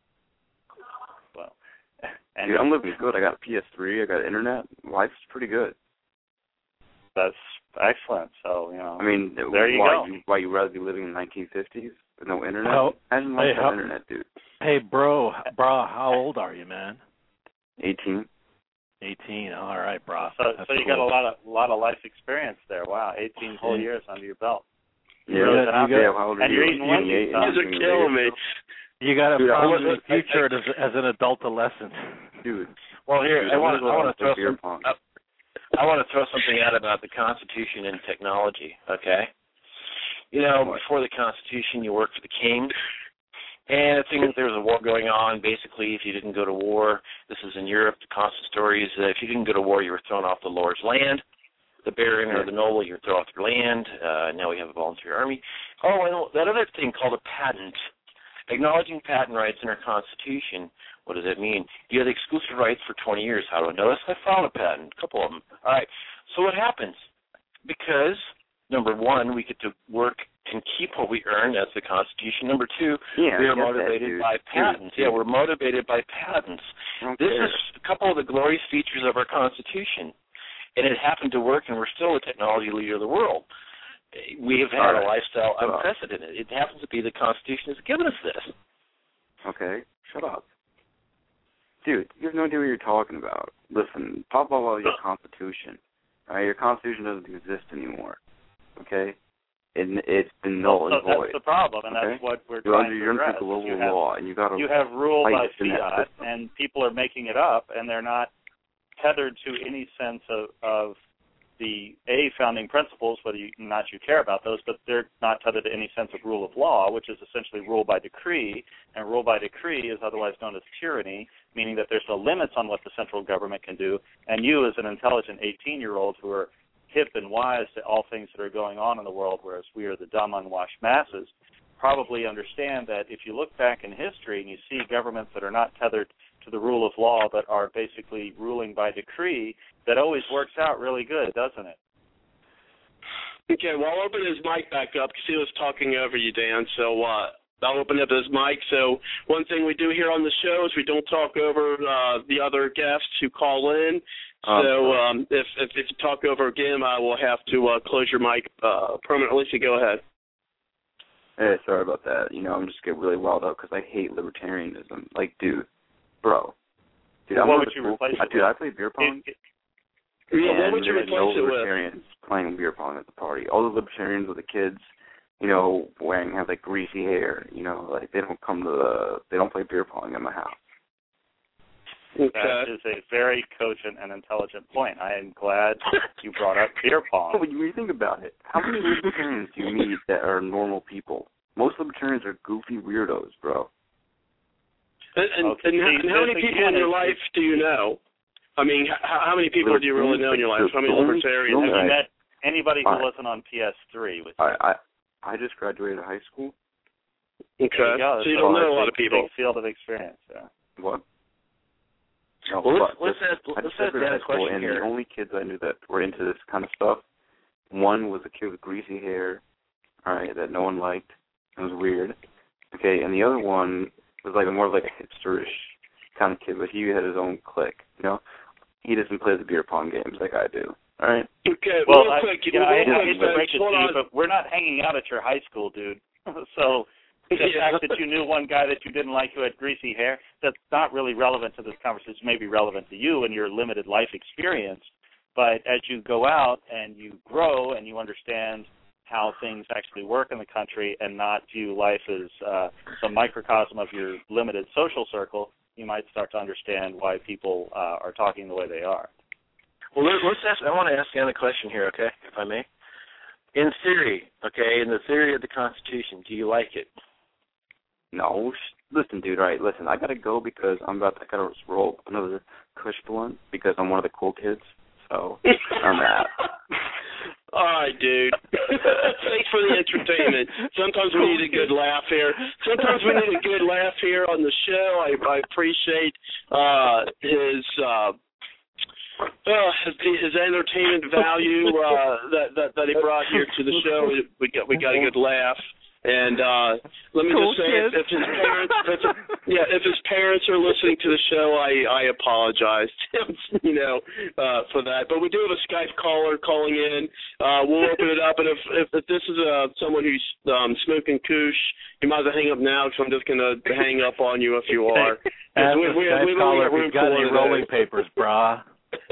Well, and dude, I'm living good. I got a P S three. I got internet. Life's pretty good. That's excellent. So, you know, I mean, there why, you go. You, why you rather be living in the nineteen fifties with no internet? Well, Imagine life hey, without how, internet, dude. Hey, bro, bro, how old are you, man? eighteen. eighteen. All right, bro. So, That's so you cool. got a lot of lot of life experience there. Wow, eighteen whole Yeah. years under your belt. Yeah, You yeah, got- you yeah, got- how old are and you? you're eating Wendy's. You guys are killing me. You got to Dude, I probably was- future it as, as an adolescent. Dude. well, here Dude, I want I'm to I gonna want to go throw beer some. pong. Uh, I want to throw something out about the Constitution and technology. Okay, you know, before the Constitution, you worked for the king. And I think there was a war going on. Basically, if you didn't go to war, this is in Europe, the constant story is that if you didn't go to war, you were thrown off the lord's land. The baron or the noble, you were thrown off their land. Uh, now we have a volunteer army. Oh, and that other thing called a patent. Acknowledging patent rights in our Constitution, what does that mean? You have exclusive rights for twenty years. How do I know this? I filed a patent, a couple of them. All right, so what happens? Because, number one, we get to work and keep what we earn. That's the Constitution. Number two, yeah, we are that, motivated dude. by patents. Dude, yeah, we're motivated by patents. This care. is a couple of the glorious features of our Constitution. And it happened to work, and we're still the technology leader of the world. We have had right. a lifestyle Shut up. unprecedented. It happens to be the Constitution has given us this. Okay, shut up. Dude, you have no idea what you're talking about. Listen, talk about your Constitution. All right, your Constitution doesn't exist anymore. Okay? It, it's been null so and void. that's the problem, and okay? that's what we're you're trying under, to you're address. under global you have, law, and you got to you have rule by fiat, system. and people are making it up, and they're not tethered to any sense of, of the A, founding principles, whether you, not you care about those, but they're not tethered to any sense of rule of law, which is essentially rule by decree, and rule by decree is otherwise known as tyranny, meaning that there's no limits on what the central government can do, and you as an intelligent eighteen-year-old who are hip and wise to all things that are going on in the world, whereas we are the dumb, unwashed masses, probably understand that if you look back in history and you see governments that are not tethered to the rule of law but are basically ruling by decree, that always works out really good, doesn't it? Okay, well, I'll open his mic back up because he was talking over you, Dan. So uh, I'll open up his mic. So one thing we do here on the show is we don't talk over uh, the other guests who call in. Um, so um, if, if if you talk over again, I will have to uh, close your mic uh, permanently. So go ahead. Hey, sorry about that. You know, I'm just getting really wild up because I hate libertarianism. Like, dude, bro. Dude, Well, I'm what one of would you the cool- replace it uh, Dude, with? I play beer pong. It, it, Yeah, and what would you there's replace no it with? libertarians playing beer pong at the party. All the libertarians with the kids, you know, wearing have like greasy hair. You know, like they don't come to the, they don't play beer pong at my house. Okay. that is a very cogent and intelligent point. I am glad you brought up beer pong. When you think about it, how many libertarians do you meet that are normal people? Most libertarians are goofy weirdos, bro. And, and, Okay, and, how, see, and how many this people in again your is- life do you know? I mean, how, how many people do you really know in your life? How many libertarians? Have Right. you met anybody who All right. wasn't on P S three with you? I, I I just graduated high school. Okay. There you go. So you That's don't a know a lot big- of people. Big field of experience. Yeah. What? No, Well, let's but let's just- ask I let's just ask graduated Dan a high school, question and here. the only kids I knew that were into this kind of stuff, one was a kid with greasy hair, all right, that no one liked. It was weird. Okay, and the other one was like a more like a hipsterish kind of kid, but he had his own clique. You know, he doesn't play the beer pong games like I do. All right. Okay, Well, real I, quick. you know, I, real I quick, hate to break folks, it to hold you, on. but we're not hanging out at your high school, dude. So the Yeah. fact that you knew one guy that you didn't like who had greasy hair, that's not really relevant to this conversation. It may be relevant to you and your limited life experience, but as you go out and you grow and you understand how things actually work in the country and not view life as uh, some microcosm of your limited social circle, you might start to understand why people uh, are talking the way they are. Well, let's ask, I want to ask Ann a question here, okay, if I may. In theory, okay, in the theory of the Constitution, do you like it? No. Listen, dude, right, listen, I got to go because I'm about to, I got to roll another Kush blunt because I'm one of the cool kids, so I'm at. All right, dude. Thanks for the entertainment. Sometimes we need a good laugh here. Sometimes we need a good laugh here on the show. I, I appreciate uh, his, uh, uh, his his entertainment value uh, that, that that he brought here to the show. We got we got a good laugh. And uh, let me cool just say, kid. if, if his parents, if, yeah, if his parents are listening to the show, I, I apologize, you know, uh, for that. But we do have a Skype caller calling in. Uh, we'll open it up, and if if, if this is uh, someone who's um, smoking Kush, you might as well hang up now, because I'm just going to hang up on you if you are. Ask we, the we, Skype we, we caller got if he's got any rolling papers, brah.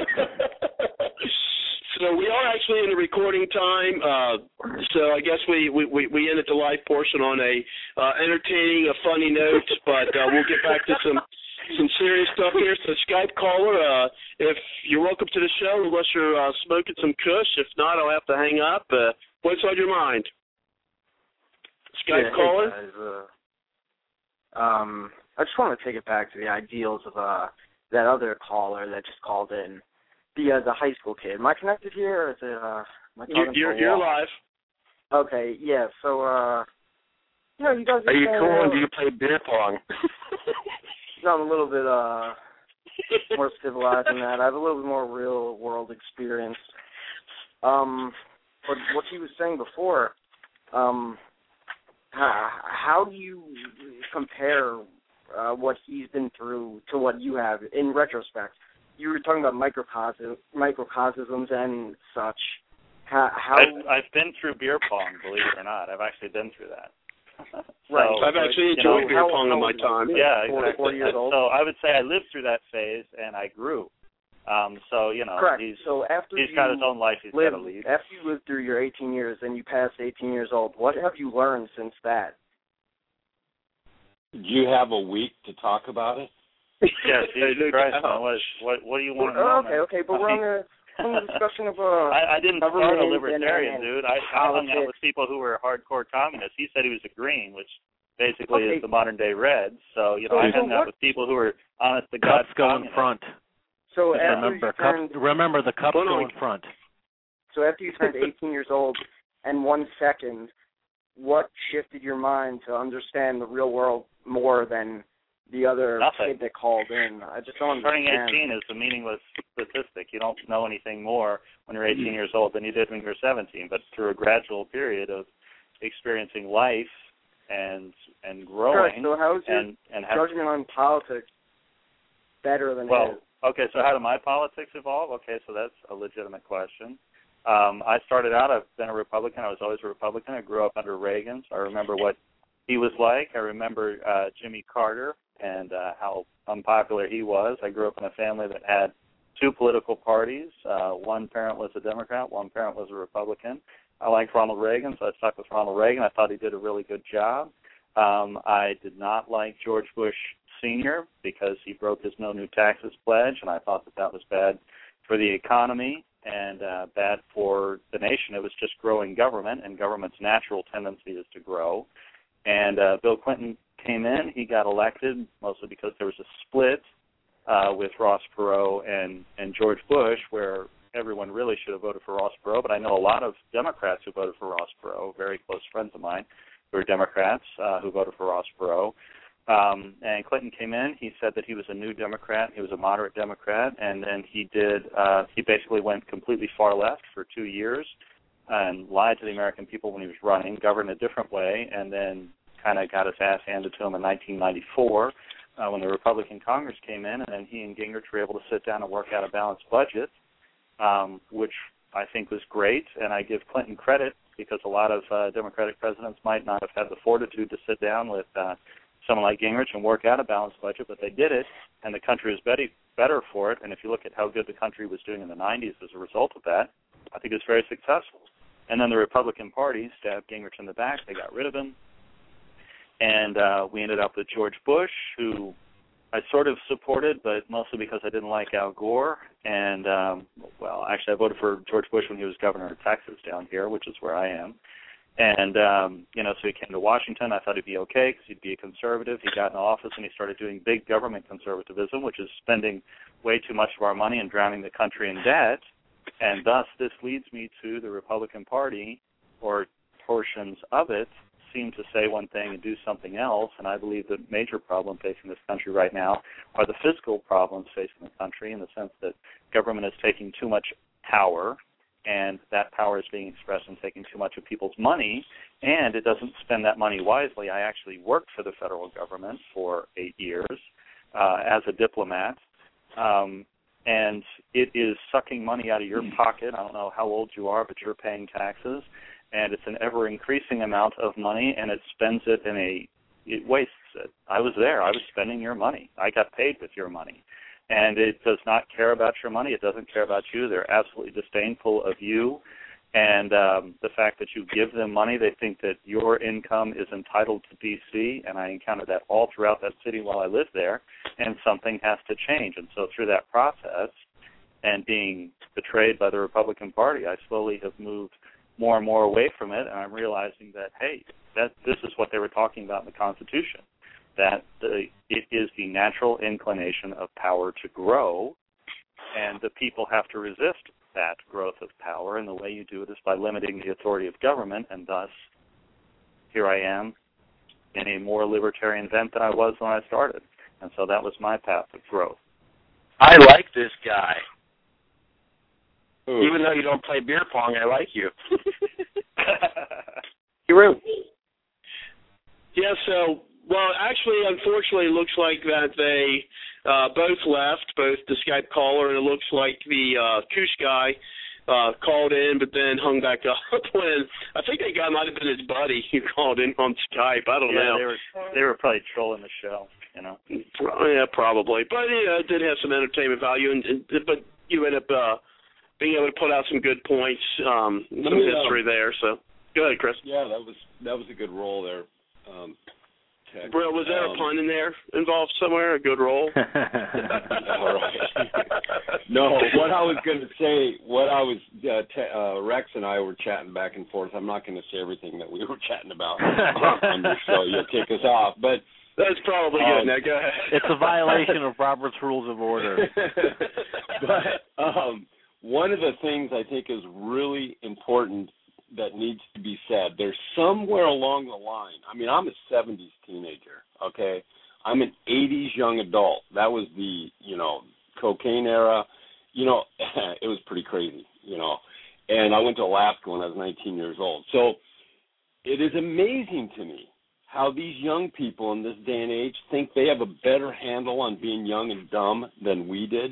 So we are actually in the recording time. Uh, so I guess we, we, we ended the live portion on a uh, entertaining, a funny note, but uh, we'll get back to some some serious stuff here. So Skype caller, uh, if you're welcome to the show, unless you're uh, smoking some Kush. If not, I'll have to hang up. Uh, what's on your mind? Skype yeah, caller? Hey guys, uh, um, I just want to take it back to the ideals of uh, that other caller that just called in. The uh, the high school kid. Am I connected here, or is it? Uh, am I You're you're, you're live. Okay, yeah. So, uh, you know, you guys. Are you saying, cool and uh, do you play beer pong? No, I'm a little bit uh more civilized than that. I have a little bit more real world experience. Um, but what he was saying before, um, how, how do you compare uh, what he's been through to what you have in retrospect? You were talking about microcosm, microcosms and such. How, how I've, I've been through beer pong, believe it or not. I've actually been through that. so, right. I've actually enjoyed you know, beer how, pong how, in my time. Yeah, four, exactly. Four years old. So I would say I lived through that phase and I grew. Um, so, you know, Correct. he's, so after he's you got his own life he's lived, got to lead. After you lived through your eighteen years and you passed eighteen years old, what have you learned since that? Do you have a week to talk about it? Yeah, Jesus Christ, man. What, what, what do you want to know, Okay, man? okay, but we're on the, on the discussion of uh, I, I didn't start a government libertarian, and, dude. I, I hung out with people who were hardcore communists. He said he was a green, which basically okay. is the modern day Reds. So, you know, So, I hung so out what? with people who were honest to God Cups go in communists. front. So after Remember, you turned, cups, remember the cups go in front. So after you turned eighteen years old and one second, what shifted your mind to understand the real world more than the other Nothing. kid that called in? I just don't Turning understand. eighteen is a meaningless statistic. You don't know anything more when you're eighteen years old than you did when you were seventeen, but through a gradual period of experiencing life and and growing. Correct. So how is your and, and have, judgment on politics better than well, his? okay, so how did my politics evolve? Okay, so that's a legitimate question. Um, I started out, I've been a Republican. I was always a Republican. I grew up under Reagan, so I remember what he was like. I remember uh, Jimmy Carter and uh, how unpopular he was. I grew up in a family that had two political parties. Uh, one parent was a Democrat, one parent was a Republican. I liked Ronald Reagan, so I stuck with Ronald Reagan. I thought he did a really good job. Um, I did not like George Bush Senior because he broke his no new taxes pledge, and I thought that that was bad for the economy and uh, bad for the nation. It was just growing government, and government's natural tendency is to grow. And uh, Bill Clinton came in. He got elected mostly because there was a split uh, with Ross Perot and, and George Bush, where everyone really should have voted for Ross Perot. But I know a lot of Democrats who voted for Ross Perot, very close friends of mine who are Democrats uh, who voted for Ross Perot. Um, and Clinton came in. He said that he was a new Democrat. He was a moderate Democrat. And then he did, uh, he basically went completely far left for two years and lied to the American people when he was running, governed a different way, and then kind of got his ass handed to him in nineteen ninety-four uh, when the Republican Congress came in, and then he and Gingrich were able to sit down and work out a balanced budget, um, which I think was great. And I give Clinton credit because a lot of uh, Democratic presidents might not have had the fortitude to sit down with uh, someone like Gingrich and work out a balanced budget, but they did it, and the country was better, better for it. And if you look at how good the country was doing in the nineties as a result of that, I think it's very successful. And then the Republican Party stabbed Gingrich in the back. They got rid of him. And uh, we ended up with George Bush, who I sort of supported, but mostly because I didn't like Al Gore. And, um, well, actually, I voted for George Bush when he was governor of Texas down here, which is where I am. And, um, you know, so he came to Washington. I thought he'd be okay because he'd be a conservative. He got in office and he started doing big government conservatism, which is spending way too much of our money and drowning the country in debt. And thus, this leads me to the Republican Party, or portions of it, seem to say one thing and do something else. And I believe the major problem facing this country right now are the fiscal problems facing the country, in the sense that government is taking too much power, and that power is being expressed in taking too much of people's money, and it doesn't spend that money wisely. I actually worked for the federal government for eight years uh, as a diplomat, um, and it is sucking money out of your pocket. I don't know how old you are, but you're paying taxes, and it's an ever-increasing amount of money, and it spends it in a, it wastes it. I was there. I was spending your money. I got paid with your money. And it does not care about your money. It doesn't care about you. They're absolutely disdainful of you. And um, the fact that you give them money, they think that your income is entitled to D C, and I encountered that all throughout that city while I lived there, and something has to change. And so through that process and being betrayed by the Republican Party, I slowly have moved more and more away from it, and I'm realizing that, hey, that this is what they were talking about in the Constitution, that the, it is the natural inclination of power to grow, and the people have to resist that growth of power, and the way you do it is by limiting the authority of government, and thus here I am in a more libertarian bent than I was when I started. And so that was my path of growth. I like this guy. Ooh. Even though you don't play beer pong, I like you. You're right. Yeah, so, well, actually, unfortunately, it looks like that they uh, both left, both the Skype caller, and it looks like the uh, Koosh guy uh, called in but then hung back up when, I think that guy might have been his buddy who called in on Skype. I don't yeah, know. They were, they were probably trolling the show, you know. Yeah, probably. But yeah, it did have some entertainment value, and, and but you end up uh, being able to put out some good points, um, some me, history um, there. So go ahead, Chris. Yeah, that was that was a good roll there. Um, Tech. Bro, was there um, a pun in there involved somewhere? A good roll? no, no, what I was going to say, what I was, uh, te- uh, Rex and I were chatting back and forth. I'm not going to say everything that we were chatting about on this show. You'll kick us off, but that's probably um, good. Now go ahead. It's a violation of Robert's Rules of Order. But um, one of the things I think is really important that needs to be said, there's somewhere along the line, I mean, I'm a seventies teenager, okay? I'm an eighties young adult. That was the, you know, cocaine era. You know, it was pretty crazy, you know. And I went to Alaska when I was nineteen years old. So it is amazing to me how these young people in this day and age think they have a better handle on being young and dumb than we did.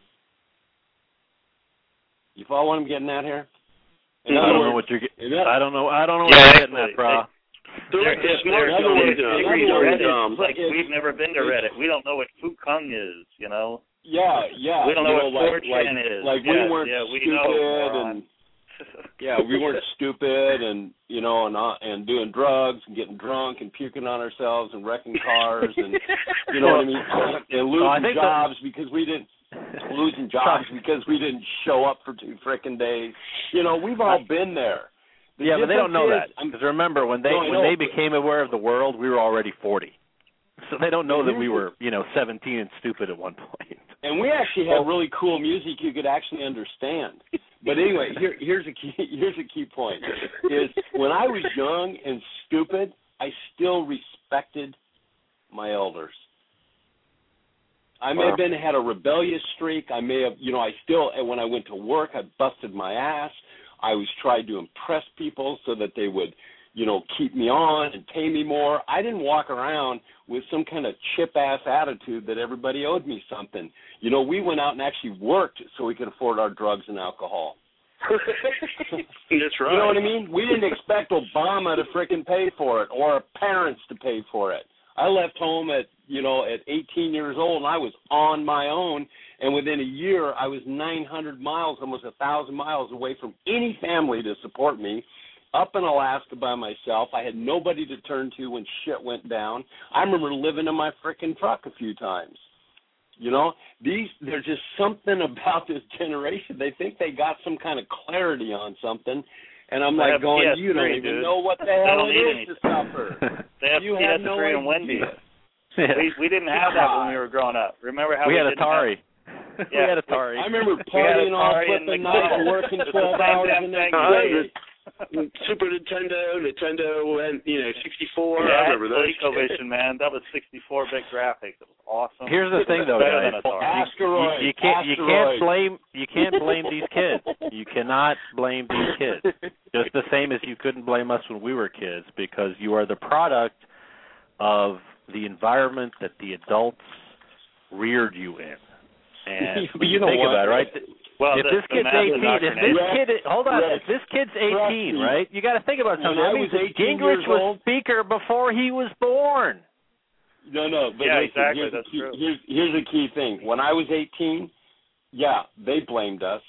You follow what I'm getting at here? I don't know what you're getting. I don't know. I don't know what yeah, you're getting at, bro. They're like the smart They're, dumb, they're, dumb. they're, dumb. It's like we've never been to Reddit. We don't know what Fukung is, you know. Yeah, yeah. We don't know, you know what like, four chan like, is. Like yeah, we weren't yeah, we stupid know, and yeah, we weren't stupid and you know and uh, and doing drugs and getting drunk and puking on ourselves and wrecking cars and you know what I mean and losing no, jobs that... because we didn't losing jobs because we didn't show up for two frickin' days. You know, we've all been there. The yeah, but they don't know is, that because remember when they no, when know, they became aware of the world, we were already forty. So they don't know that we were, you know, seventeen and stupid at one point. And we actually had really cool music you could actually understand. But anyway, here, here's a key here's a key point: is when I was young and stupid, I still respected my elders. I may have been had a rebellious streak. I may have, you know, I still when I went to work, I busted my ass. I was trying to impress people so that they would, you know, keep me on and pay me more. I didn't walk around with some kind of chip-ass attitude that everybody owed me something. You know, we went out and actually worked so we could afford our drugs and alcohol. That's right. You know what I mean? We didn't expect Obama to frickin' pay for it or our parents to pay for it. I left home at you know, at eighteen years old, and I was on my own. And within a year, I was nine hundred miles, almost one thousand miles away from any family to support me, up in Alaska by myself. I had nobody to turn to when shit went down. I remember living in my frickin' truck a few times. You know, these there's just something about this generation. They think they got some kind of clarity on something. And I'm like going, P S three, you don't even dude. know what the They hell don't it need is anything. to suffer. They have You P S had no three and idea. Wendy's. Yeah. We we didn't have that when we were growing up. Remember how we we, had didn't Atari. Have, we yeah, had Atari. I remember We had partying all Atari and flipping the nights and Coke. working It's the twelve same hours damn the thing. next day. Super Nintendo, Nintendo, and you know, sixty-four. Yeah, I remember those. ColecoVision, man. That was sixty-four bit graphics. It was awesome. Here's the thing, though, Better guys. than Atari. Asteroid. You, you can't you Asteroid. can't blame you can't blame these kids. You cannot blame these kids. Just the same as you couldn't blame us when we were kids, because you are the product of the environment that the adults reared you in. And when you, You know think what? about it, right? Well, if the, this the kid's massive eighteen, if this indoctrination. kid, hold on, Rex, if this kid's eighteen, Rex, right? You got to think about something. when I That means was that eighteen Gingrich years was old- speaker before he was born. No, no, but Yeah, listen, exactly, here's, that's the key, true. here's here's a key thing. When I was eighteen, yeah, they blamed us.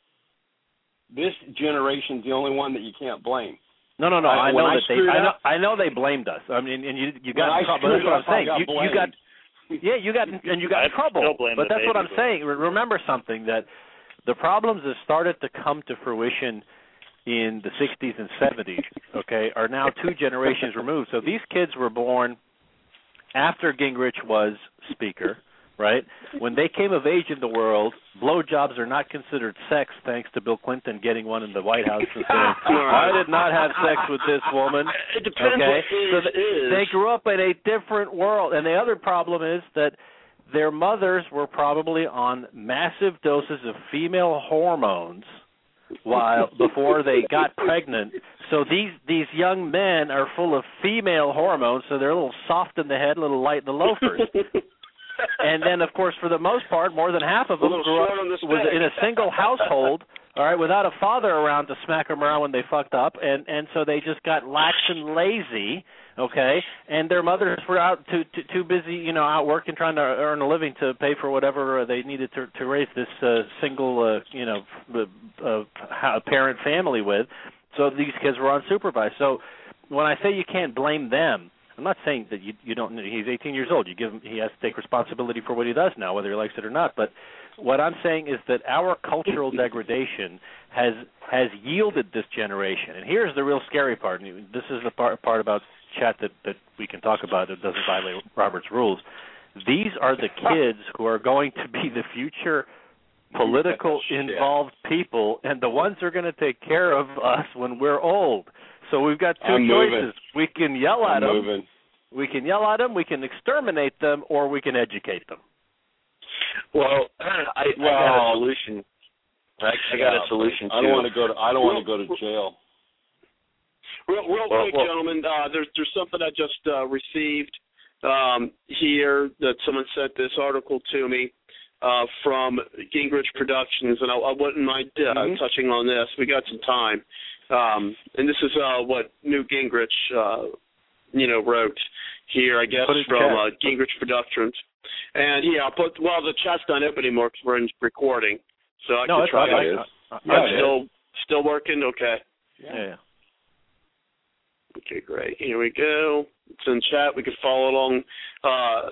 This generation's the only one that you can't blame. No, no, no. I- I, when know I that they. screwed I know. up- I know they blamed us. I mean, and you you got When I in trouble. That's screwed what I'm up, I saying. got You, you got. Yeah, you got and you got in I'd trouble. still blame But the that's what I'm baby saying. Re- Remember something, that the problems that started to come to fruition in the sixties and seventies, okay, are now two generations removed. So these kids were born after Gingrich was speaker, right? When they came of age in the world, blowjobs are not considered sex, thanks to Bill Clinton getting one in the White House and saying, I did not have sex with this woman. It depends Okay, what so age is. they grew up in a different world. And the other problem is that their mothers were probably on massive doses of female hormones while before they got pregnant. So these these young men are full of female hormones, so they're a little soft in the head, a little light in the loafers. And then, of course, for the most part, more than half of them little grew up short on the was stick. in a single household, all right, without a father around to smack them around when they fucked up, and and so they just got lax and lazy, okay, and their mothers were out too too, too busy, you know, out working, trying to earn a living to pay for whatever uh, they needed to to raise this uh, single, uh, you know, uh, uh, parent family with. So these kids were unsupervised. So when I say you can't blame them, I'm not saying that you you don't. He's eighteen years old. You give him. He has to take responsibility for what he does now, whether he likes it or not. But what I'm saying is that our cultural degradation has has yielded this generation. And here's the real scary part. And this is the part part about chat that that we can talk about that doesn't violate Robert's rules. These are the kids who are going to be the future political involved people, and the ones who are going to take care of us when we're old. So we've got 2 I'm choices. moving. We can yell at I'm them. moving. We can yell at them. We can exterminate them, or we can educate them. Well, I, Well, I got a solution. I, I got a solution I too. don't want to go to. I don't want to go to jail. Real, real Well, quick, well- gentlemen, uh, there's there's something I just uh, received um, here that someone sent this article to me uh, from Gingrich Productions, and I, I wouldn't mind uh, Mhm. touching on this. We got some time, um, and this is uh, what Newt Gingrich, uh, you know, wrote here. I guess Put it in from chat. uh, Gingrich Productions, and yeah, I'll put. Well, the chat's not open anymore because we're in recording, so I No, can it's try. not. to- I- I- Yeah, I'm it is. still still working. Okay. yeah. yeah. Okay, great. Here we go. It's in chat. We can follow along. Uh,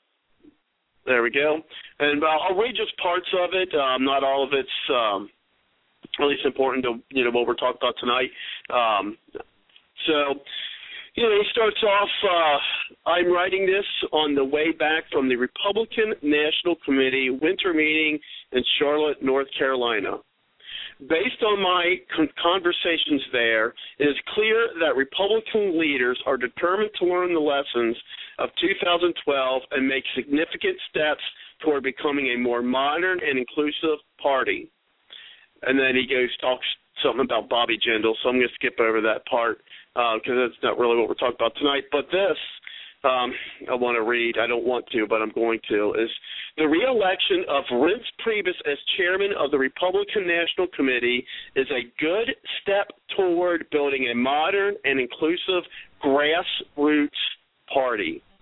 there we go. And uh, I'll read just parts of it. Um, not all of it's um, at least important to you know what we're talking about tonight. Um, so, you know, he starts off. Uh, I'm writing this on the way back from the Republican National Committee winter meeting in Charlotte, North Carolina. Based on my con- conversations there, it is clear that Republican leaders are determined to learn the lessons of two thousand twelve and make significant steps toward becoming a more modern and inclusive party. And then he goes talks something about Bobby Jindal, so I'm going to skip over that part because uh, that's not really what we're talking about tonight. But this, um, I want to read. I don't want to, but I'm going to, is the re-election of Reince Priebus as chairman of the Republican National Committee is a good step toward building a modern and inclusive grassroots party.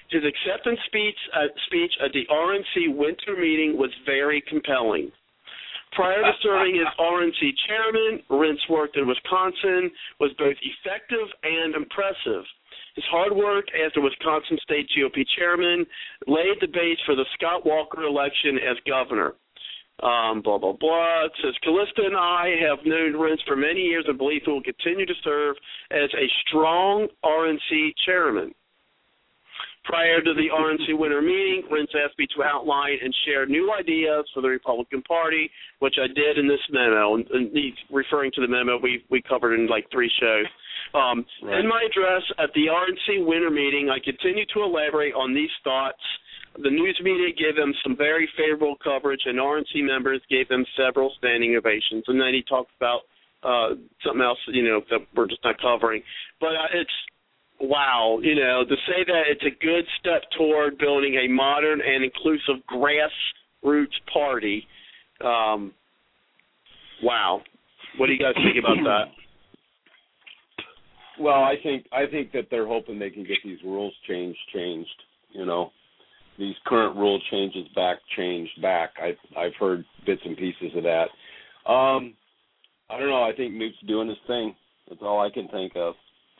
His acceptance speech, uh, speech at the R N C winter meeting was very compelling. Prior to serving as R N C chairman, Rentz worked in Wisconsin, was both effective and impressive. His hard work as the Wisconsin State G O P chairman laid the base for the Scott Walker election as governor. Um, blah, blah, blah. It says, Callista and I have known Rentz for many years and believe he will continue to serve as a strong R N C chairman. Prior to the R N C winter meeting, Rentz asked me to outline and share new ideas for the Republican Party, which I did in this memo. And he's referring to the memo we, we covered in like three shows. Um, right. In my address at the R N C winter meeting, I continued to elaborate on these thoughts. The news media gave them some very favorable coverage, and R N C members gave them several standing ovations. And then he talked about uh, something else, you know, that we're just not covering. But uh, it's, wow, you know, to say that it's a good step toward building a modern and inclusive grassroots party, um, wow. What do you guys think about that? Well, I think I think that they're hoping they can get these rules changed, changed, you know. These current rule changes back, changed back. I've, I've heard bits and pieces of that. Um, I don't know. I think Newt's doing his thing. That's all I can think of.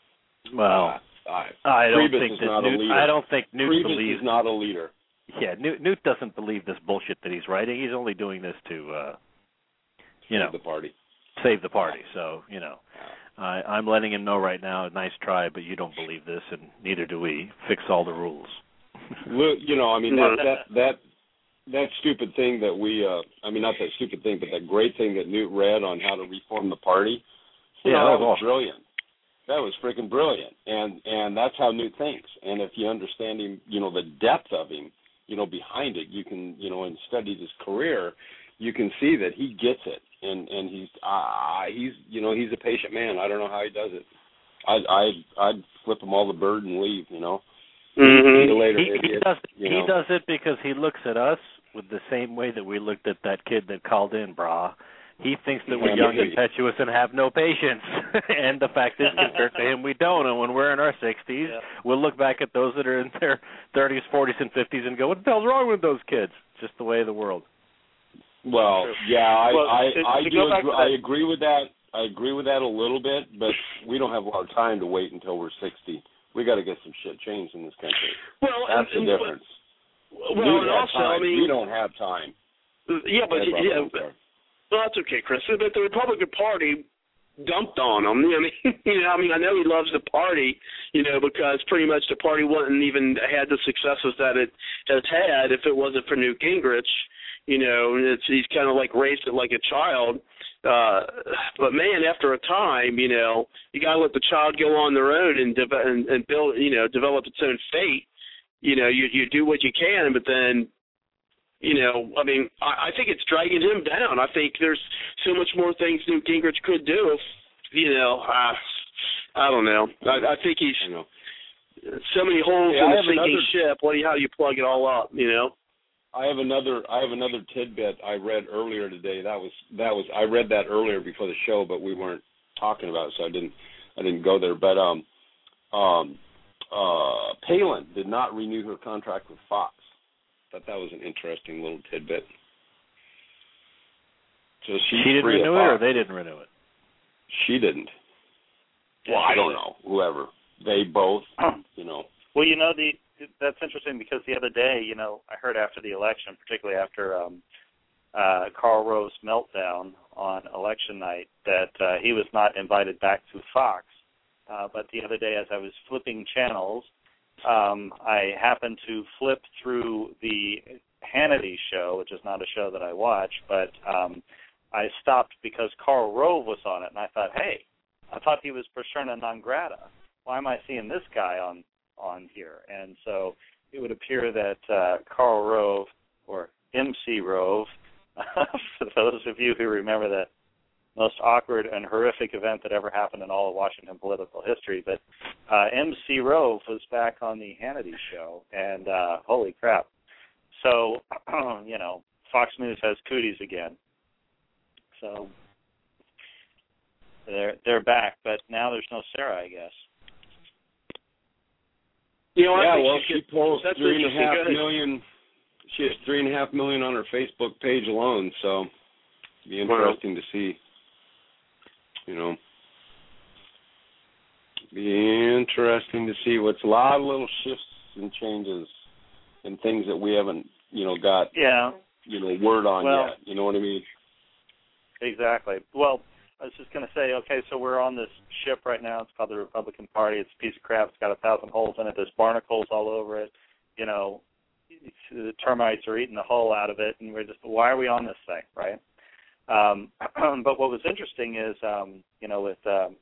Well, uh, I, I don't Priebus think is that not Newt, a leader. I don't think Newt Priebus believes. is not a leader. Yeah, Newt, Newt doesn't believe this bullshit that he's writing. He's only doing this to, uh, you save know, the party. Save the party. So, you know, I, I'm letting him know right now. Nice try, but you don't believe this, and neither do we. Fix all the rules. Look, you know, I mean that that that that stupid thing that we, uh, I mean not that stupid thing, but that great thing that Newt read on how to reform the party. You yeah, know, that was was awesome. brilliant. That was freaking brilliant, and and that's how Newt thinks. And if you understand him, you know, the depth of him, you know, behind it, you can, you know, and studied his career, you can see that he gets it, and and he's uh, he's you know he's a patient man. I don't know how he does it. I I I'd flip him all the bird and leave, you know. Mm-hmm. See you later, he, idiot, he does you he know? does it because he looks at us with the same way that we looked at that kid that called in, brah. He thinks that we're young, impetuous, and have no patience. And the fact is, compared to him, we don't. And when we're in our sixties, yeah. we'll look back at those that are in their thirties, forties, and fifties and go, what the hell's wrong with those kids? Just the way of the world. Well, yeah, I well, I, to, I to do agree, agree, I agree with that. I agree with that a little bit, but we don't have a lot of time to wait until we're sixty. We got to get some shit changed in this country. Well, that's and, the difference. Well, we and also, time. I mean, we don't have time. Yeah, but yeah, yeah, but, well, that's okay, Chris. But the Republican Party dumped on him. I mean, you know, I mean, I know he loves the party, you know, because pretty much the party wouldn't even had the successes that it has had if it wasn't for Newt Gingrich. You know, it's he's kind of like raised it like a child. Uh, but man, after a time, you know, you got to let the child go on their own and, de- and and build, you know, develop its own fate. You know, you you do what you can, but then, you know, I mean, I, I think it's dragging him down. I think there's so much more things Newt Gingrich could do. If, you know, uh, I don't know. I, I think he's so many holes yeah, in I the sinking another... ship. What do you, how do you plug it all up? You know. I have another. I have another tidbit I read earlier today. That was that was. I read that earlier before the show, but we weren't talking about it, so I didn't. I didn't go there. But um, um, uh, Palin did not renew her contract with Fox. Thought that was an interesting little tidbit. So she's she didn't free renew of it, Fox. or they didn't renew it. She didn't. Well, I don't know. Whoever they both, you know. Well, you know the. That's interesting because the other day, you know, I heard after the election, particularly after um, uh, Karl Rove's meltdown on election night, that uh, he was not invited back to Fox. Uh, but the other day, as I was flipping channels, um, I happened to flip through the Hannity show, which is not a show that I watch, but um, I stopped because Karl Rove was on it, and I thought, hey, I thought he was persona non grata. Why am I seeing this guy on on here? And so it would appear that uh, Karl Rove, or M C Rove, for those of you who remember that most awkward and horrific event that ever happened in all of Washington political history, but uh, M C Rove was back on the Hannity show, and uh, holy crap. So, you know, Fox News has cooties again. So they're they're back, but now there's no Sarah, I guess. You know, yeah, I think well, she, she could, posts that's three and a half good. million. She has three and a half million on her Facebook page alone, so it'd be interesting wow. to see. You know, be interesting to see what's a lot of little shifts and changes and things that we haven't, you know, got, yeah. you know, word on well, yet. You know what I mean? Exactly. Well, I was just going to say, okay, so we're on this ship right now. It's called the Republican Party. It's a piece of crap. It's got a thousand holes in it. There's barnacles all over it. You know, it's, the termites are eating the hull out of it, and we're just, why are we on this thing, right? Um, but what was interesting is, um, you know, with um,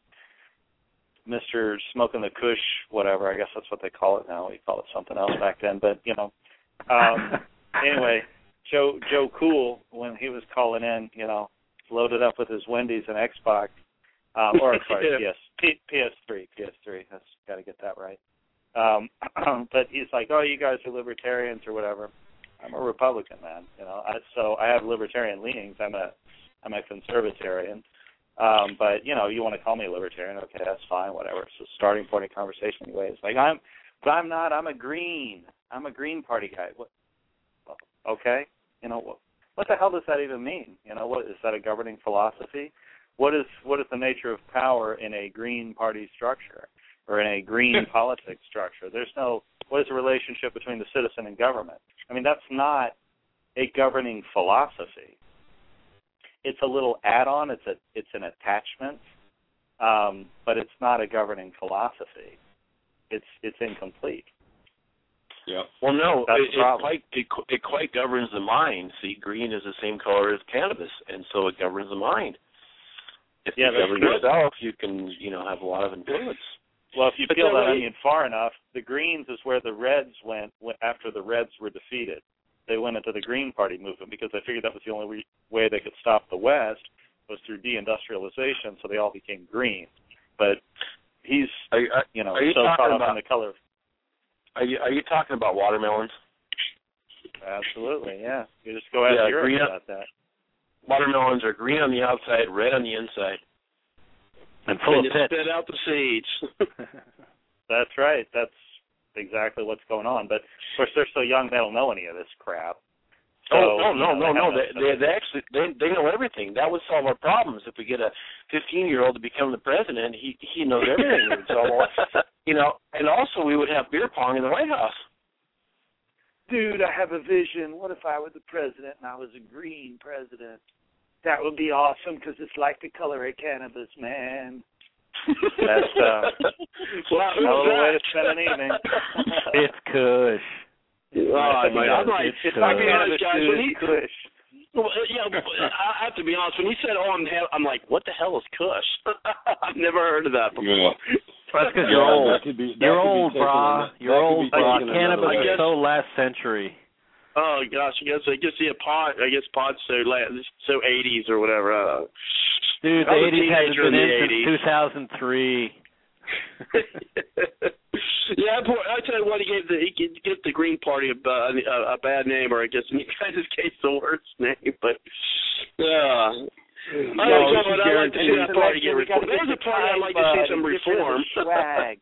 Mister Smoking the Kush, whatever, I guess that's what they call it now. We call it something else back then. But, you know, um, anyway, Joe Joe Cool, when he was calling in, you know, loaded up with his Wendy's and Xbox, um, or sorry, yeah. P S, P, P S three, P S three. That's got to get that right. Um, but he's like, oh, you guys are libertarians or whatever. I'm a Republican, man. You know, I, so I have libertarian leanings. I'm a I'm a conservatarian. Um, but you know, you want to call me a libertarian? Okay, that's fine. Whatever. It's a starting point of conversation, anyway. It's like I'm, but I'm not. I'm a Green. I'm a Green Party guy. What? Okay. You know what? What the hell does that even mean? You know, what is that a governing philosophy? What is what is the nature of power in a Green Party structure or in a Green politics structure? There's no. What is the relationship between the citizen and government? I mean, that's not a governing philosophy. It's a little add-on. It's a it's an attachment, um, but it's not a governing philosophy. It's it's incomplete. Yeah. Well, no, That's it, it quite it, it quite governs the mind. See, green is the same color as cannabis, and so it governs the mind. If yeah, you govern true. yourself, you can you know have a lot of influence. Well, if you but peel that way, onion far enough, the Greens is where the Reds went after the Reds were defeated. They went into the Green Party movement because they figured that was the only way they could stop the West was through deindustrialization, so they all became green. But he's, are you, are, you know, you so caught up about, in the color. Are you are you talking about watermelons? Absolutely, yeah. You just go ask yeah, Europe green, about that. Watermelons are green on the outside, red on the inside. And full and of pits. Spit out the seeds. That's right. That's exactly what's going on. But of course, they're so young; they don't know any of this crap. So, oh no, no, you know, no, no! They, They, they, they actually they they know everything. That would solve our problems if we get a fifteen-year-old to become the president. He he knows everything. It would solve all, you know, and also we would have beer pong in the White House. Dude, I have a vision. What if I were the president and I was a green president? That would be awesome because it's like the color of cannabis, man. That's uh, well, another way to spend an evening. It's Kush. Oh, man, I'm like, it's it's like honest, guys. When he, Kush. well, yeah, I have to be honest. When he said, "Oh, I'm," I'm like, "What the hell is Kush?" I've never heard of that before. Yeah. That's because yeah, you're old. Be, you're old, brah. You're old, brah. Cannabis is so last century. Oh gosh, I guess I guess yeah, pod. I guess pod's so last, so eighties or whatever. Uh, Dude, the eighties hasn't been in since two thousand three. Yeah, I tell you what, he gave the he gave the Green Party a, a, a bad name, or I guess in you guys' case the worst name. But yeah, uh, I no, like I'd like to see that party get reformed. There's a party I'd like to see some reform. Swag.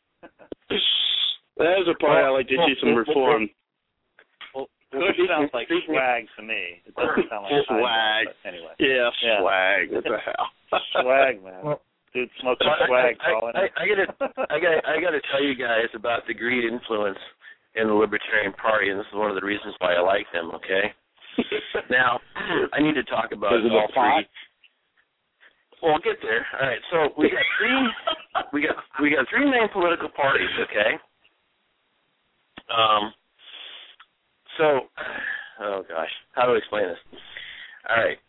There's a party I'd like to see some reform. Kush sounds like swag to me. It doesn't sound like swag. But anyway. Yeah, yeah, swag. What the hell? Swag, man. Dude smoking swag. I, I, I, I gotta, I gotta, I gotta tell you guys about the greed influence in the Libertarian Party, and this is one of the reasons why I like them. Okay. Now, I need to talk about all three. Well, we'll get there. All right. So we got three. we got we got three main political parties. Okay. Um. So, oh gosh, how do I explain this? All right.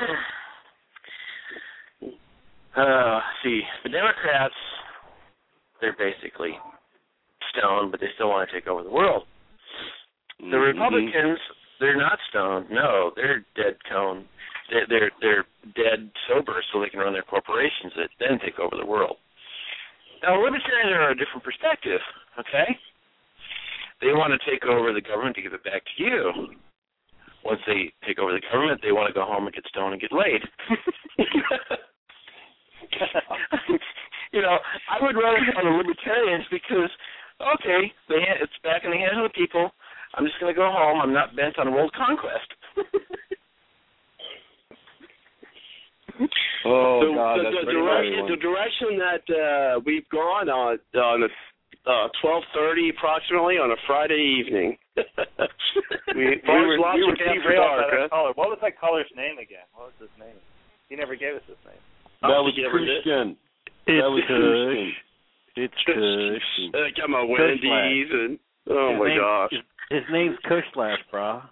Uh, see, the Democrats, they're basically stoned, but they still want to take over the world. The mm-hmm. Republicans, they're not stoned. No, they're dead cone. They're, they're they're dead sober, so they can run their corporations that then take over the world. Now, Libertarians are a different perspective. Okay. They want to take over the government to give it back to you. Once they take over the government, they want to go home and get stoned and get laid. You know, I would rather on the Libertarians because okay, the hand, it's back in the hands of the people. I'm just going to go home. I'm not bent on world conquest. Oh, so God, the, that's the, pretty direction, funny the direction that uh, we've gone on on a uh, twelve thirty approximately on a Friday evening. we, we Bard's were, Logic we were After derailed Dark, by that huh? caller. What was that caller's name again? What was his name? He never gave us his name. That Oh, was you ever did? Christian. It's That was Christian. It's Kush. Uh, got my Wendy's and oh his my name, gosh. His, his name's Kushlash, brah.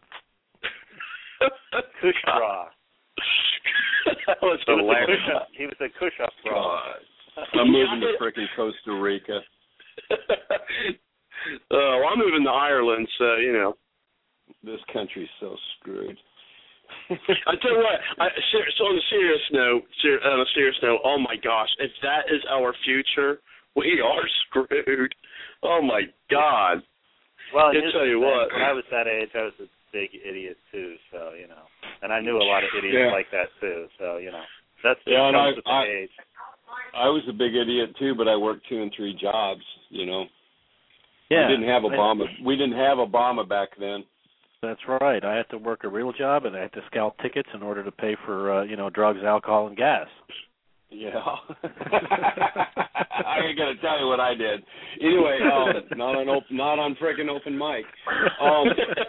Kushra. That was He was a hilarious. Kush-up, he was a Kush-up bra. God. I'm moving to frickin' Costa Rica. Oh, well, I'm moving to Ireland, so you know. This country's so screwed. I tell you what. I, ser- so on a serious note, ser- on a serious note, oh my gosh, if that is our future, we are screwed. Oh my God. Well, I here's tell the you thing. what. When I was that age, I was a big idiot too. So you know, and I knew a lot of idiots Yeah. like that too. So you know, that's Yeah, and comes I- with the I- age. I was a big idiot too, but I worked two and three jobs. You know, Yeah, we didn't have Obama. We didn't have Obama back then. That's right. I had to work a real job, and I had to scalp tickets in order to pay for, uh, you know, drugs, alcohol, and gas. Yeah. I ain't gonna tell you what I did. Anyway, um, not on op- not on frickin' open mic. Um,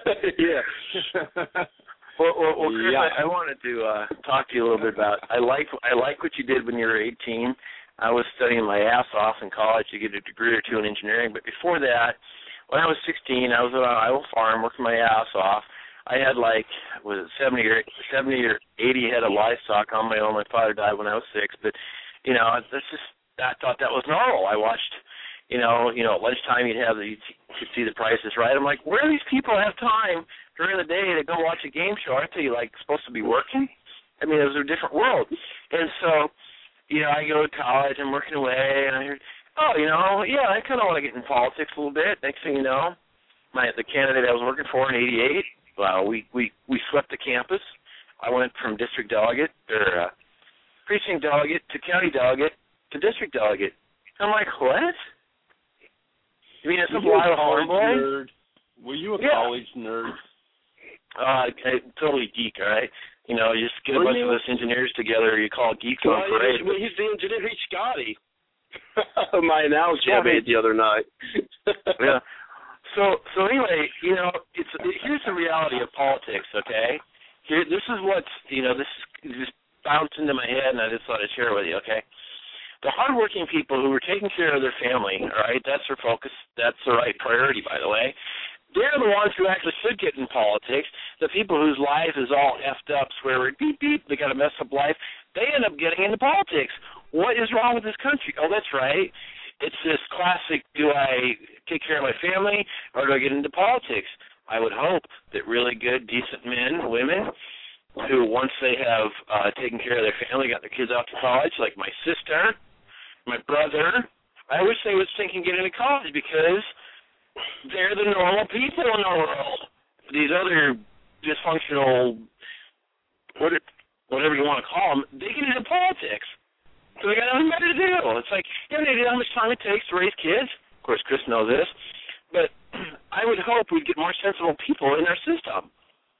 yeah. Well, well, well Chris, Yeah. I, I wanted to uh, talk to you a little bit about. I like I like what you did when you were eighteen. I was studying my ass off in college to get a degree or two in engineering. But before that, when I was sixteen, I was on an Iowa farm working my ass off. I had like was it seventy or seventy or eighty head of livestock on my own. My father died when I was six, but you know that's just I thought that was normal. I watched, you know, you know at lunchtime you'd have the you could see the prices right. I'm like, where do these people have time during the day to go watch a game show? Aren't they like supposed to be working? I mean, it was a different world. And so, you know, I go to college, I'm working away, and I hear, oh, you know, yeah, I kind of want to get in politics a little bit. Next thing you know, my the candidate I was working for in eighty-eight. Well, we, we, we swept the campus. I went from district delegate or uh, precinct delegate to county delegate to district delegate. I'm like, what? You mean it's some wild farm boy? nerd? Were you a Yeah. college nerd? Uh, I, totally geek, all right? You know, you just get a Well, bunch you- of us engineers together. You call it geeks Well, on parade. he's, well, he's the engineer. He's Scotty. My analogy Yeah, I made the other night. Yeah. So so anyway, you know, it's here's the reality of politics, okay? Here this is what's you know, this just bounced into my head and I just thought I'd share it with you, okay? The hardworking people who are taking care of their family, all right, that's their focus, that's the right priority, by the way. They're the ones who actually should get in politics. The people whose lives is all effed up, swear word, beep, beep, they got a messed up life, they end up getting into politics. What is wrong with this country? Oh, that's right. It's this classic, do I take care of my family or do I get into politics? I would hope that really good, decent men, women, who once they have uh, taken care of their family, got their kids out to college, like my sister, my brother, I wish they would think and get into college because they're the normal people in the world. These other dysfunctional, whatever you want to call them, they get into politics. So they got nothing better to do. It's like, you have any idea how much time it takes to raise kids? Of course, Chris knows this. But I would hope we'd get more sensible people in our system.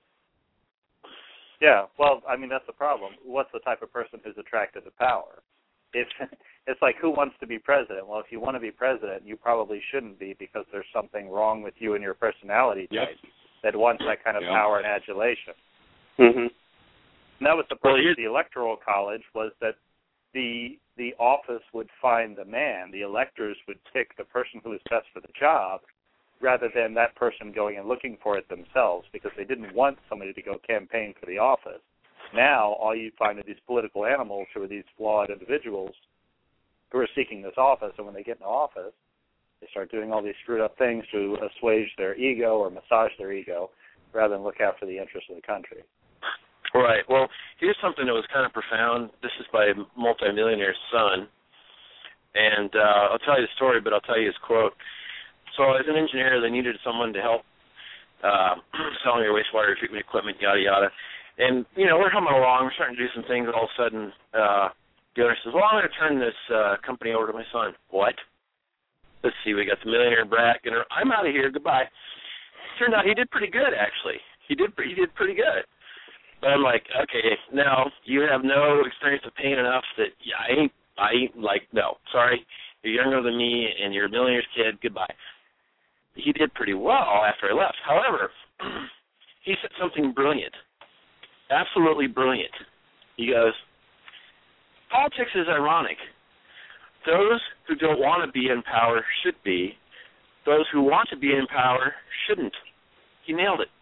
Yeah, well, I mean, that's the problem. What's the type of person who's attracted to power? If it's like, who wants to be president? Well, if you want to be president, you probably shouldn't be because there's something wrong with you and your personality type Yep. that wants that kind of Yep. power and adulation. Mm-hmm. And that was the Well, purpose here's- of the Electoral College, was that the the office would find the man. The electors would pick the person who was best for the job rather than that person going and looking for it themselves because they didn't want somebody to go campaign for the office. Now, all you find are these political animals who are these flawed individuals who are seeking this office, and when they get in the office, they start doing all these screwed up things to assuage their ego or massage their ego rather than look out for the interests of the country. Right. Well, here's something that was kind of profound. This is by a multimillionaire's son. And uh, I'll tell you the story, but I'll tell you his quote. So as an engineer, they needed someone to help uh, selling their wastewater treatment equipment, yada, yada. And, you know, we're humming along. We're starting to do some things. All of a sudden, uh, the owner says, well, I'm going to turn this uh, company over to my son. What? let's see, we got the millionaire brat. I'm out of here. Goodbye. Turned out he did pretty good, actually. He did he did pretty good. But I'm like, okay, now you have no experience of pain enough that yeah, I ain't I ain't like no, sorry, you're younger than me and you're a millionaire's kid. Goodbye. He did pretty well after I left. However, he said something brilliant, absolutely brilliant. He goes, politics is ironic. Those who don't want to be in power should be. Those who want to be in power shouldn't. He nailed it.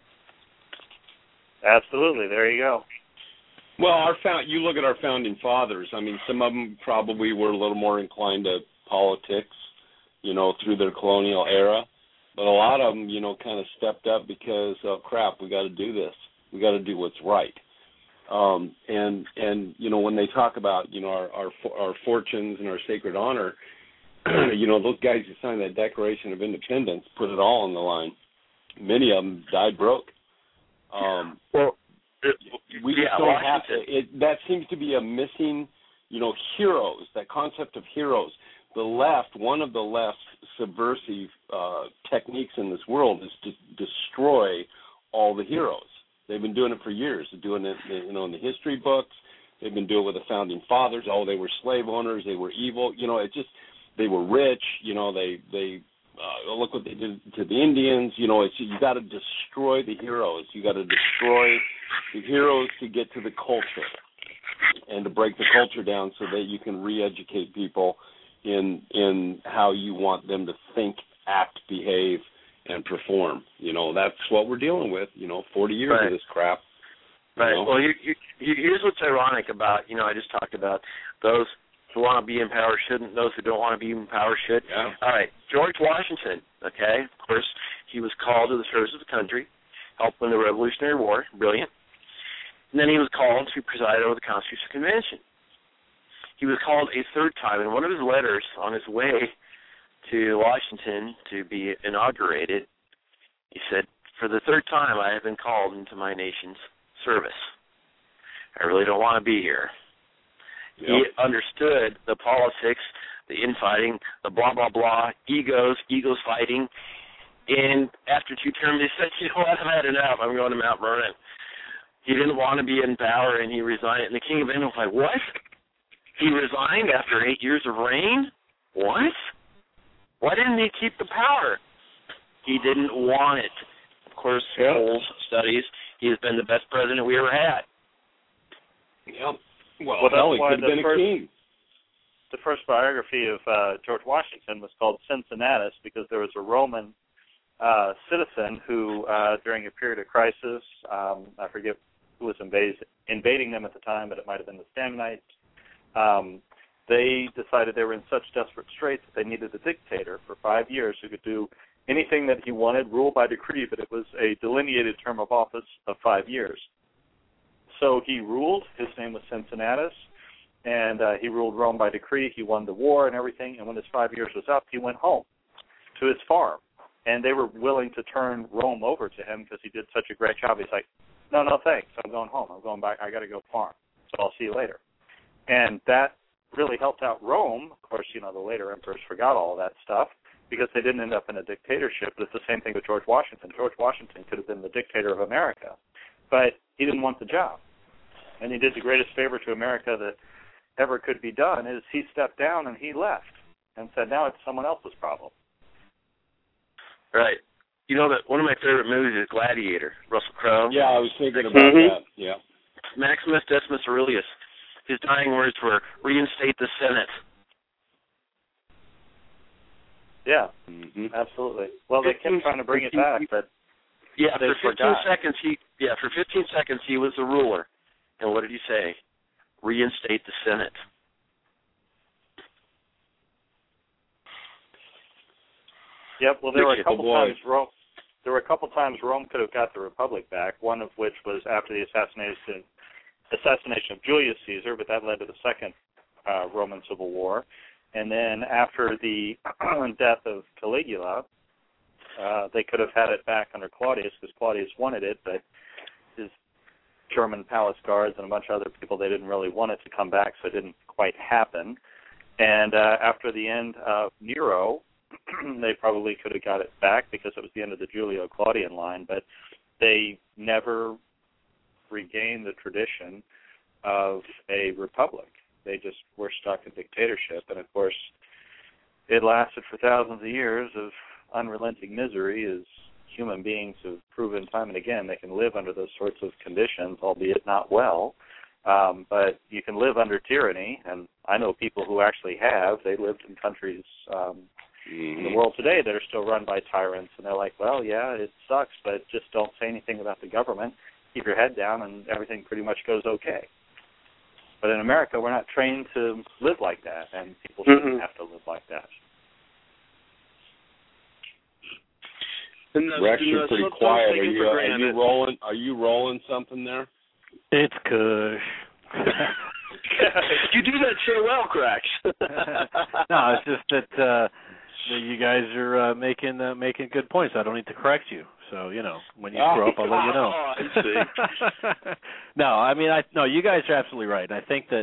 Absolutely. There you go. Well, our found, you look at our founding fathers. I mean, some of them probably were a little more inclined to politics, you know, through their colonial era. But a lot of them, you know, kind of stepped up because, oh, crap, we got to do this. We got to do what's right. Um, and, and you know, when they talk about, you know, our, our our fortunes and our sacred honor, you know, those guys who signed that Declaration of Independence put it all on the line. Many of them died broke. Um, well, it, we just yeah, don't Washington. have to. It, that seems to be a missing, you know, heroes, that concept of heroes. The left, one of the left's subversive uh, techniques in this world is to destroy all the heroes. They've been doing it for years. They're doing it, you know, in the history books. They've been doing it with the founding fathers. Oh, they were slave owners. They were evil. You know, it just, they were rich. You know, they, they uh, look what they did to the Indians. You know, it's, you got to destroy the heroes. You got to destroy the heroes to get to the culture and to break the culture down so that you can re-educate people in in how you want them to think, act, behave, and perform. You know, that's what we're dealing with, you know, forty years right. of this crap. Right. Know? Well, you, you, you, here's what's ironic about, you know, I just talked about those who want to be in power shouldn't, those who don't want to be in power should. Yeah. All right, George Washington, okay, of course, he was called to the service of the country, helped win the Revolutionary War, brilliant. And then he was called to preside over the Constitutional Convention. He was called a third time. In one of his letters on his way to Washington to be inaugurated, he said, for the third time I have been called into my nation's service. I really don't want to be here. Yep. He understood the politics, the infighting, the blah, blah, blah, egos, egos fighting. And after two terms, he said, you know what, I've had enough. I'm going to Mount Vernon. He didn't want to be in power, and he resigned. And the King of England was like, what? He resigned after eight years of reign? What? Why didn't he keep the power? He didn't want it. Of course, yep. polls, studies, he has been the best president we ever had. Yep. Well, well hell, he could have the been first, a king. The first biography of uh, George Washington was called Cincinnatus because there was a Roman uh, citizen who, uh, during a period of crisis, um, I forget who was invade, invading them at the time, but it might have been the Samnites, um, they decided they were in such desperate straits that they needed a dictator for five years who could do anything that he wanted, rule by decree, but it was a delineated term of office of five years. So he ruled. His name was Cincinnatus, and uh, he ruled Rome by decree. He won the war and everything, and when his five years was up, he went home to his farm. And they were willing to turn Rome over to him because he did such a great job. He's like, no, no, thanks. I'm going home. I'm going back. I got to go farm. So I'll see you later. And that really helped out Rome. Of course, you know, the later emperors forgot all of that stuff because they didn't end up in a dictatorship. But it's the same thing with George Washington. George Washington could have been the dictator of America, but he didn't want the job. And he did the greatest favor to America that ever could be done is he stepped down and he left and said, now it's someone else's problem. Right. You know that one of my favorite movies is Gladiator, Russell Crowe. Yeah, I was thinking about mm-hmm. that. Yeah. Maximus Decimus Aurelius. His dying words were, reinstate the Senate. Yeah, mm-hmm. absolutely. Well, they kept trying to bring it back, but yeah, they for fifteen forgot. seconds he yeah, for fifteen seconds he was the ruler. And what did he say? Reinstate the Senate. Yep. Well, there were a couple oh, times Rome. There were a couple times Rome could have got the Republic back. One of which was after the assassination assassination of Julius Caesar, but that led to the second uh, Roman Civil War. And then after the death of Caligula, uh, they could have had it back under Claudius because Claudius wanted it, but his German palace guards and a bunch of other people, they didn't really want it to come back, so it didn't quite happen. And uh, after the end of Nero, they probably could have got it back because it was the end of the Julio-Claudian line, but they never regained the tradition of a republic. They just were stuck in dictatorship, and of course, it lasted for thousands of years of unrelenting misery, as human beings have proven time and again they can live under those sorts of conditions, albeit not well. Um, but you can live under tyranny, and I know people who actually have. They lived in countries um, mm-hmm. in the world today that are still run by tyrants, and they're like, well, yeah, it sucks, but just don't say anything about the government. Keep your head down, and everything pretty much goes okay. But in America, we're not trained to live like that, and people shouldn't mm-hmm. have to live like that. And the, Rex, you're pretty quiet. Are you, uh, are you rolling? Are you rolling something there? It's Kush. You do that so well, Cracks. No, it's just that, uh, that you guys are uh, making uh, making good points. I don't need to correct you. So, you know, when you screw up, I'll let you know. Oh, I see. No, I mean, I no, you guys are absolutely right. And I think that,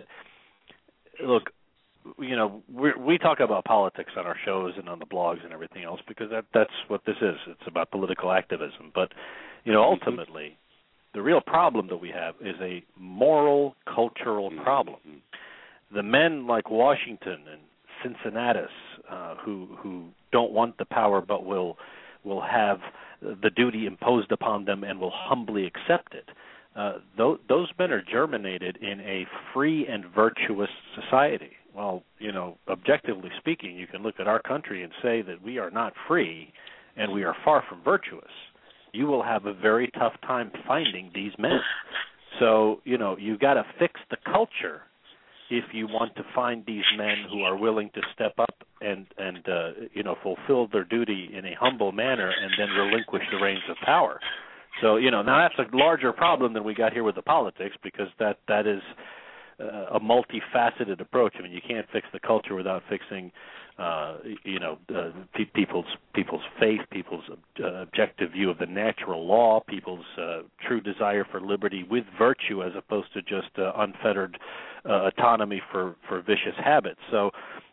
look, you know, we we talk about politics on our shows and on the blogs and everything else because that that's what this is. It's about political activism. But, you know, ultimately, the real problem that we have is a moral, cultural problem. The men like Washington and Cincinnatus uh, who who don't want the power but will will have the duty imposed upon them and will humbly accept it. Uh, th- those men are germinated in a free and virtuous society. Well, you know, objectively speaking, you can look at our country and say that we are not free and we are far from virtuous. You will have a very tough time finding these men. So, you know, you've got to fix the culture if you want to find these men who are willing to step up and, and uh, you know, fulfill their duty in a humble manner and then relinquish the reins of power. So, you know, now that's a larger problem than we got here with the politics because that, that is uh, a multifaceted approach. I mean, you can't fix the culture without fixing, uh, you know, uh, pe- people's people's faith, people's uh, objective view of the natural law, people's uh, true desire for liberty with virtue as opposed to just uh, unfettered uh, autonomy for, for vicious habits. So,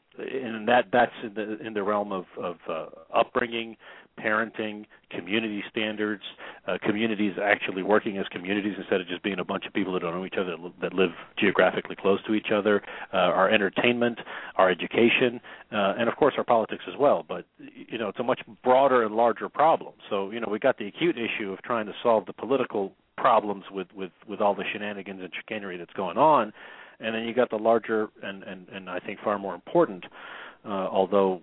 and that that's in the in the realm of, of uh, upbringing, parenting, community standards, uh, communities actually working as communities instead of just being a bunch of people that don't know each other, that live geographically close to each other, uh, our entertainment, our education, uh, and, of course, our politics as well. But, you know, it's a much broader and larger problem. So, you know, we got the acute issue of trying to solve the political problems with, with, with all the shenanigans and chicanery that's going on, and then you got the larger and, and, and I think far more important, uh, although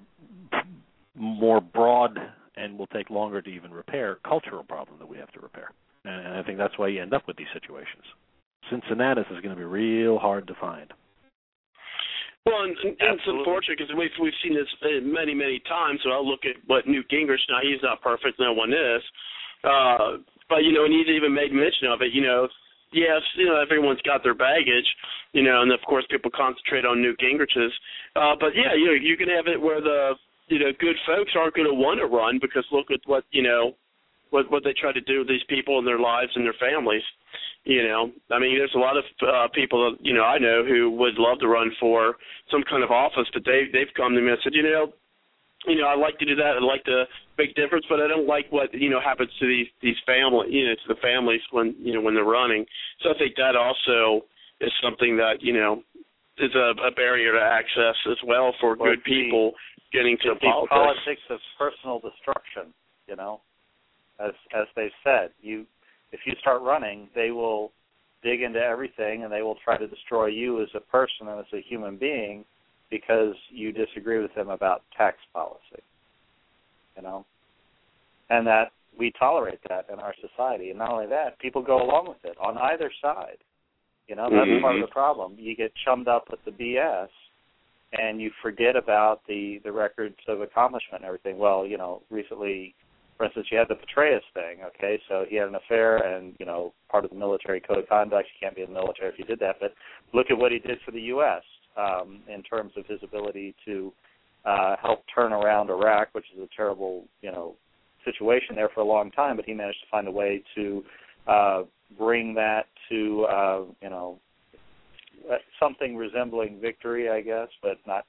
more broad and will take longer to even repair, cultural problem that we have to repair. And, and I think that's why you end up with these situations. Cincinnatus is going to be real hard to find. Well, and, and it's unfortunate because we've, we've seen this many, many times. So I'll look at what Newt Gingrich, now he's not perfect, no one is. Uh, but, you know, and he's even made mention of it, you know, yes, you know, everyone's got their baggage, you know, and, of course, people concentrate on Newt Gingrich's. Uh, but, yeah, you know, you can have it where the, you know, good folks aren't going to want to run because look at what, you know, what what they try to do with these people in their lives and their families. You know, I mean, there's a lot of uh, people, that, you know, I know who would love to run for some kind of office, but they, they've come to me and said, you know, you know, I like to do that. I'd like to make a difference, but I don't like what, you know, happens to these, these family, you know, to the families when, you know, when they're running. So I think that also is something that, you know, is a, a barrier to access as well for well, good people the, getting to the politics. Politics of personal destruction, you know, as as they've said. You, if you start running, they will dig into everything and they will try to destroy you as a person and as a human being because you disagree with them about tax policy, you know, and that we tolerate that in our society. And not only that, people go along with it on either side. You know, that's mm-hmm. part of the problem. You get chummed up with the B S, and you forget about the, the records of accomplishment and everything. Well, you know, recently, for instance, you had the Petraeus thing, okay? So he had an affair and, you know, part of the military code of conduct. You can't be in the military if you did that. But look at what he did for the U S um, in terms of his ability to uh, help turn around Iraq, which is a terrible, you know, situation there for a long time. But he managed to find a way to uh, bring that to, uh, you know, something resembling victory, I guess, but not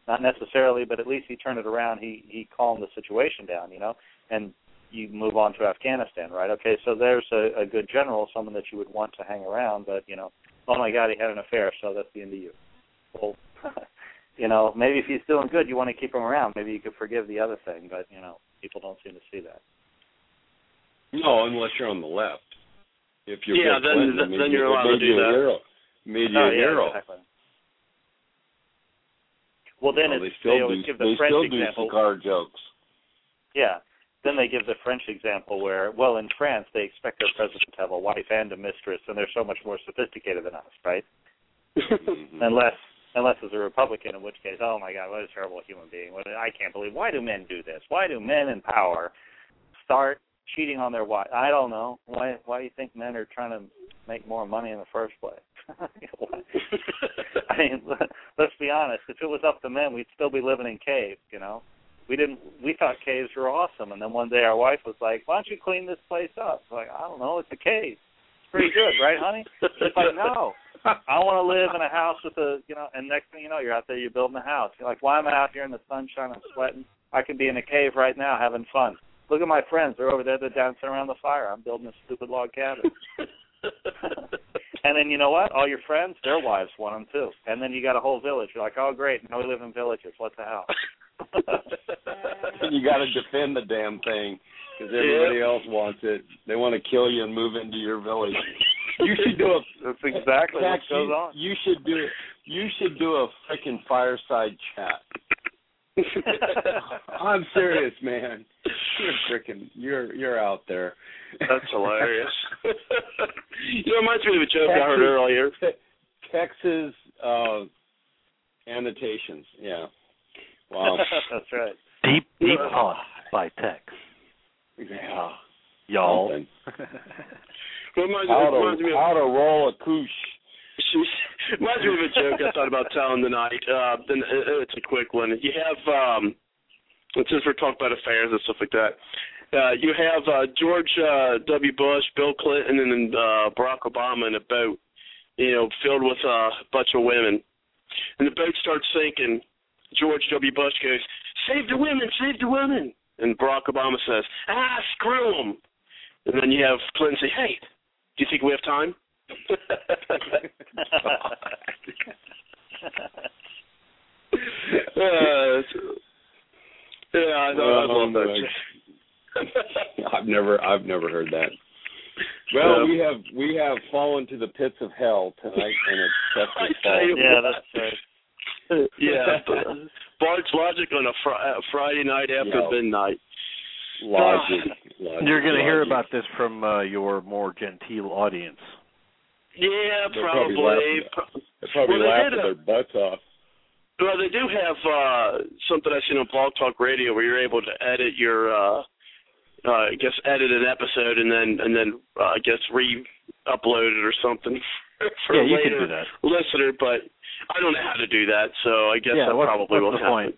not necessarily, but at least he turned it around. He he calmed the situation down, you know, and you move on to Afghanistan, right? Okay, so there's a, a good general, someone that you would want to hang around, but, you know, oh, my God, he had an affair, so that's the end of you. Well, you know, maybe if he's doing good, you want to keep him around. Maybe you could forgive the other thing, but, you know, people don't seem to see that. No, unless you're on the left. If you're yeah, Bill then Clinton, then, then you're allowed to do you that. A hero. Made you oh, a yeah, hero. Exactly. Well, then well, it's, they still they always do, give the they French still example. do cigar jokes. Yeah. Then they give the French example where, well, in France, they expect their president to have a wife and a mistress, and they're so much more sophisticated than us, right? Mm-hmm. Unless unless it's a Republican, in which case, oh, my God, what a terrible human being. What, I can't believe, why do men do this? Why do men in power start cheating on their wife? I don't know. Why Why do you think men are trying to make more money in the first place? I mean, let's be honest. If it was up to men, we'd still be living in caves, you know? We didn't. We thought caves were awesome, and then one day our wife was like, "Why don't you clean this place up?" I was like, I don't know. It's a cave. It's pretty good, right, honey? She's like, no. I want to live in a house with a, you know. And next thing you know, you're out there, you're building a house. You're like, why am I out here in the sunshine? I'm sweating. I could be in a cave right now having fun. Look at my friends. They're over there. They're dancing around the fire. I'm building a stupid log cabin. And then you know what? All your friends, their wives want them too. And then you got a whole village. You're like, oh, great. Now we live in villages. What the hell? You got to defend the damn thing because everybody yeah. else wants it. They want to kill you and move into your village. You should do a. That's exactly Jack, what goes you, on. You should do. You should do a freaking fireside chat. I'm serious, man. You're freaking. You're you're out there. That's hilarious. You know, it reminds me of a joke Texas, I heard earlier. Texas uh, annotations. Yeah. Wow. That's right. Deep, deep thoughts by Tex. Yeah. Y'all. Reminds, How to, reminds me of, how to roll a koosh. reminds me of a joke I thought about telling tonight. Uh, then it's a quick one. You have, um, since we're talking about affairs and stuff like that, uh, you have uh, George uh, W. Bush, Bill Clinton, and then uh, Barack Obama in a boat, you know, filled with uh, a bunch of women. And the boat starts sinking. George W. Bush goes, "Save the women, save the women." And Barack Obama says, "Ah, screw them." And then you have Clinton say, "Hey, do you think we have time?" uh, yeah, I, know, I love that. I've never, I've never heard that. Well, um, we have we have fallen to the pits of hell tonight, and it's Chester's fault. Yeah, that's right. Yeah, Bart's Logic on a fr- Friday night after yeah. midnight. Logic. logic You're going to hear logic. about this from uh, your more genteel audience. Yeah, They're probably. Probably They're probably well, laughing they their butts off. Well, they do have uh, something I've seen on Blog Talk Radio where you're able to edit your, uh, uh, I guess, edit an episode and then and then uh, I guess re-upload it or something for yeah, a you later can do that. listener. But I don't know how to do that, so I guess yeah, that what, probably what's won't the happen. Point?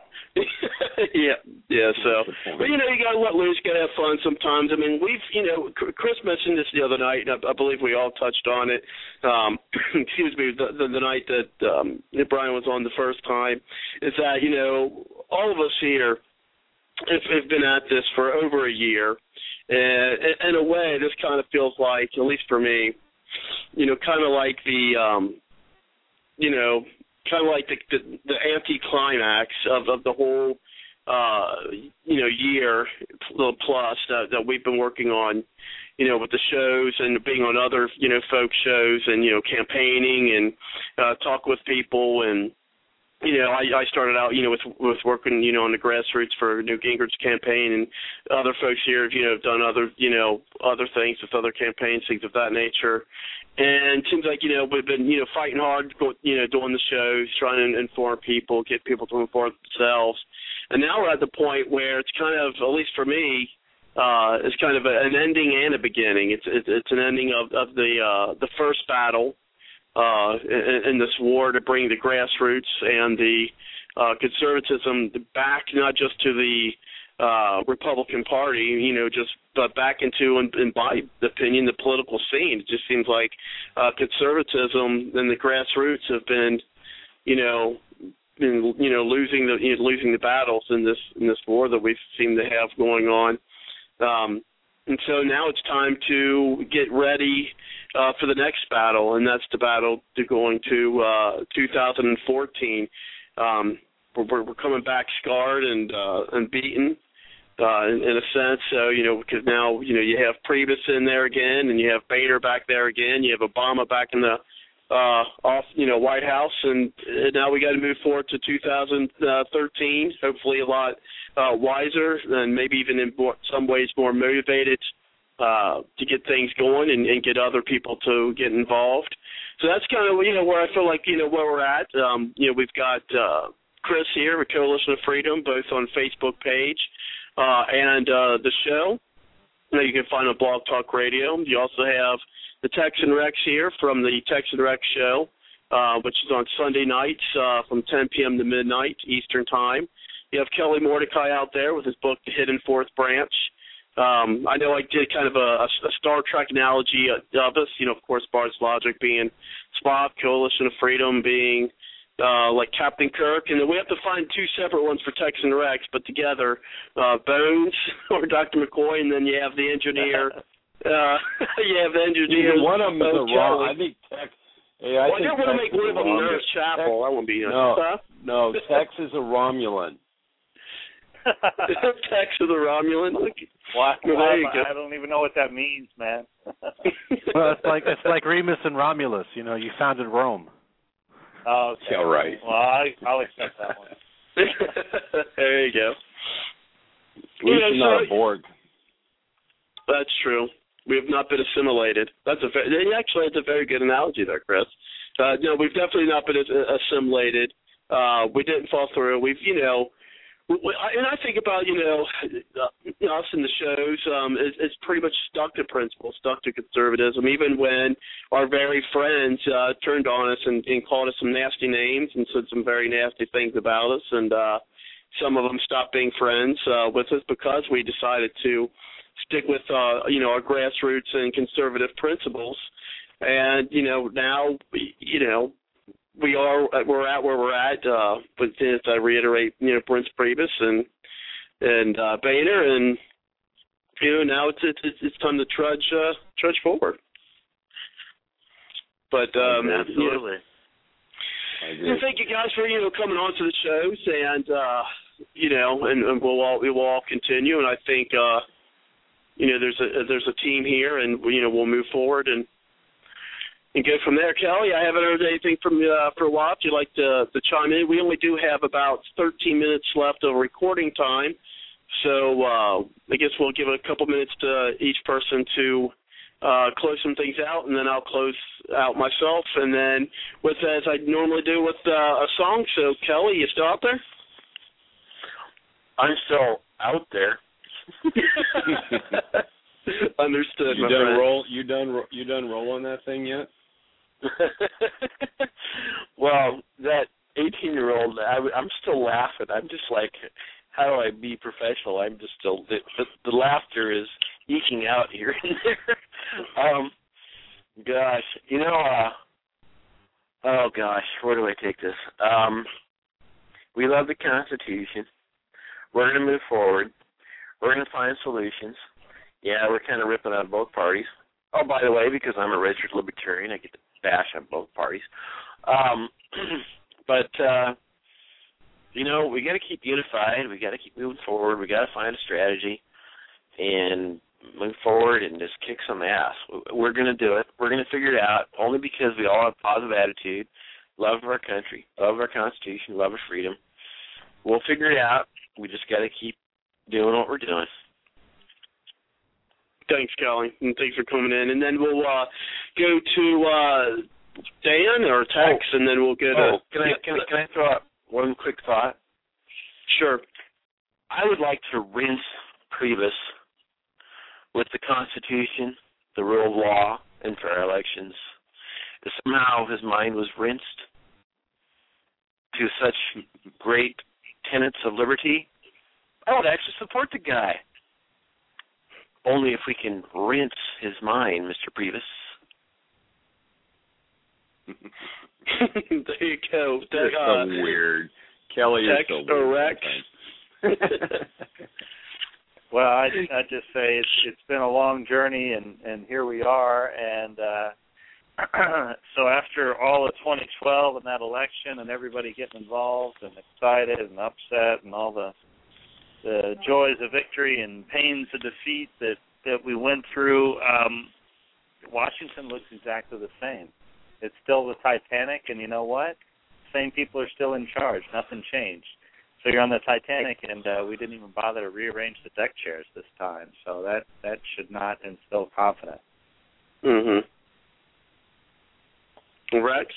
yeah, yeah. So, but you know, you got to let loose, got to have fun sometimes. I mean, we've, you know, Chris mentioned this the other night, and I, I believe we all touched on it. Um, excuse me, the, the, the night that um, Brian was on the first time, is that you know all of us here have, have been at this for over a year, and in a way, this kind of feels like, at least for me, you know, kind of like the, um, you know. kind of like the, the, the anti-climax of, of the whole, uh, you know, year plus that, that we've been working on, you know, with the shows and being on other, you know, folk shows and, you know, campaigning and uh, talk with people. And, you know, I, I started out, you know, with with working, you know, on the grassroots for Newt Gingrich's campaign, and other folks here have, you know, done other, you know, other things with other campaigns, things of that nature. And it seems like, you know, we've been, you know, fighting hard, you know, doing the shows, trying to inform people, get people to inform themselves. And now we're at the point where it's kind of, at least for me, uh, it's kind of a, an ending and a beginning. It's it's, it's an ending of, of the uh, the first battle uh, in, in this war to bring the grassroots and the uh, conservatism back, not just to the Uh, Republican Party, you know, just uh, back into, in, in my opinion, the political scene. It just seems like uh, conservatism and the grassroots have been, you know, been, you know, losing the you know, losing the battles in this in this war that we seem to have going on. Um, and so now it's time to get ready uh, for the next battle, and that's the battle to going to uh, two thousand fourteen. Um, we're, we're coming back scarred and uh, and beaten uh, in, in a sense. So you know, because now you know you have Priebus in there again, and you have Boehner back there again. You have Obama back in the uh, off you know White House, and, and now we got to move forward to two thousand thirteen. Hopefully, a lot uh, wiser and maybe even in more, some ways more motivated uh, to get things going and, and get other people to get involved. So that's kind of you know where I feel like you know where we're at. Um, you know, we've got uh, Chris here with Coalition of Freedom, both on Facebook page uh, and uh, the show that you can find on Blog Talk Radio. You also have the Texan Rex here from the Texan Rex Show, uh, which is on Sunday nights uh, from ten p.m. to midnight Eastern Time. You have Kelly Mordecai out there with his book, The Hidden Fourth Branch. Um, I know I did kind of a, a Star Trek analogy of us, you know, of course, Bard's Logic being Spock, Coalition of Freedom being uh, like Captain Kirk, and then we have to find two separate ones for Texan Rex, but together, uh, Bones or Doctor McCoy, and then you have the engineer. uh, you have the engineer. Either one of them is a wrong. I think Tex. Yeah, I well, think I don't want to make one of them Nurse Chapel. That wouldn't be no, huh? no. Tex is a Romulan. Tex is a Romulan. Why, well, why, there you go. I don't even know what that means, man. Well, it's like it's like Remus and Romulus. You know, you founded Rome. Oh, okay. Yeah, right. Well, I, I'll accept that one. There you go. At least you know, you're not so, a Borg. That's true. We have not been assimilated. That's a very, actually that's a very good analogy there, Chris. Uh, no, we've definitely not been assimilated. Uh, we didn't fall through. We've, you know, and I think about, you know, us in the shows, um, it's, it's pretty much stuck to principles, stuck to conservatism, even when our very friends uh, turned on us and, and called us some nasty names and said some very nasty things about us, and uh, some of them stopped being friends uh, with us because we decided to stick with, uh, you know, our grassroots and conservative principles. And, you know, now, you know, we are, we're at where we're at, uh, but as I reiterate, you know, Prince Priebus and, and, uh, Boehner, and, you know, now it's, it's, it's time to trudge, uh, trudge forward. But, um, absolutely. You know, thank you guys for, you know, coming on to the shows, and, uh, you know, and, and we'll all, we will all continue, and I think, uh, you know, there's a, there's a team here, and, you know, we'll move forward and, and go from there. Kelly, I haven't heard anything from you uh, for a while. If you'd like to, to chime in, we only do have about thirteen minutes left of recording time, so uh, I guess we'll give a couple minutes to each person to uh, close some things out, and then I'll close out myself, and then with as I normally do with uh, a song. So, Kelly, you still out there? I'm still out there. Understood. You my done friend. roll? You done? You done roll on that thing yet? Well, that eighteen-year-old, I, I'm still laughing. I'm just like, how do I be professional? I'm just still the, the, the laughter is eking out here and there. um, gosh, you know, uh, oh gosh, where do I take this? Um, we love the Constitution. We're going to move forward. We're going to find solutions. Yeah, we're kind of ripping on both parties. Oh, by the way, because I'm a registered libertarian, I get to bash on both parties. Um, but, uh, you know, we got to keep unified. We got to keep moving forward. We got to find a strategy and move forward and just kick some ass. We're going to do it. We're going to figure it out only because we all have a positive attitude, love of our country, love of our Constitution, love of freedom. We'll figure it out. We just got to keep doing what we're doing. Thanks, Kelly, and thanks for coming in. And then we'll uh, go to uh, Dan or Tex, oh. and then we'll go oh, to... Can I, can, I, can I throw out one quick thought? Sure. I would like to rinse Priebus with the Constitution, the rule of law, and fair elections. If somehow his mind was rinsed to such great tenets of liberty, I would actually support the guy. Only if we can rinse his mind, Mister Priebus. There you go. You're uh, so weird. Kelly text is so or Rex. Well, I I just say it's it's been a long journey, and and here we are, and uh, so after all of twenty twelve and that election, and everybody getting involved and excited and upset, and all the the joys of victory and pains of defeat that that we went through, um, Washington looks exactly the same. It's still the Titanic, and you know what? Same people are still in charge. Nothing changed. So you're on the Titanic, and uh, we didn't even bother to rearrange the deck chairs this time. So that, that should not instill confidence. Mm-hmm. Rex?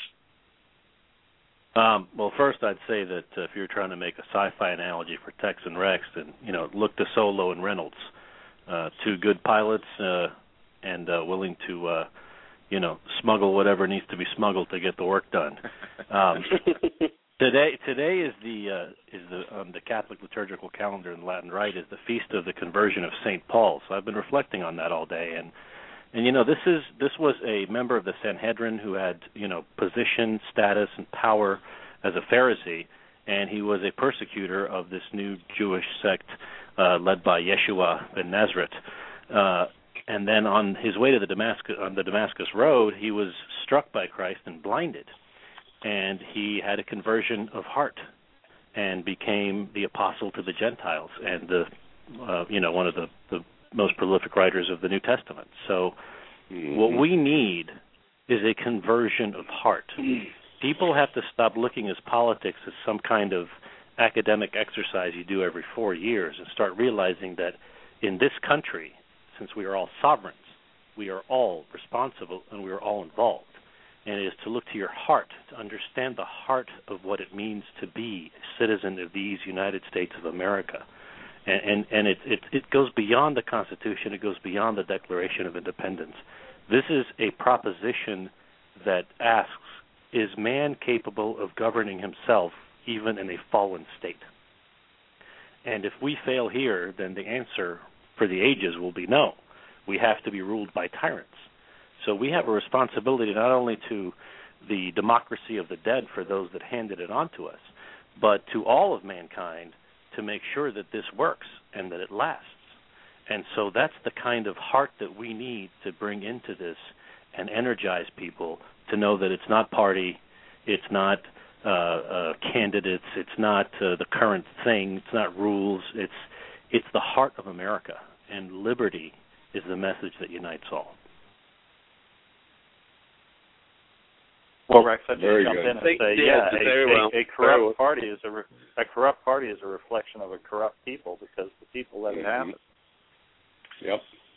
Um, well, first I'd say that uh, if you're trying to make a sci-fi analogy for Tex and Rex, then, you know, look to Solo and Reynolds. Uh, two good pilots uh, and uh, willing to, uh, you know, smuggle whatever needs to be smuggled to get the work done. Um, today, today is the uh, is the um, the Catholic liturgical calendar in the Latin Rite is the feast of the conversion of Saint Paul. So I've been reflecting on that all day, and and you know this is this was a member of the Sanhedrin who had you know position, status, and power as a Pharisee, and he was a persecutor of this new Jewish sect uh, led by Yeshua ben Nazareth. Uh, And then on his way to the Damascus on the Damascus Road, he was struck by Christ and blinded, and he had a conversion of heart, and became the apostle to the Gentiles, and the uh, you know one of the, the most prolific writers of the New Testament. So, mm-hmm. what we need is a conversion of heart. People have to stop looking at politics as some kind of academic exercise you do every four years, and start realizing that in this country, since we are all sovereigns, we are all responsible and we are all involved. And it is to look to your heart, to understand the heart of what it means to be a citizen of these United States of America. And and, and it, it, it goes beyond the Constitution, it goes beyond the Declaration of Independence. This is a proposition that asks, is man capable of governing himself even in a fallen state? And if we fail here, then the answer for the ages will be no. We have to be ruled by tyrants. So we have a responsibility not only to the democracy of the dead for those that handed it on to us, but to all of mankind to make sure that this works and that it lasts. And so that's the kind of heart that we need to bring into this and energize people to know that it's not party, it's not uh, uh, candidates, it's not uh, the current thing, it's not rules, it's it's the heart of America. And liberty is the message that unites all. Well, Rex, I just Very jump good. in and say, yeah, a, well. a, a corrupt well. party is a re, a corrupt party is a reflection of a corrupt people, because the people let mm-hmm. it happen. Yep.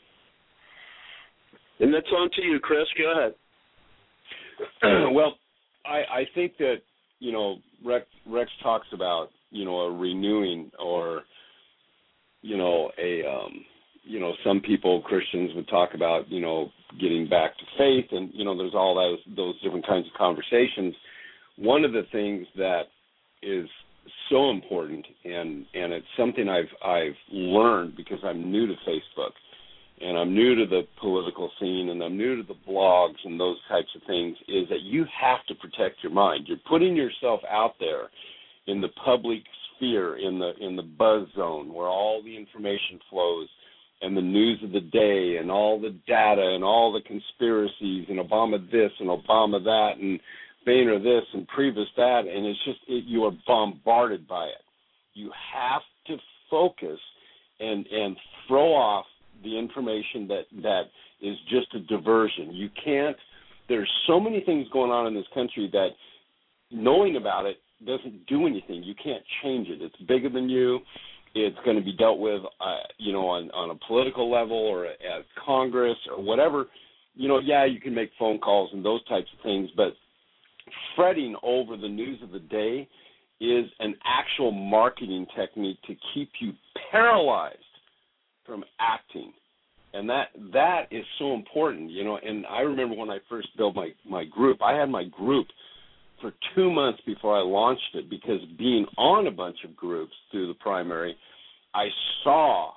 And that's on to you, Chris. Go ahead. Well, I, I think that you know Rex, Rex talks about you know a renewing or you know, a, um, you know, some people, Christians would talk about, you know, getting back to faith, and, you know, there's all those, those different kinds of conversations. One of the things that is so important, and, and it's something I've, I've learned because I'm new to Facebook, and I'm new to the political scene, and I'm new to the blogs and those types of things, is that you have to protect your mind. You're putting yourself out there in the public sphere, in the in the buzz zone where all the information flows and the news of the day and all the data and all the conspiracies and Obama this and Obama that and Boehner this and Priebus that, and it's just it, you are bombarded by it. You have to focus and and throw off the information that, that is just a diversion. You can't, there's so many things going on in this country that knowing about it doesn't do anything. You can't change it. It's bigger than you. It's going to be dealt with, uh, you know, on, on a political level or at Congress or whatever. You know, yeah, you can make phone calls and those types of things, but fretting over the news of the day is an actual marketing technique to keep you paralyzed from acting. And that that is so important, you know. And I remember when I first built my, my group, I had my group for two months before I launched it, because being on a bunch of groups through the primary, I saw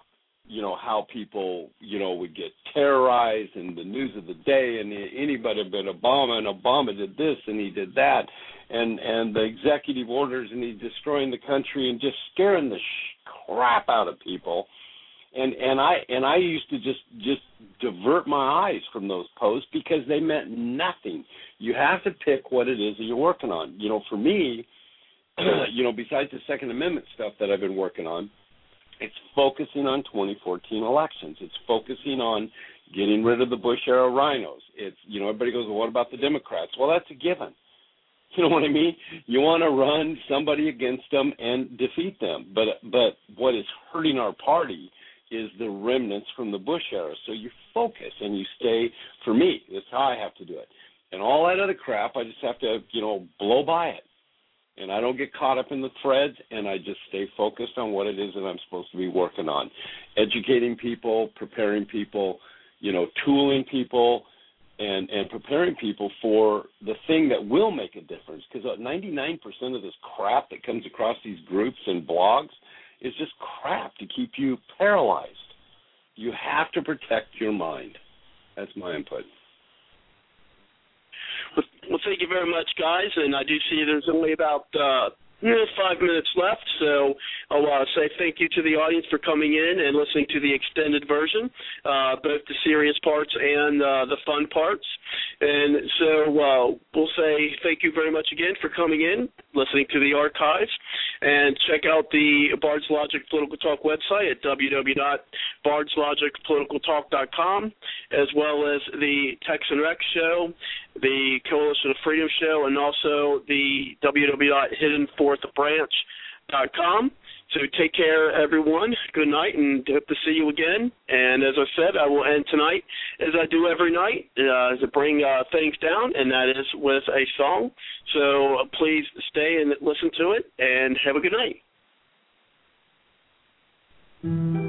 you know, how people, you know, would get terrorized and the news of the day and anybody but Obama, and Obama did this and he did that, and, and the executive orders and he's destroying the country and just scaring the sh- crap out of people. And and I and I used to just, just divert my eyes from those posts because they meant nothing. You have to pick what it is that you're working on. You know, for me, you know, besides the Second Amendment stuff that I've been working on, it's focusing on twenty fourteen elections. It's focusing on getting rid of the Bush-era rhinos. It's, you know, everybody goes, well, what about the Democrats? Well, that's a given. You know what I mean? You want to run somebody against them and defeat them. But but what is hurting our party is the remnants from the Bush era. So you focus and you stay, for me, that's how I have to do it. And all that other crap, I just have to, you know, blow by it. And I don't get caught up in the threads, and I just stay focused on what it is that I'm supposed to be working on. Educating people, preparing people, you know, tooling people, and, and preparing people for the thing that will make a difference. Because ninety-nine percent of this crap that comes across these groups and blogs is just crap to keep you paralyzed. You have to protect your mind. That's my input. Well, thank you very much, guys. And I do see there's only about uh, five minutes left, so I'll uh, say thank you to the audience for coming in and listening to the extended version, uh, both the serious parts and uh, the fun parts. And so uh, we'll say thank you very much again for coming in, listening to the archives, and check out the Bard's Logic Political Talk website at w w w dot bards logic political talk dot com, as well as the Texan Rex Show, the Coalition of Freedom Show, and also the w w w dot hidden fourth branch dot com. So take care, everyone. Good night, and hope to see you again. And as I said, I will end tonight, as I do every night, uh, to bring uh, things down, and that is with a song. So uh, please stay and listen to it, and have a good night.